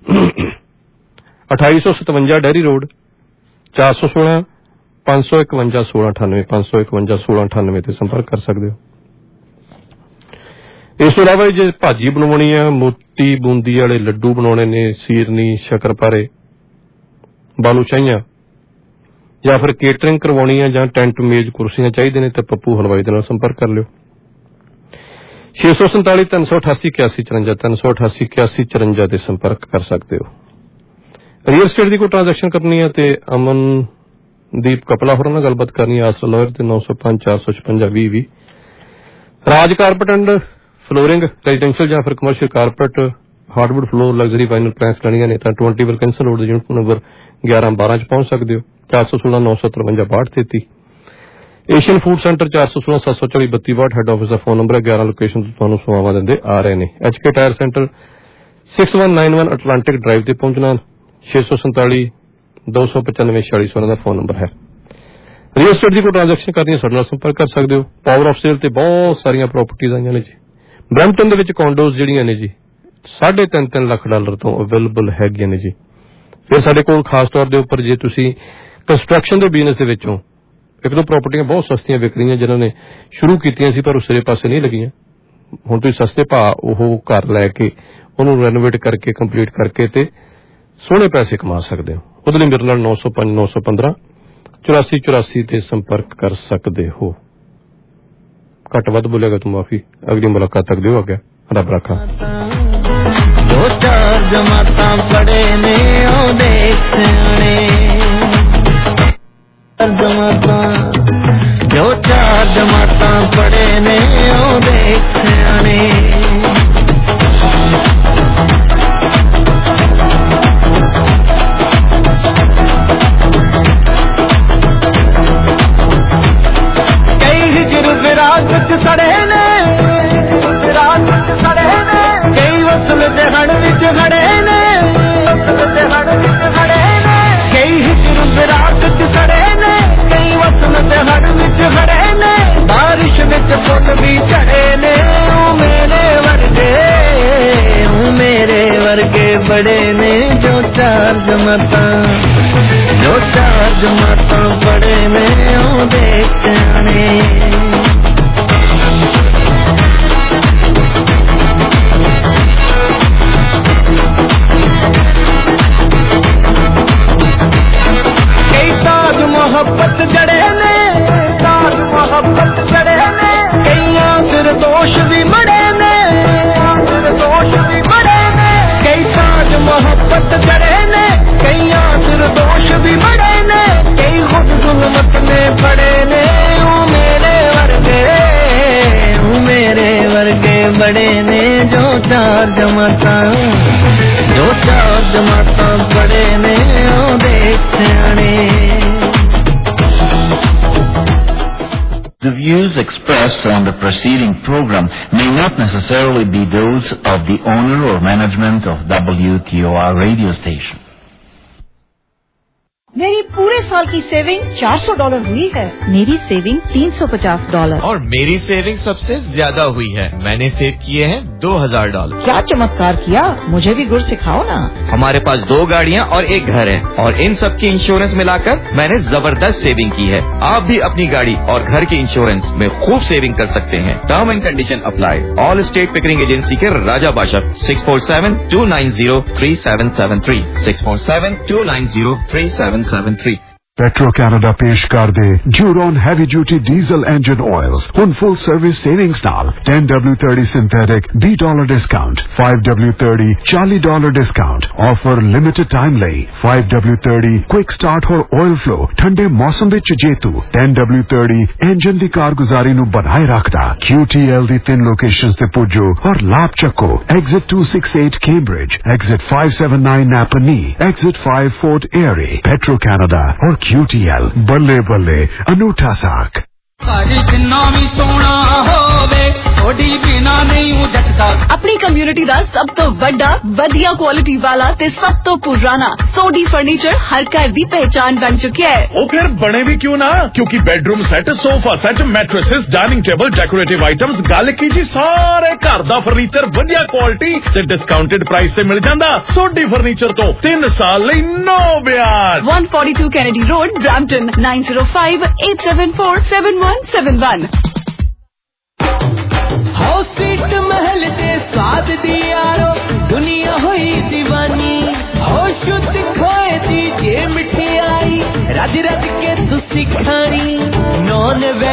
ਅਠਾਈ ਸੌ ਸਤਵੰਜਾ ਡੈਰੀ ਰੋਡ, ਚਾਰ ਸੌ ਸੋਲਾਂ ਪੰਜ ਸੌ ਇਕਵੰਜਾ ਸੋਲਾਂ ਅਠਾਨਵੇਂ ਪੰਜ ਸੌ ਇਕਵੰਜਾ ਸੋਲਾਂ ਅਠਾਨਵੇਂ ਤੇ ਸੰਪਰਕ ਕਰ ਸਕਦੇ ਹੋ। ਇਸ ਤੋਂ ਇਲਾਵਾ ਜੇ ਭਾਜੀ ਬਣਾਉਣੀ ਆ, ਮੋਟੀ ਬੂੰਦੀ ਵਾਲੇ ਲੱਡੂ ਬਣਾਉਣੇ ਨੇ, ਸੀਰਨੀ, ਸ਼ੱਕਰਪਾਰੇ, ਬਾਲੂਸ਼ਾਹੀਆਂ, ਜਾਂ ਫਿਰ ਕੇਟਰਿੰਗ ਕਰਵਾਉਣੀ ਆ ਜਾਂ ਟੈਂਟ ਮੇਜ਼ ਕੁਰਸੀਆਂ ਚਾਹੀਦੇ ਨੇ ਤਾਂ ਪੱਪੂ ਹਲਵਾਈ ਦੇ ਨਾਲ ਸੰਪਰਕ ਕਰ ਲਿਓ। ਛੇ ਸੌ ਸੰਤਾਲੀ ਤਿੰਨ ਸੌ ਅਠਾਸੀ ਇਕਿਆਸੀ ਚੁਰੰਜਾ ਤਿੰਨ ਸੌ ਅਠਾਸੀ ਇਕਿਆਸੀ ਚੁਰੰਜਾ ਤੇ ਸੰਪਰਕ ਕਰ ਸਕਦੇ ਹੋ। ਰੀਅਲ ਐਸਟੇਟ ਦੀ ਕੋਈ ਟ੍ਰਾਂਜੈਕਸ਼ਨ ਕਰਨੀ ਹੈ ਤੇ ਅਮਨਦੀਪ ਕਪਲਾ ਹੋਰਾਂ ਨਾਲ ਗੱਲਬਾਤ ਕਰਨੀ ਹੈ। ਆਸਰਾ ਲਾਇਰ ਤੇ ਨੌ ਸੌ ਪੰਜ ਚਾਰ ਸੌ ਛਪੰਜਾ ਵੀਹ ਵੀਹ। Raj carpet and flooring residential ਜਾਂ ਫਿਰ commercial carpet hardwood floor luxury vinyl ਪ੍ਰੈਸ ਲੈਣੀਆਂ ਨੇ ਤਾਂ ਟਵੰਟੀ ਵਿਲਕਿੰਸਨ ਰੋਡ ਦੇ ਯੂਨਿਟ ਨੰਬਰ ਗਿਆਰਾਂ ਬਾਰਾਂ ਚ ਪਹੁੰਚ ਸਕਦੇ ਹੋ। ਚਾਰ ਸੌ ਸੋਲਾਂ ਨੌ ਸੌ ਤਰਵੰਜਾ ਬਾਹਠ ਤੇਤੀ। ਏਸ਼ੀਅਨ ਫੂਡ ਸੈਂਟਰ ਚਾਰ ਸੌ ਸੋਲਾਂ ਸੱਤ ਸੌ ਚਾਲੀ ਬੱਤੀ ਬਾਹਠ ਹੈਡ ਆਫਿਸ ਦਾ ਫੋਨ ਨੰਬਰ ਹੈ। ਗਿਆਰਾਂ ਲੋਕੇਸ਼ਨ ਤੋਂ ਤੁਹਾਨੂੰ ਸੇਵਾਵਾਂ ਦਿੰਦੇ ਆ ਰਹੇ ਨੇ। H K tyre centre six one nine one Atlantic drive ਤੇ ਪਹੁੰਚਣਾ। ਛੇ ਸੌ ਸੰਤਾਲੀ ਦੋ ਸੌ ਪਚਾਨਵੇਂ ਛਿਆਲੀ ਸੌ ਦਾ ਫੋਨ ਨੰਬਰ ਹੈ। ਰੀਅਲ estate ਦੀ ਕੋਈ ਟ੍ਰਾਂਜੈਕਸ਼ਨ ਕਰਨੀ ਹੈ ਸਾਡੇ ਨਾਲ ਸੰਪਰਕ ਕਰ ਸਕਦੇ ਹੋ। ਪਾਵਰ ਆਫ ਸੇਲ ਤੇ ਬਹੁਤ ਸਾਰੀਆਂ ਪ੍ਰਾਪਰਟੀਆਂ ਆਈਆਂ ਨੇ ਜੀ। ਬਰੈਂਪਟਨ ਦੇ ਵਿੱਚ ਕੌਂਡੋਜ਼ ਜਿਹੜੀਆਂ ਨੇ ਜੀ ਸਾਢੇ ਤਿੰਨ ਤਿੰਨ ਲੱਖ ਡਾਲਰ ਤੋਂ ਅਵੇਲੇਬਲ ਹੈਗੀਆਂ ਨੇ ਜੀ। ਫਿਰ ਸਾਡੇ ਕੋਲ ਖਾਸ ਤੌਰ ਦੇ ਉੱਪਰ ਜੇ ਤੁਸੀਂ ਕੰਸਟਰਕਸ਼ਨ ਦੇ ਬਿਜ਼ਨਸ ਦੇ ਵਿੱਚੋਂ ਇੱਕ ਦੋ ਪ੍ਰਾਪਰਟੀਆਂ ਬਹੁਤ ਸਸਤੀਆਂ ਵਿਕ ਰਹੀਆਂ ਜਿਨ੍ਹਾਂ ਨੇ ਸ਼ੁਰੂ ਕੀਤੀਆਂ ਸੀ ਪਰ ਉਸਰੇ ਪਾਸੇ ਨਹੀਂ ਲੱਗੀਆਂ। ਹੁਣ ਤੁਸੀਂ ਸਸਤੇ ਭਾਅ ਉਹ ਘਰ ਲੈ ਕੇ ਉਹਨੂੰ ਰੈਨੋਵੇਟ ਕਰਕੇ ਕੰਪਲੀਟ ਕਰਕੇ ਤੇ ਸੋਹਣੇ ਪੈਸੇ ਕਮਾ ਸਕਦੇ ਹੋ। ਉਹਦੇ ਲਈ ਮੇਰੇ ਨਾਲ ਨੌ ਸੌ ਪੰਜ ਨੌ ਸੌ ਪੰਦਰਾਂ ਚੁਰਾਸੀ ਚੁਰਾਸੀ ਤੇ ਸੰਪਰਕ ਕਰ ਸਕਦੇ ਹੋ। ਘੱਟ ਵੱਧ ਬੋਲੇਗਾ ਤੂੰ ਮਾਫੀ। ਅਗਲੀ ਮੁਲਾਕਾਤ ਤੱਕ ਦਿਓ ਅੱਗੇ ਰੱਬ ਰੱਖਾ। ਦੋ ਚਾਰ ਜਮਾਤਾਂ ਪੜੇ ਨੇ ਉਹ ਦੇਖ ਸਿਆਣੇ ਜਮਾਤਾਂ ਦੋ ਚਾਰ ਜਮਾਤਾਂ ਪੜੇ ਨੇ ਉਹ ਦੇਖ ਸਿਆਣੇ ਕਈ ਹਿਜਰ ਵਿਰਾਸਤ ਚ ਸੜੇ ਨੇ ਵਿਰਾਸਤ ਚ ਸੜੇ ਨੇ ਕਈ ਵਸਲ ਦੇ ਹੜ ਵਿੱਚ ਖੜੇ ਨੇ ਵਸਲ ਦੇ ਹੜ ਵਿੱਚ ਖੜੇ ਨੇ ਕਈ ਹਿਜਰ ਵਿਰਾਸਤ ਚ ਸੜੇ ਨੇ ਕਈ ਵਸਲ ਦੇ ਹੜ ਵਿੱਚ ਖੜੇ ਨੇ ਬਾਰਿਸ਼ ਵਿੱਚ ਫੁੱਲ ਵੀ ਝੜੇ ਨੇ ਉਹ ਮੇਰੇ ਵਰਗੇ ਉਹ ਮੇਰੇ ਵਰਗੇ ਬੜੇ ਨੇ ਜੋ ਚਾਰ ਜਮਾਤਾਂ ਜੋ ਚਾਰ ਜਮਾਤਾਂ ਪੜੇ ਨੇ ਉਹ ਦੇਖ ਆਣੇ मोहब्बत जड़े ने ताज मोहब्बत जड़े ने कईयां फिर दोष भी मरे ने फिर दोष भी मरे ने कई ताज मोहब्बत जड़े ने कईयां फिर दोष भी मरे ने कई खुद जुल्मत में पड़े ने ओ मेरे वर्गे ओ मेरे वर्गे बड़े ने जो चार जमाता जो चार जमाता पड़े ने ओ देख आने। The views expressed on the preceding program may not necessarily be those of the owner or management of W T O R radio station. मेरी पूरे साल की सेविंग चार सौ डॉलर हुई है। मेरी सेविंग तीन सौ पचास डॉलर और मेरी सेविंग सबसे ज्यादा हुई है। मैंने सेव किए हैं दो हजार डॉलर। क्या चमत्कार किया, मुझे भी गुर सिखाओ ना। हमारे पास दो गाड़ियाँ और एक घर है और इन सब की इंश्योरेंस मिलाकर मैंने जबरदस्त सेविंग की है। आप भी अपनी गाड़ी और घर की इंश्योरेंस में खूब सेविंग कर सकते हैं। Term and condition apply. Allstate Pickering agency के Raja Badshah six four seven two nine zero three seven seven three six four seven two nine zero three seven seven three Petro Canada पेश कर दे Duron Heavy Duty Diesel Engine Oils on full service savings नाल ten W thirty synthetic B dollar discount five W thirty forty dollar discount offer limited time ਲਈ five W thirty quick start और oil flow ठंडे मौसम विच जेतू ten W thirty engine ਦੀ ਕਾਰਗੁਜ਼ਾਰੀ ਨੂੰ ਬਣਾਏ ਰੱਖਦਾ Q T L ਦੀ ਤਿੰਨ ਲੋਕੇਸ਼ਨਸ ਤੇ ਪੁੱਜੋ और लाभ चक्को exit two sixty-eight Cambridge exit five seventy-nine Napanee exit five Fort Erie Petro Canada और Q T L ਬੱਲੇ ਬੱਲੇ ਅਨੂਠਾ ਸਾਕ ਸਾਡੀ ਜਿੰਨਾ ਵੀ ਸੋਹਣਾ ਹੋਵੇ ਥੋੜੀ ਬਿਨਾ ਨਹੀਂ ਉਹ ਜੱਟਦਾ। ਆਪਣੀ ਕਮਿਊਨਿਟੀ ਦਾ ਸਭ ਤੋਂ ਵੱਡਾ ਵਧੀਆ ਕੁਆਲਿਟੀ ਵਾਲਾ ਤੇ ਸਭ ਤੋਂ ਪੁਰਾਣਾ ਸੋਡੀ ਫਰਨੀਚਰ ਹਰ ਘਰ ਦੀ ਪਹਿਚਾਨ ਬਣ ਚੁੱਕਿਆ ਹੈ। ਉਹ ਫਿਰ ਬਣੇ ਵੀ ਕਿਉਂ ਨਾ, ਕਿਉਂਕਿ bedroom set, sofa set, mattresses, dining table, decorative items, ਗੱਲ ਕੀ ਜੀ ਸਾਰੇ ਘਰ ਦਾ ਫਰਨੀਚਰ ਵਧੀਆ ਕੁਆਲਿਟੀ ਤੇ ਡਿਸਕਾਊਂਟਡ ਪ੍ਰਾਈਸ ਤੇ ਮਿਲ ਜਾਂਦਾ। ਸੋਡੀ ਫਰਨੀਚਰ ਤੋਂ ਤਿੰਨ ਸਾਲ ਲਈ ਨੋ ਵਿਆਜ। one forty-two Kennedy Road, Brampton nine zero five eight seven four seven one seven one। House sweet Mahal दे स्वाद दी यारो दुनिया हुई दीवानी हो शुद्ध खोए दी जे मिठाई रज रज के तुसी खानी नॉन